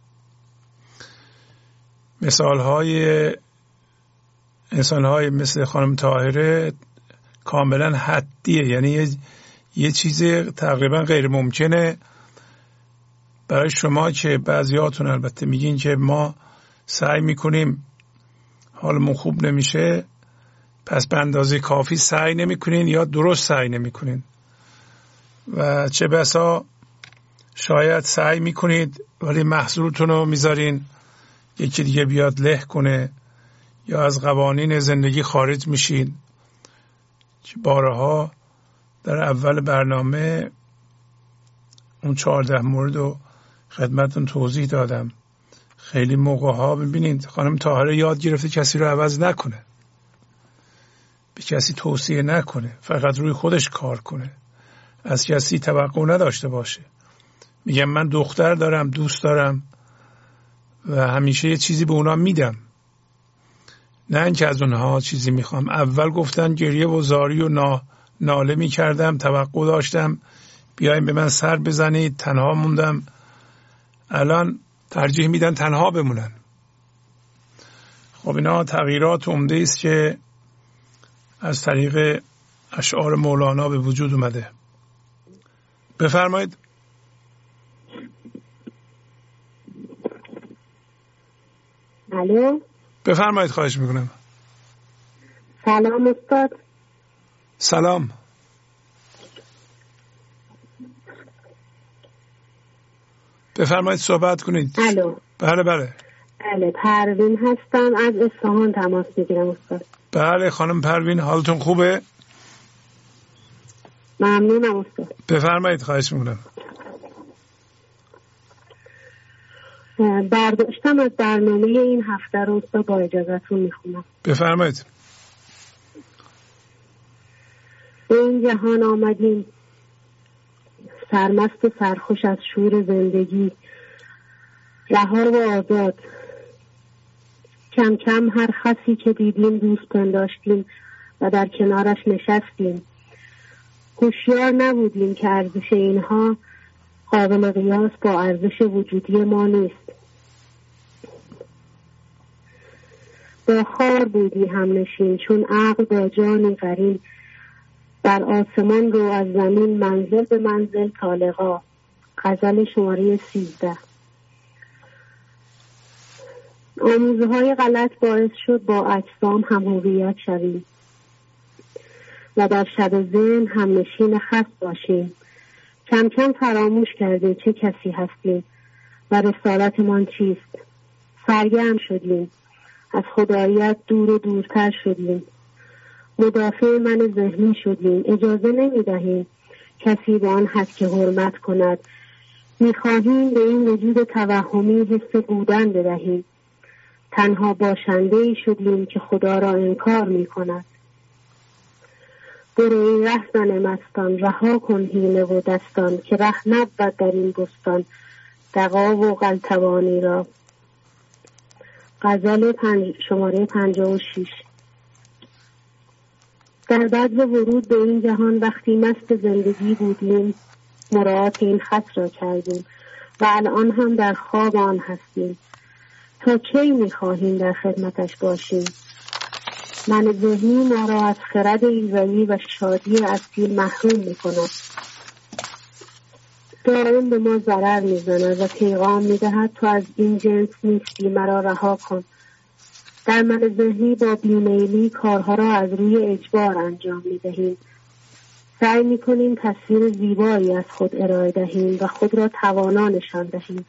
مثالهای انسانهای مثل خانم طاهره کاملا حدیه، یعنی یه, یه چیز تقریبا غیر ممکنه برای شما که بعضیاتون البته میگین که ما سعی میکنیم حالمون خوب نمیشه، پس به اندازه کافی سعی نمیکنین یا درست سعی نمیکنین و چه بسا شاید سعی میکنید ولی محصولتون رو میذارین یکی دیگه بیاد له کنه یا از قوانین زندگی خارج میشین. که بارها در اول برنامه اون چهارده مورد رو خدمتتون توضیح دادم. خیلی موقع ها ببینید خانم طاهره یاد گرفته کسی رو عوض نکنه، به کسی توصیه نکنه، فقط روی خودش کار کنه، از کسی توقع نداشته باشه. میگم من دختر دارم، دوست دارم و همیشه یه چیزی به اونا میدم، نه اینکه از اونها چیزی میخوام. اول گفتن گریه و زاری و ناله میکردم، توقع داشتم بیایم به من سر بزنید، تنها موندم. الان ترجیح میدن تنها بمونن. خب اینا تغییرات عمده است که از طریق اشعار مولانا به وجود اومده. بفرمایید. الو، بفرمایید، خواهش میکنم. سلام استاد. سلام. بفرمایید صحبت کنید. الو. بله بله. بله، پروین هستم، از اصفهان تماس میگیرم استاد. بله خانم پروین، حالتون خوبه؟ ممنونم استاد. بفرمایید، خواهش میکنم. برداشتم از برنامه این هفته رو استاد، با اجازهتون میخونم. بفرمایید. به این جهان آمدیم سرمست و سرخوش از شور زندگی، رها و آزاد. کم کم هر خسی که دیدیم دوست پنداشتیم و در کنارش نشستیم. هوشیار نبودیم که ارزش اینها قابل قیاس با ارزش وجودی ما نیست. با خار بودی هم نشین، چون عقل با جانی قرین، بر آسمان رو از زمین منزل به منزل طالقا. غزل شماره سیزده. آموزه های غلط باعث شد با اجسام هم هویت شویم و در شب ذهن هم نشین خس باشیم. کم کم فراموش کرده چه کسی هستیم و رسالتمان چیست. سرگرم شدیم، از خداییت دور و دورتر شدیم. مدافع من ذهنی شدیم، اجازه نمی دهیم کسی به آن حد که حرمت کند. می خواهیم به این وجود توهمی حس بودن بدهیم. تنها باشنده‌ای شدیم که خدا را انکار می کند. برو این رهزن مستان، رها کن حیله و دستان، که ره نبود در این بستان دغا و قلتوانی را. غزل پنج شماره پنجاه و شش. در بعد ورود به این جهان وقتی مست زندگی بودیم، مراعات این خط را کردیم و الان هم در خواب آن هستیم. تا کی می‌خواهیم در خدمتش باشیم؟ من ذهنی ما را از خرد ایزایی و شادی اصیل محروم می‌کند. دائم به ما ضرر می‌زند و پیغام می‌دهد تو از این جنس نیستی، مرا رها کن. در من ذهنی با بیمیلی کارها را از روی اجبار انجام می‌دهیم. سعی می‌کنیم تصویر زیبایی از خود ارائه دهیم و خود را توانا نشان دهیم.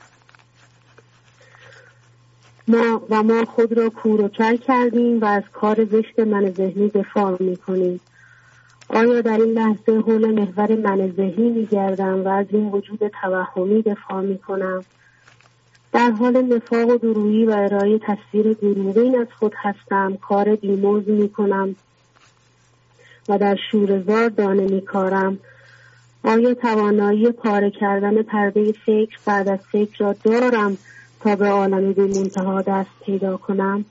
ما و ما خود را کور و کر کردیم و از کار زشت من ذهنی دفاع می‌کنیم. آیا در این لحظه حول محور من ذهنی می‌گردم و از این وجود توهمی دفاع می‌کنم؟ در حال نفاق و درویی و ارائه تصویر دروغین از خود هستم، کار بیموز می‌کنم و در شوره‌زار دانه می‌کارم. آیا توانایی پاره کردن پرده فکر بعد از فکر را دارم تا به عالم بی منتها دست پیدا کنم؟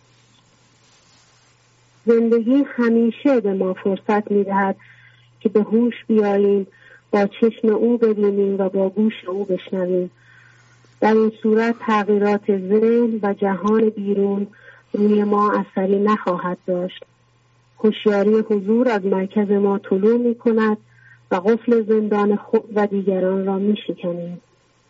زندگی همیشه به ما فرصت می‌دهد که به هوش بیاییم، با چشم او ببینیم و با گوش او بشنویم. در این صورت تغییرات ذهن و جهان بیرون روی ما اثری نخواهد داشت. هوشیاری حضور از مرکز ما طلوع می‌کند و قفل زندان خود و دیگران را می‌شکنیم.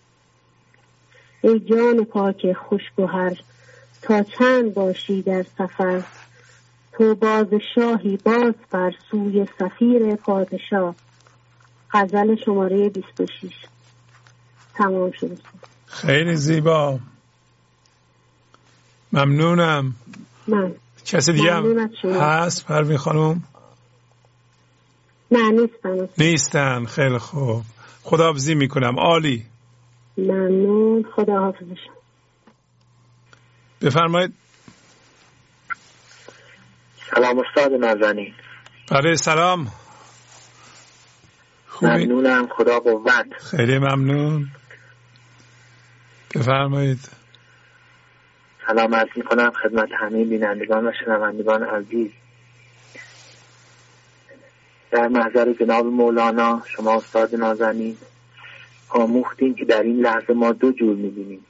ای جان پاک خوشگوهر، تا چند باشی در سفر، تو باز شاهی باز بر سوی سفیر پادشاه. غزل شماره بیست و شش. تمام شد. خیلی زیبا، ممنونم. من کسی دیگه هم هست پروین خانم؟ نه نیستن. نیستن. خیلی خوب، خداحافظی میکنم. عالی، ممنون، خداحافظ. بفرمایید. سلام استاد نازنین. بله سلام. خوبی؟ ممنونم، خدا قوت. خیلی ممنون، بفرمایید. سلام عرض میکنم خدمت همه بینندگان و شنوندگان عزیز. در محضر جناب مولانا شما استاد نازنین آموختیم که در این لحظه ما دو جور میبینیم،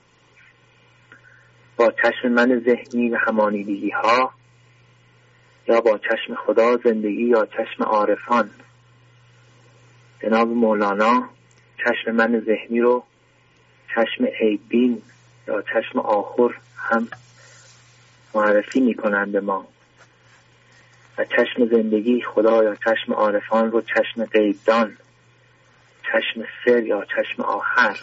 با چشم من ذهنی و همانیدگی ها، یا با چشم خدا زندگی یا چشم عارفان. جناب مولانا چشم من ذهنی رو چشم عیبین یا چشم آخر هم معرفی میکنند به ما، و چشم زندگی خدا یا چشم عارفان رو چشم غیبدان، چشم سر یا چشم آخر.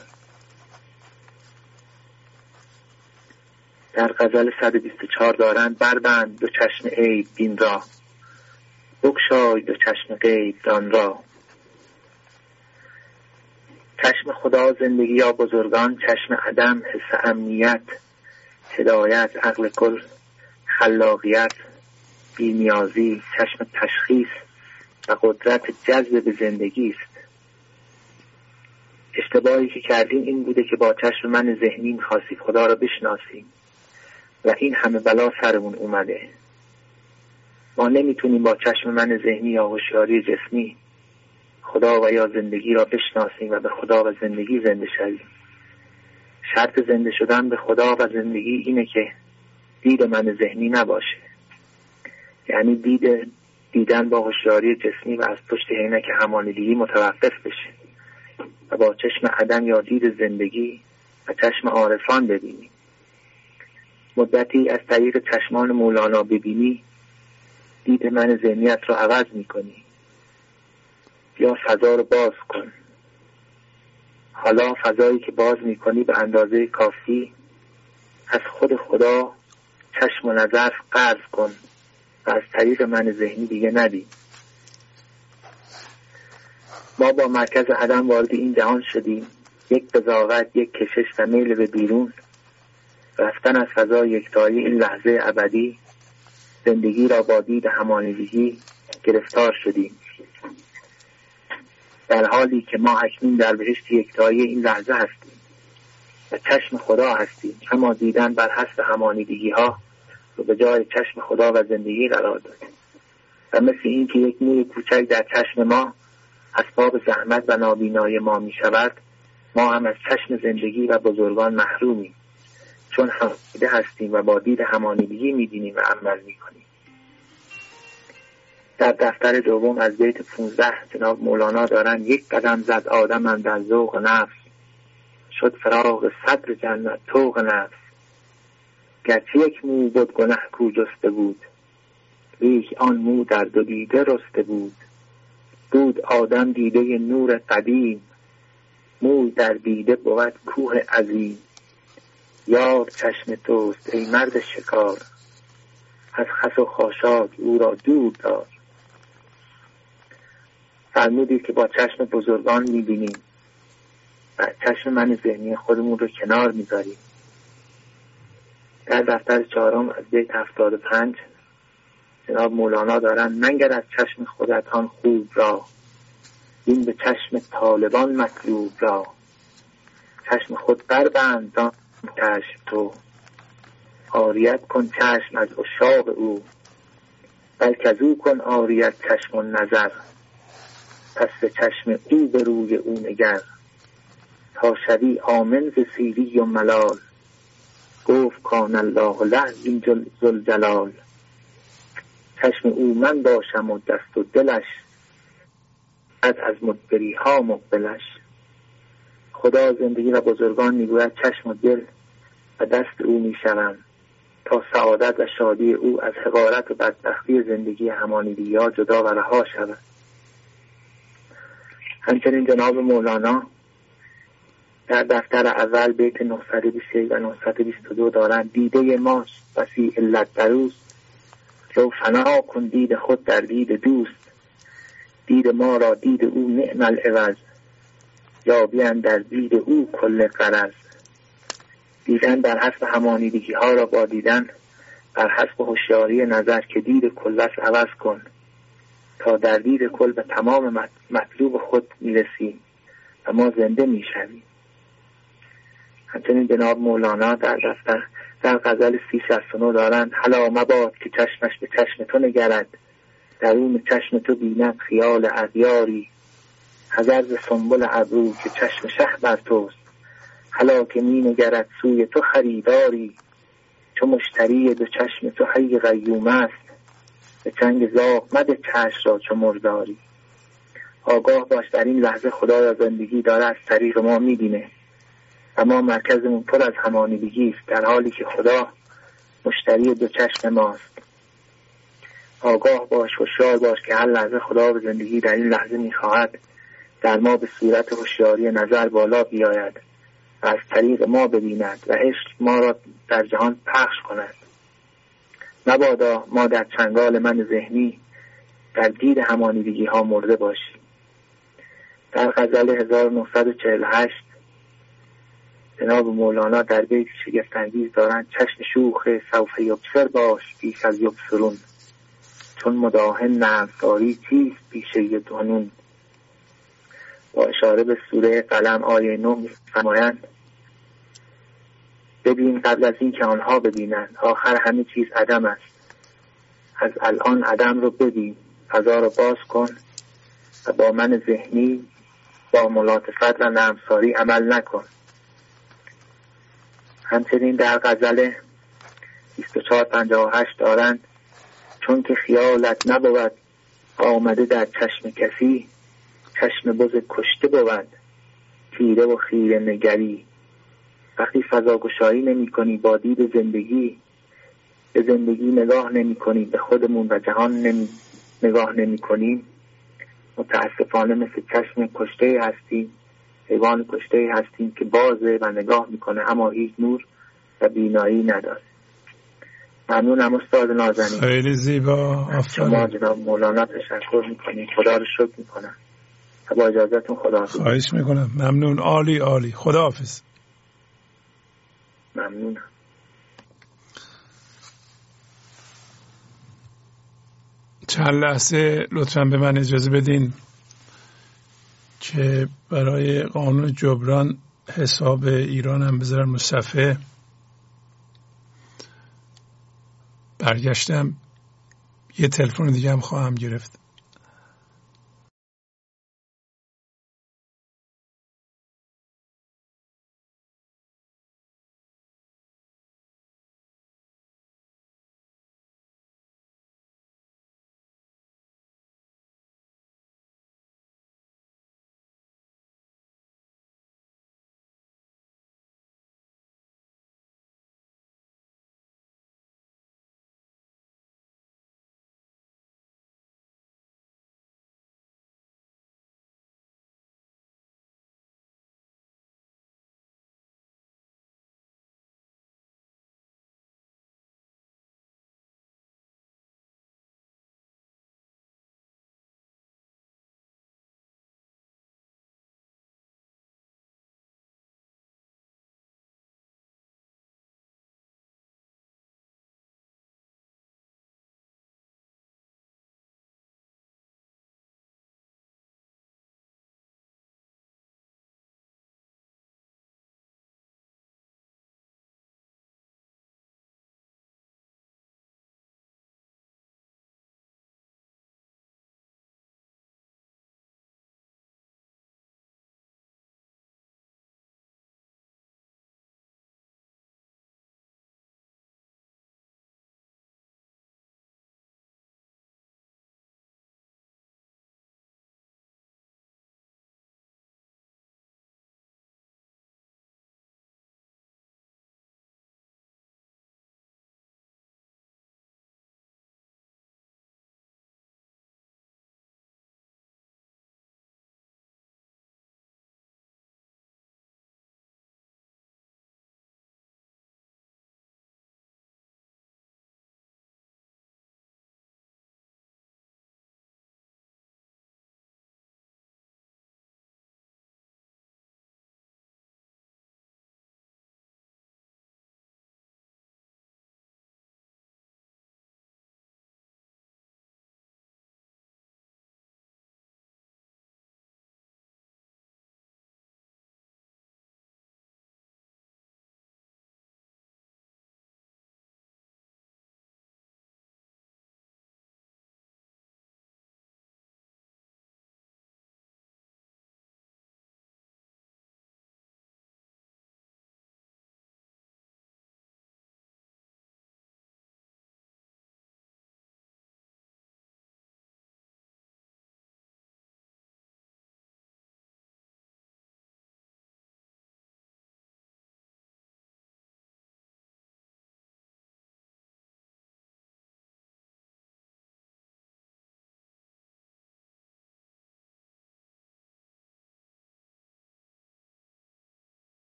در غزل صد و بیست و چهار دارند بربند دو چشم عیب بین را، بگشای دو چشم غیبدان را. چشم خدا زندگی یا بزرگان، چشم عدم حس امنیت، هدایت عقل کل، خلاقیت، بی‌نیازی، چشم تشخیص و قدرت جذب به زندگی است. اشتباهی که کردیم این بوده که با چشم من ذهنی می‌خواستیم خدا را بشناسیم و این همه بلا سرمون اومده. ما نمیتونیم با چشم من ذهنی یا هوشیاری جسمی خدا و یا زندگی را بشناسیم و به خدا و زندگی زنده شویم. شرط زنده شدن به خدا و زندگی اینه که دید من ذهنی نباشه، یعنی دید دیدن با هوشیاری جسمی و از پشت عینک همانیدگی متوقف بشه و با چشم عدم یا دید زندگی و چشم عارفان ببینیم. مدتی از طریق چشمان مولانا ببینی، دید من ذهنیت رو عوض میکنی. یا فضا رو باز کن. حالا فضایی که باز میکنی به اندازه کافی از خود خدا چشم و نظر قرض کن و از طریق من ذهنی دیگه ندید. ما با مرکز عدم وارد این جهان شدیم، یک قضاوت، یک کشش و میل به بیرون، رفتن از فضای یکتایی این لحظه ابدی، زندگی را با دید همانیدگی گرفتار شدیم، در حالی که ما اکنون در بهشت یکتایی این لحظه هستیم و چشم خدا هستیم، اما دیدن بر حسب همانیدگی ها رو به جای چشم خدا و زندگی قرار دادیم و مثل این که یک موی کوچک در چشم ما اسباب زحمت و نابینایی ما می شود، ما هم از چشم زندگی و بزرگان محرومیم، چون همدیده هستیم و با دید همانیدگی می بینیم و عمل می کنیم. در دفتر دوم از بیت پونزده جناب مولانا دارن: یک قدم زد آدم اندر ذوق نفس، شد فراغ صدر جنت طوق نفس. گرچه یک مو بود گنه کو جسته بود، لیک آن مو در دو دیده رسته بود. بود آدم دیده نور قدیم، موی در دیده بود کوه عظیم. یار چشم توست ای مرد شکار، از خس و خاشاک او را دور دار. فرمودید که با چشم بزرگان میبینیم و چشم من ذهنی خودمون رو کنار میذاریم. در دفتر چهارم از بیت هفتاد و پنج جناب مولانا دارن: منگر از چشم خودت آن خوب را، این به چشم طالبان مطلوب را. چشم خود بربند دان چشم تو، عاریت کن چشم از عشاق او. بلکه از او کن عاریت چشم و نظر، پس به چشم او به روی او نگر. تا شدی آمن ز سیری و ملال، گفت کان الله له این ذوالجلال. چشم او من باشم و دست و دلش، از از مدبری ها مقبلش. خدا زندگی و بزرگان میگوید چشم و دل و دست او میشوند تا سعادت و شادی او از حقارت و بدبختی زندگی همانیدگی ها جدا و رها شود. همچنین جناب مولانا در دفتر اول بیت نهصد و بیست و یک و نهصد و بیست و دو دارند: دیده ما بسی علت دروست، رو فنا کن دید خود در دید دوست. دید ما را دید او نعم العوض، یا بیان در دید او کل غرض. دیدن در حسب همانیدگی ها را با دیدن بر حسب هوشیاری نظر که دید کلش عوض کن، تا در دید کل به تمام مطلوب خود میرسیم و ما زنده میشویم. همچنین جناب مولانا در دفتر در غزل سی شصت و نه دارند: هلا مباد که چشمش به چشم تو نگرد، درون چشم تو بیند خیال اغیاری. حذر ز سنبل ابرو که چشم شه بر توست، هلا که می نگرد سوی تو خریداری. چو مشتری دو چشم تو حی قیوم است، به چنگ زاغ مده چشم را چو مرداری. آگاه باش در این لحظه خدای زندگی داره از طریق ما میبینه و ما مرکزمون پر از همانیدگی است، در حالی که خدا مشتری دو چشم ماست. آگاه باش، هوشیار باش که هر لحظه خدا به زندگی در این لحظه میخواهد در ما به صورت هوشیاری نظر بالا بیاید و از طریق ما ببیند و عشق ما را در جهان پخش کند. مبادا ما در چنگال من ذهنی در دید همانیدگی ها مرده باشیم. در غزل هزار و نهصد و چهل و هشت جناب مولانا در بیت شگفت‌انگیز دارند: چشم شوخ سوف یبصر باش پیش از یبصرون، چون مداهن نرمساری چیست پیشه دانون. با اشاره به سوره قلم آیه نه می‌فرمایند: ببین قبل از این که آنها ببینند، آخر همه چیز عدم است. از الان عدم رو ببین، فضا رو باز کن و با من ذهنی با ملاطفت و نرمساری عمل نکن. همچنین در غزل بیست و چهار پنجاه و هشت دارند: چون که خیالت نبود آمده در چشم کسی، چشم بز کشته بود تیره و خیره نگری. وقتی فضاگشایی نمی کنی با دید زندگی، به زندگی نگاه نمی کنی، به خودمون و جهان نمی نگاه نمی کنیم، متاسفانه مثل چشم کشته هستیم، حیوان کشته هستیم که بازه و نگاه میکنه اما هیچ نور و بینایی نداره. ممنونم استاد نازنین. خیلی زیبا. آفرین. شما جناب مولانا تشکر میکنیم، خدا رو شکر میکنم و با اجازهتون خداحافظ. خواهش میکنم. ممنون. عالی عالی. خداحافظ. ممنونم. چند لحظه لطفاً به من اجازه بدین که برای قانون جبران حساب ایران هم بذارم رو صفحه. برگشتم یه تلفن دیگه هم خواهم گرفت.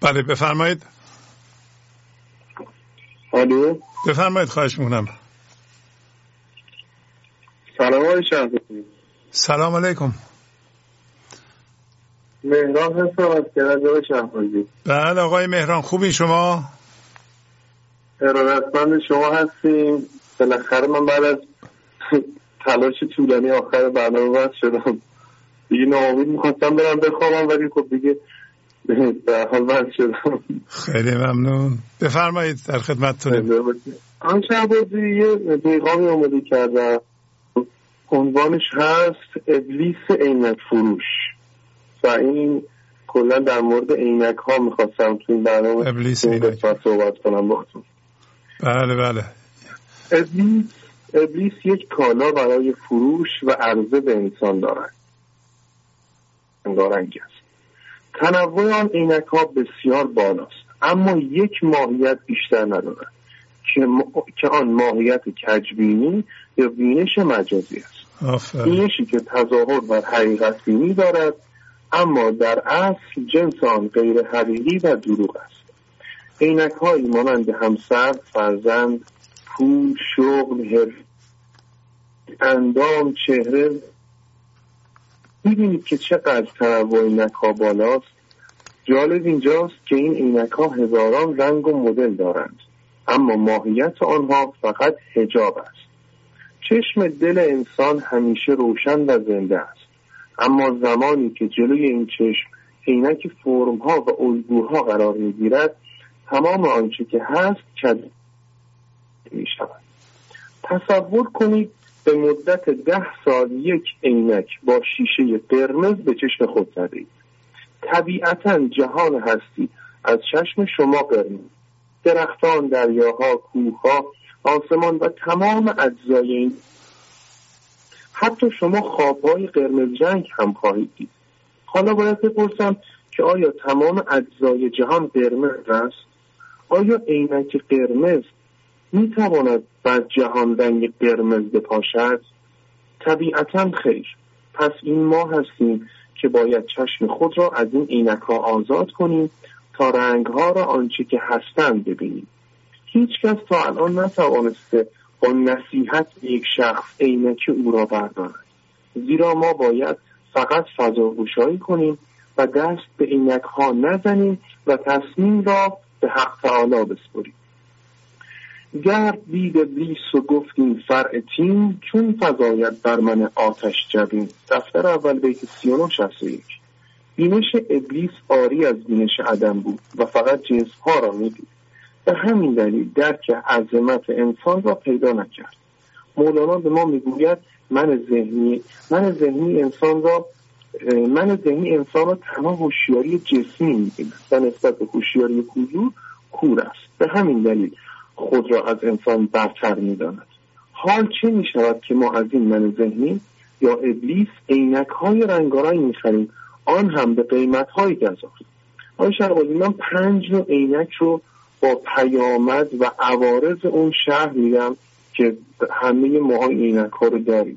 بله بفرمایید. الو بفرمایید خواهش میکنم. سلام آقای شهبازی. سلام علیکم. مهران هستم از کرج آقای شهبازی. بله آقای مهران خوبی شما؟ ارادتمند شما هستیم. بالاخره من بعد از تلاش طولانی آخر برنامه وصل شدم. دیگه ناامید میخواستم برم بخوابم ولی خب دیگه در حال وصل شدم. خیلی ممنون. بفرمایید در خدمتتونیم. آن شهبازی یه پیغامی آماده کردم، عنوانش هست ابلیس عینک فروش و این کلا در مورد عینک ها میخواستم تو این برنامه ابلیس عینک صحبت کنم باهاتون. بله بله. ابلیس ابلیس یک کالا برای فروش و عرضه به انسان دارد. انگارنگ است. تنوع آن عینک ها بسیار بالاست اما یک ماهیت بیشتر ندارد که, م... که آن ماهیت کجبینی یا بینش مجازی است. بینشی که تظاهر بر حقیقت بینی دارد اما در اصل جنس آن غیر حقیقی و دروغ است. عینک هایی مانند همسر، فرزند، پول، شغل، حرف، اندام، چهره. می‌بینید که چقدر تنوع عینک ها بالاست. جالب اینجاست که این عینک ها هزاران رنگ و مدل دارند اما ماهیت آنها فقط حجاب است. چشم دل انسان همیشه روشن و زنده است اما زمانی که جلوی این چشم عینک فرم ها و الگوها قرار میگیرد تمام آنچه که هست کد می شود. تصور کنید به مدت ده سال یک عینک با شیشه قرمز به چشم خود زده اید. طبیعتاً جهان هستی از چشم شما قرمز، درختان، دریاها، کوهها، آسمان و تمام اجزای این، حتی شما خوابهای قرمز رنگ هم خواهید دید. حالا باید بپرسم که آیا تمام اجزای جهان قرمز است؟ آیا عینک قرمز میتواند بر جهان رنگ قرمز بپاشد؟ طبیعتاً خیر. پس این ما هستیم که باید چشم خود را از این عینک ها آزاد کنیم تا رنگ ها را آنچه که هستند ببینیم. هیچ کس تا الان نتوانسته با نصیحت یک شخص عینک او را بردارد، زیرا ما باید فقط فضاگوشایی کنیم و دست به عینک ها نزنیم و تصمیم را به حق تعالی بسپریم. گرد دید ابلیس و گفتیم فرع تیم چون فزاید بر من آتش جبین. دفتر اول بیت سی و نه شصت و یک. بینش ابلیس عاری از بینش عدم بود و فقط جنس ها را میدید. به همین دلیل درک عظمت انسان را پیدا نکرد. مولانا به ما میگوید من ذهنی من ذهنی انسان را من ذهنی انسان را تمام هوشیاری جسمی می‌بیند و نسبت به هوشیاری حضور کور است. به همین دلیل خود را از انسان برتر می‌داند. حال چه می‌شود که ما از این من ذهنی یا ابلیس عینک‌های رنگارنگ می‌خریم، آن هم به قیمت‌های گزاف. آقای شهبازی، من پنج نوع عینک رو با پیامد و عوارض اون شهر میدم که همه ما عینک ها رو داریم.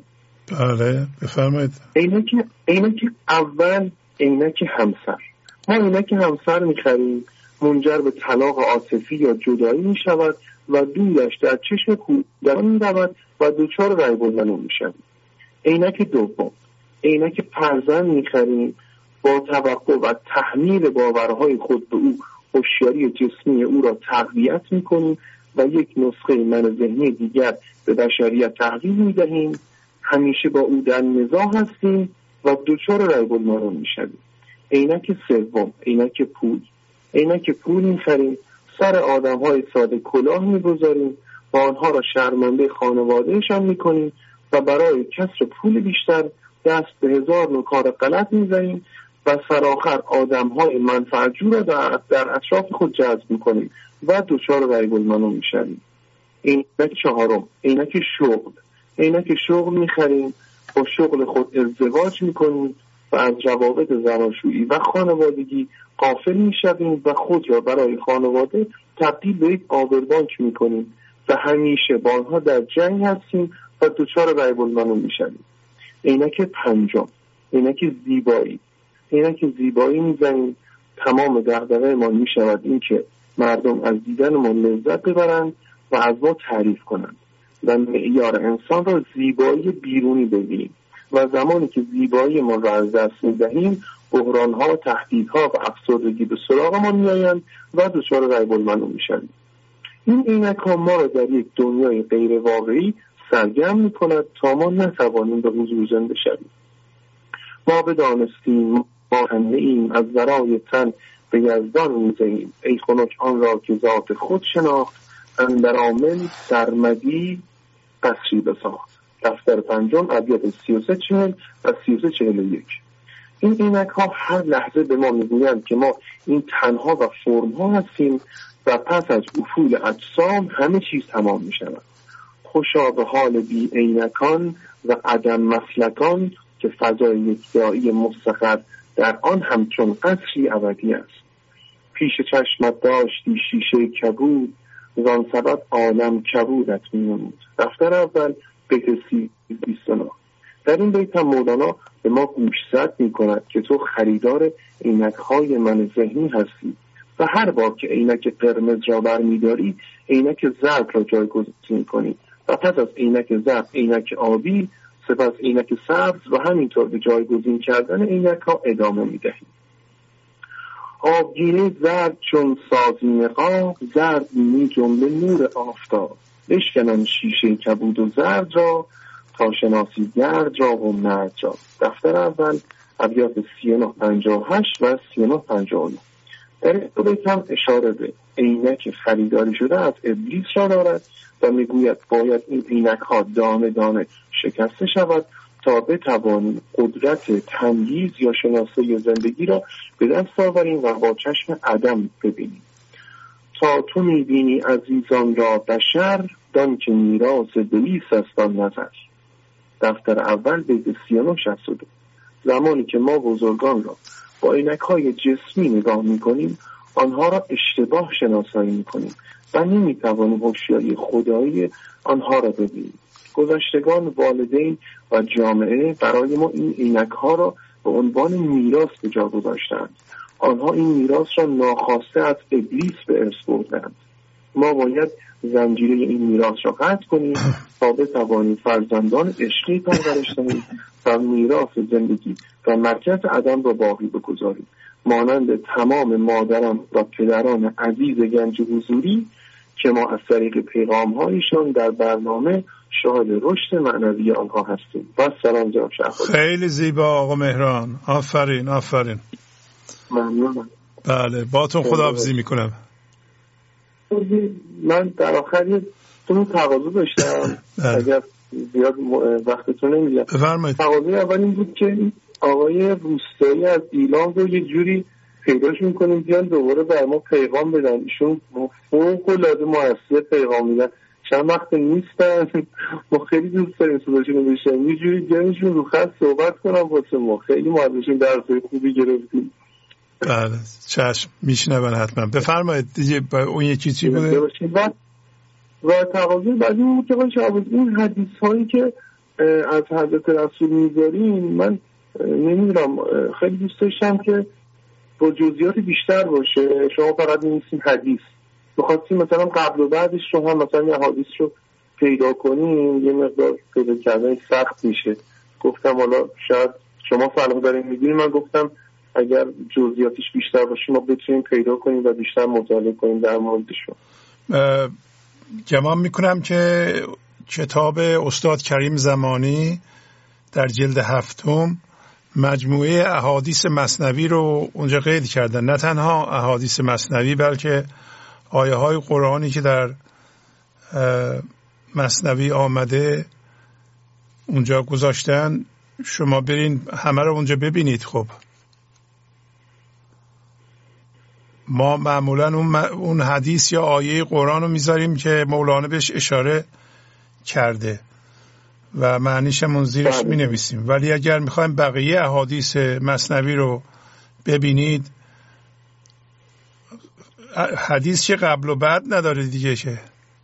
بله بفرمایید. عینک عینک اول عینک همسر. ما عینک همسر میخریم، منجر به طلاق عاطفی یا جدایی میشود و دودش در چشم کودکان میرود و دچار ریب المنون میشود. عینک دوم عینک فرزند میخریم، با توقع و تحمیل باورهای خود به او هوشیاری جسمی او را تقویت میکنیم و یک نسخه من ذهنی دیگر به بشریت تحویل میدهیم. همیشه با او در نزاع هستیم و دچار ریب المنون میشویم. عینک سوم عینک پول. عینک پول میخریم، سر آدمهای ساده کلاه میگذاریم و آنها را شرمنده خانوادهشان میکنیم و برای کسر پول بیشتر دست به هزار نوع کار غلط میزنیم و سرآخر آدم‌های منفعتجو را در, در اطراف خود جذب می‌کنیم و دچار ریب المنون می‌شویم. عینک چهارم عینک شغل. عینک شغل می‌خریم، با شغل خود ازدواج می‌کنیم و از روابط زناشویی و خانوادگی غافل می‌شویم و خود را برای خانواده تبدیل به یک آبربانک می‌کنیم و همیشه با آنها در جنگ هستیم و دچار ریب المنون می‌شویم. عینک پنجم عینک زیبایی. عینک زیبایی میزنیم، تمام دغدغه ما می شود این که مردم از دیدن ما لذت ببرند و از ما تعریف کنند و معیار انسان را زیبایی بیرونی ببینیم و زمانی که زیبایی ما را از دست می‌دهیم بحران‌ها، تهدیدها و افسردگی به سراغ ما می‌آیند و دچار ریب المنون می‌شویم. این عینک‌ها ما را در یک دنیای غیر واقعی سرگرم می‌کند تا ما نتوانیم به حضور زنده شویم. ما بدانستیم ما ایم از ورای تن به یزدان می‌زنیم، ای خنک آن را که ذات خود شناخت، اندر عامل سرمدی قصری بساخت. دفتر پنجم ابیات سی و سه چهل و سی و سه چهل و یک. این عینک‌ها هر لحظه به ما می‌گویند که ما این تنها و فرم‌ها هستیم و پس از افول اجسام همه چیز تمام می‌شود. خوشا به حال بی عینکان و عدم مسلکان که فضای یکدایی مستقر در آن همچون قصری ابدی است. پیش چشمت داشتی شیشه کبود، زان سبب عالم کبودت می‌نمود. دفتر اول بیت سی بیست و نه. در این بیت هم مولانا به ما گوشزد می‌کند که تو خریدار عینک‌های من ذهنی هستی و هر بار که عینک قرمز را برمی‌داری عینک زرد را جایگزین می‌کنی و پس از عینک زرد عینک آبی، سپس عینک سبز و همینطور به جایگزین کردن عینک‌ها ادامه می‌دهی. آبگینه زرد چون سازی نقاب، زرد می جمله نور آفتاب. بشکنم شیشه کبود و زرد را تا شناسی گرد را و مرد را. دفتر اول ابیات سی و نه پنجاه و هشت و سی و نه پنجاه و نه. در این بیت هم اشاره به عینک خریداری شده از ابلیس را دارد و میگوید باید این عینک ها دانه دانه شکسته شود تا بتوانیم قدرت تمییز یا شناسایی زندگی را به دست آوریم و با چشم عدم ببینیم. تا تو میبینی عزیزان را بشر، دان که میراث ابلیس است آن نظر. دفتر اول بیت سی و نه شصت و دو. زمانی که ما بزرگان را با عینک‌های جسمی نگاه می‌کنیم آنها را اشتباه شناسایی می‌کنیم و نمی‌توانیم هوشیاری خدایی آنها را ببینیم. گذشتگان، والدین و جامعه برای ما این عینک‌ها را به عنوان میراث به جا گذاشتند. آنها این میراث را ناخواسته از ابلیس به ارث بردند. ما باید زنجیره این میراث را قطع کنیم تا بتوانیم فرزندان عشقی پرورش دهیم و میراث زندگی و مرکز عدم را باقی بگذاریم، مانند تمام مادران و پدران عزیز گنج حضوری که ما از طریق پیغام‌هایشان در برنامه شاهد رشد معنوی آنها هستیم. و سلام جناب شهبازی. خیلی زیبا آقا مهران، آفرین آفرین. ممنونم. بله باتون خداحافظی میکنم. من در آخر یه دو تقاضا داشتم اگر زیاد وقتتون نمیگیرم. بفرمایید. تقاضای اول این بود که آقای روستایی از ایلام رو یه جوری پیداش میکنیم بیان دوباره بر ما پیغام بدن. ایشون فوق العاده مؤثر پیغام میدن، چند وقت نیستن، ما خیلی دوست داریم صداشون رو بشنویم. یه جوری جمعشون رو خط صحبت کنم واسه ما، خیلی ما ازشون درسای خوبی گرفتیم. بله چشم میشنون حتما. بفرمایید دیگه اون یکی چی بوده؟ و تقاضای بعدی بود که باشه این حدیث هایی که از حضرت رسول میذاریم من نمیدونم خیلی دوست داشتم که با جزئیات بیشتر باشه. شما فقط می‌نویسین حدیث، بخواستیم مثلا قبل و بعدش رو هم مثلا یه حدیث رو پیدا کنیم، یه مقدار پیدا کردن سخت میشه. گفتم حالا شاید شما فعلا دارین میگین، من گفتم اگر جزئیاتش بیشتر باشه ما بتونیم پیدا کنیم و بیشتر مطالعه کنیم در موردشون. گمان میکنم که کتاب استاد کریم زمانی در جلد هفتم مجموعه احادیث مثنوی رو اونجا قید کردن، نه تنها احادیث مثنوی بلکه آیه های قرآنی که در مثنوی آمده اونجا گذاشتن. شما برین همه رو اونجا ببینید. خب ما معمولا اون, اون حدیث یا آیه قرآن رو میذاریم که مولانا بهش اشاره کرده و معنیش همون زیرش می نویسیم، ولی اگر میخوایم بقیه احادیث مثنوی رو ببینید حدیث چه قبل و بعد نداره دیگه، که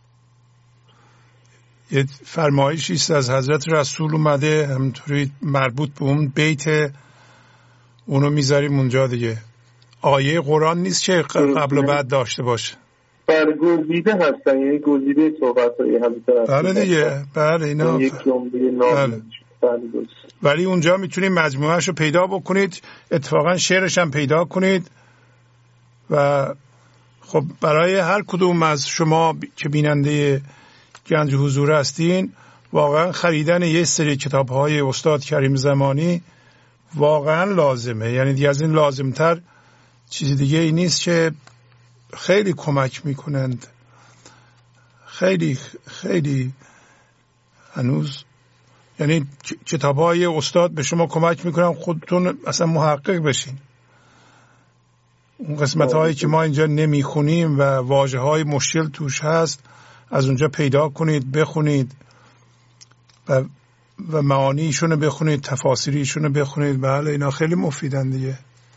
یه فرمایشی است از حضرت رسول اومده همونطوری مربوط به اون بیت، اونو میذاریم اونجا دیگه. آیه قرآن نیست که قبل و بعد داشته باشه. برگزیده هستن، یعنی گزیده صحبت های حضرت. بله دیگه، بله اینا یک جمله نام. بله. ولی اونجا میتونید مجموعهش رو پیدا بکنید، اتفاقا شعرش هم پیدا کنید و خب برای هر کدوم از شما که بیننده گنج حضور هستین واقعا خریدن یه سری کتاب های استاد کریم زمانی واقعا لازمه. یعنی دیگه از این لازمتر چیز دیگه ای نیست که خیلی کمک میکنند. خیلی خیلی هنوز یعنی کتاب های استاد به شما کمک میکنن خودتون اصلا محقق بشین. اون قسمت هایی که ما اینجا نمیخونیم و واژه های مشکل توش هست از اونجا پیدا کنید، بخونید و و معانیشون بخونید، تفاسیریشون بخونید. بله اینا خیلی مفیدن دیگه.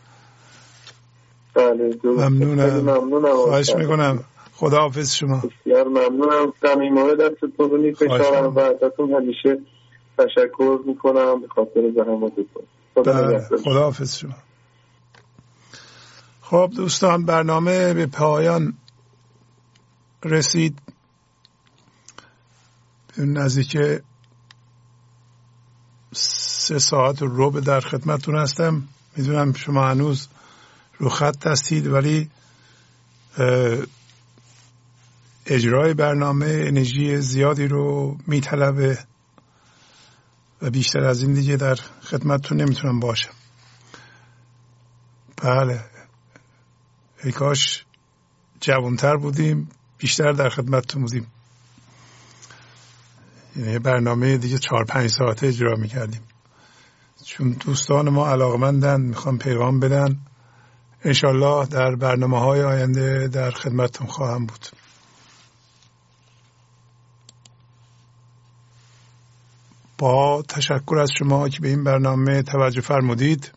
بله ممنونم. ممنونم. خواهش میکنم. خداحافظ شما. بسیار ممنونم. صمیمانه دستتون رو میفشارم و ازتون همیشه تشکر میکنم به خاطر زحماتتون. خدا خداحافظ شما. خب دوستان برنامه به پایان رسید. نزدیک سه ساعت و ربع در خدمتتون هستم. میدونم شما هنوز رو خط هستید ولی اجرای برنامه انرژی زیادی رو میطلبه و بیشتر از این دیگه در خدمتتون نمیتونم باشم. بله ای کاش جوانتر بودیم بیشتر در خدمتتون بودیم. یعنی برنامه دیگه چهار پنج ساعته اجرا میکردیم چون دوستان ما علاقمندن، میخوام پیغام بدن. انشالله در برنامه های آینده در خدمتتون خواهم بود. با تشکر از شما که به این برنامه توجه فرمودید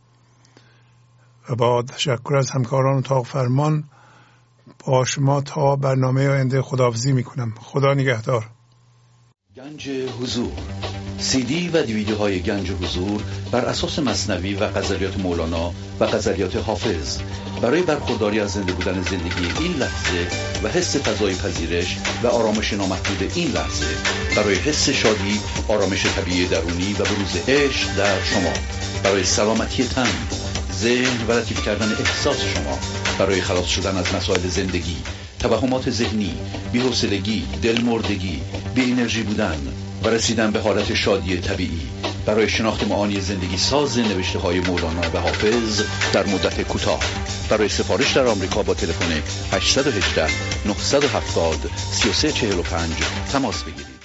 و با تشکر از همکاران اتاق فرمان با شما تا برنامه آینده خداحافظی میکنم. خدا نگهدار. گنج حضور، سی دی و دیویدیو های گنج حضور بر اساس مثنوی و غزلیات مولانا و غزلیات حافظ برای برخورداری از زنده بودن زندگی این لحظه و حس فضای پذیرش و آرامش نامحدود این لحظه، برای حس شادی، آرامش طبیعی درونی و بروز عشق در شما، برای سلامتی تن، ذهن و لطیف کردن احساس شما، برای خلاص شدن از مسائل زندگی، توهمات ذهنی، بی‌حوصلگی، دلمردگی، بی انرژی بودن و رسیدن به حالت شادی طبیعی، برای شناخت معانی زندگی ساز نوشته های مولانا و حافظ در مدت کوتاه. برای سفارش در آمریکا با تلفن هشت یک هشت نه هفت صفر سه سه چهار پنج تماس بگیرید.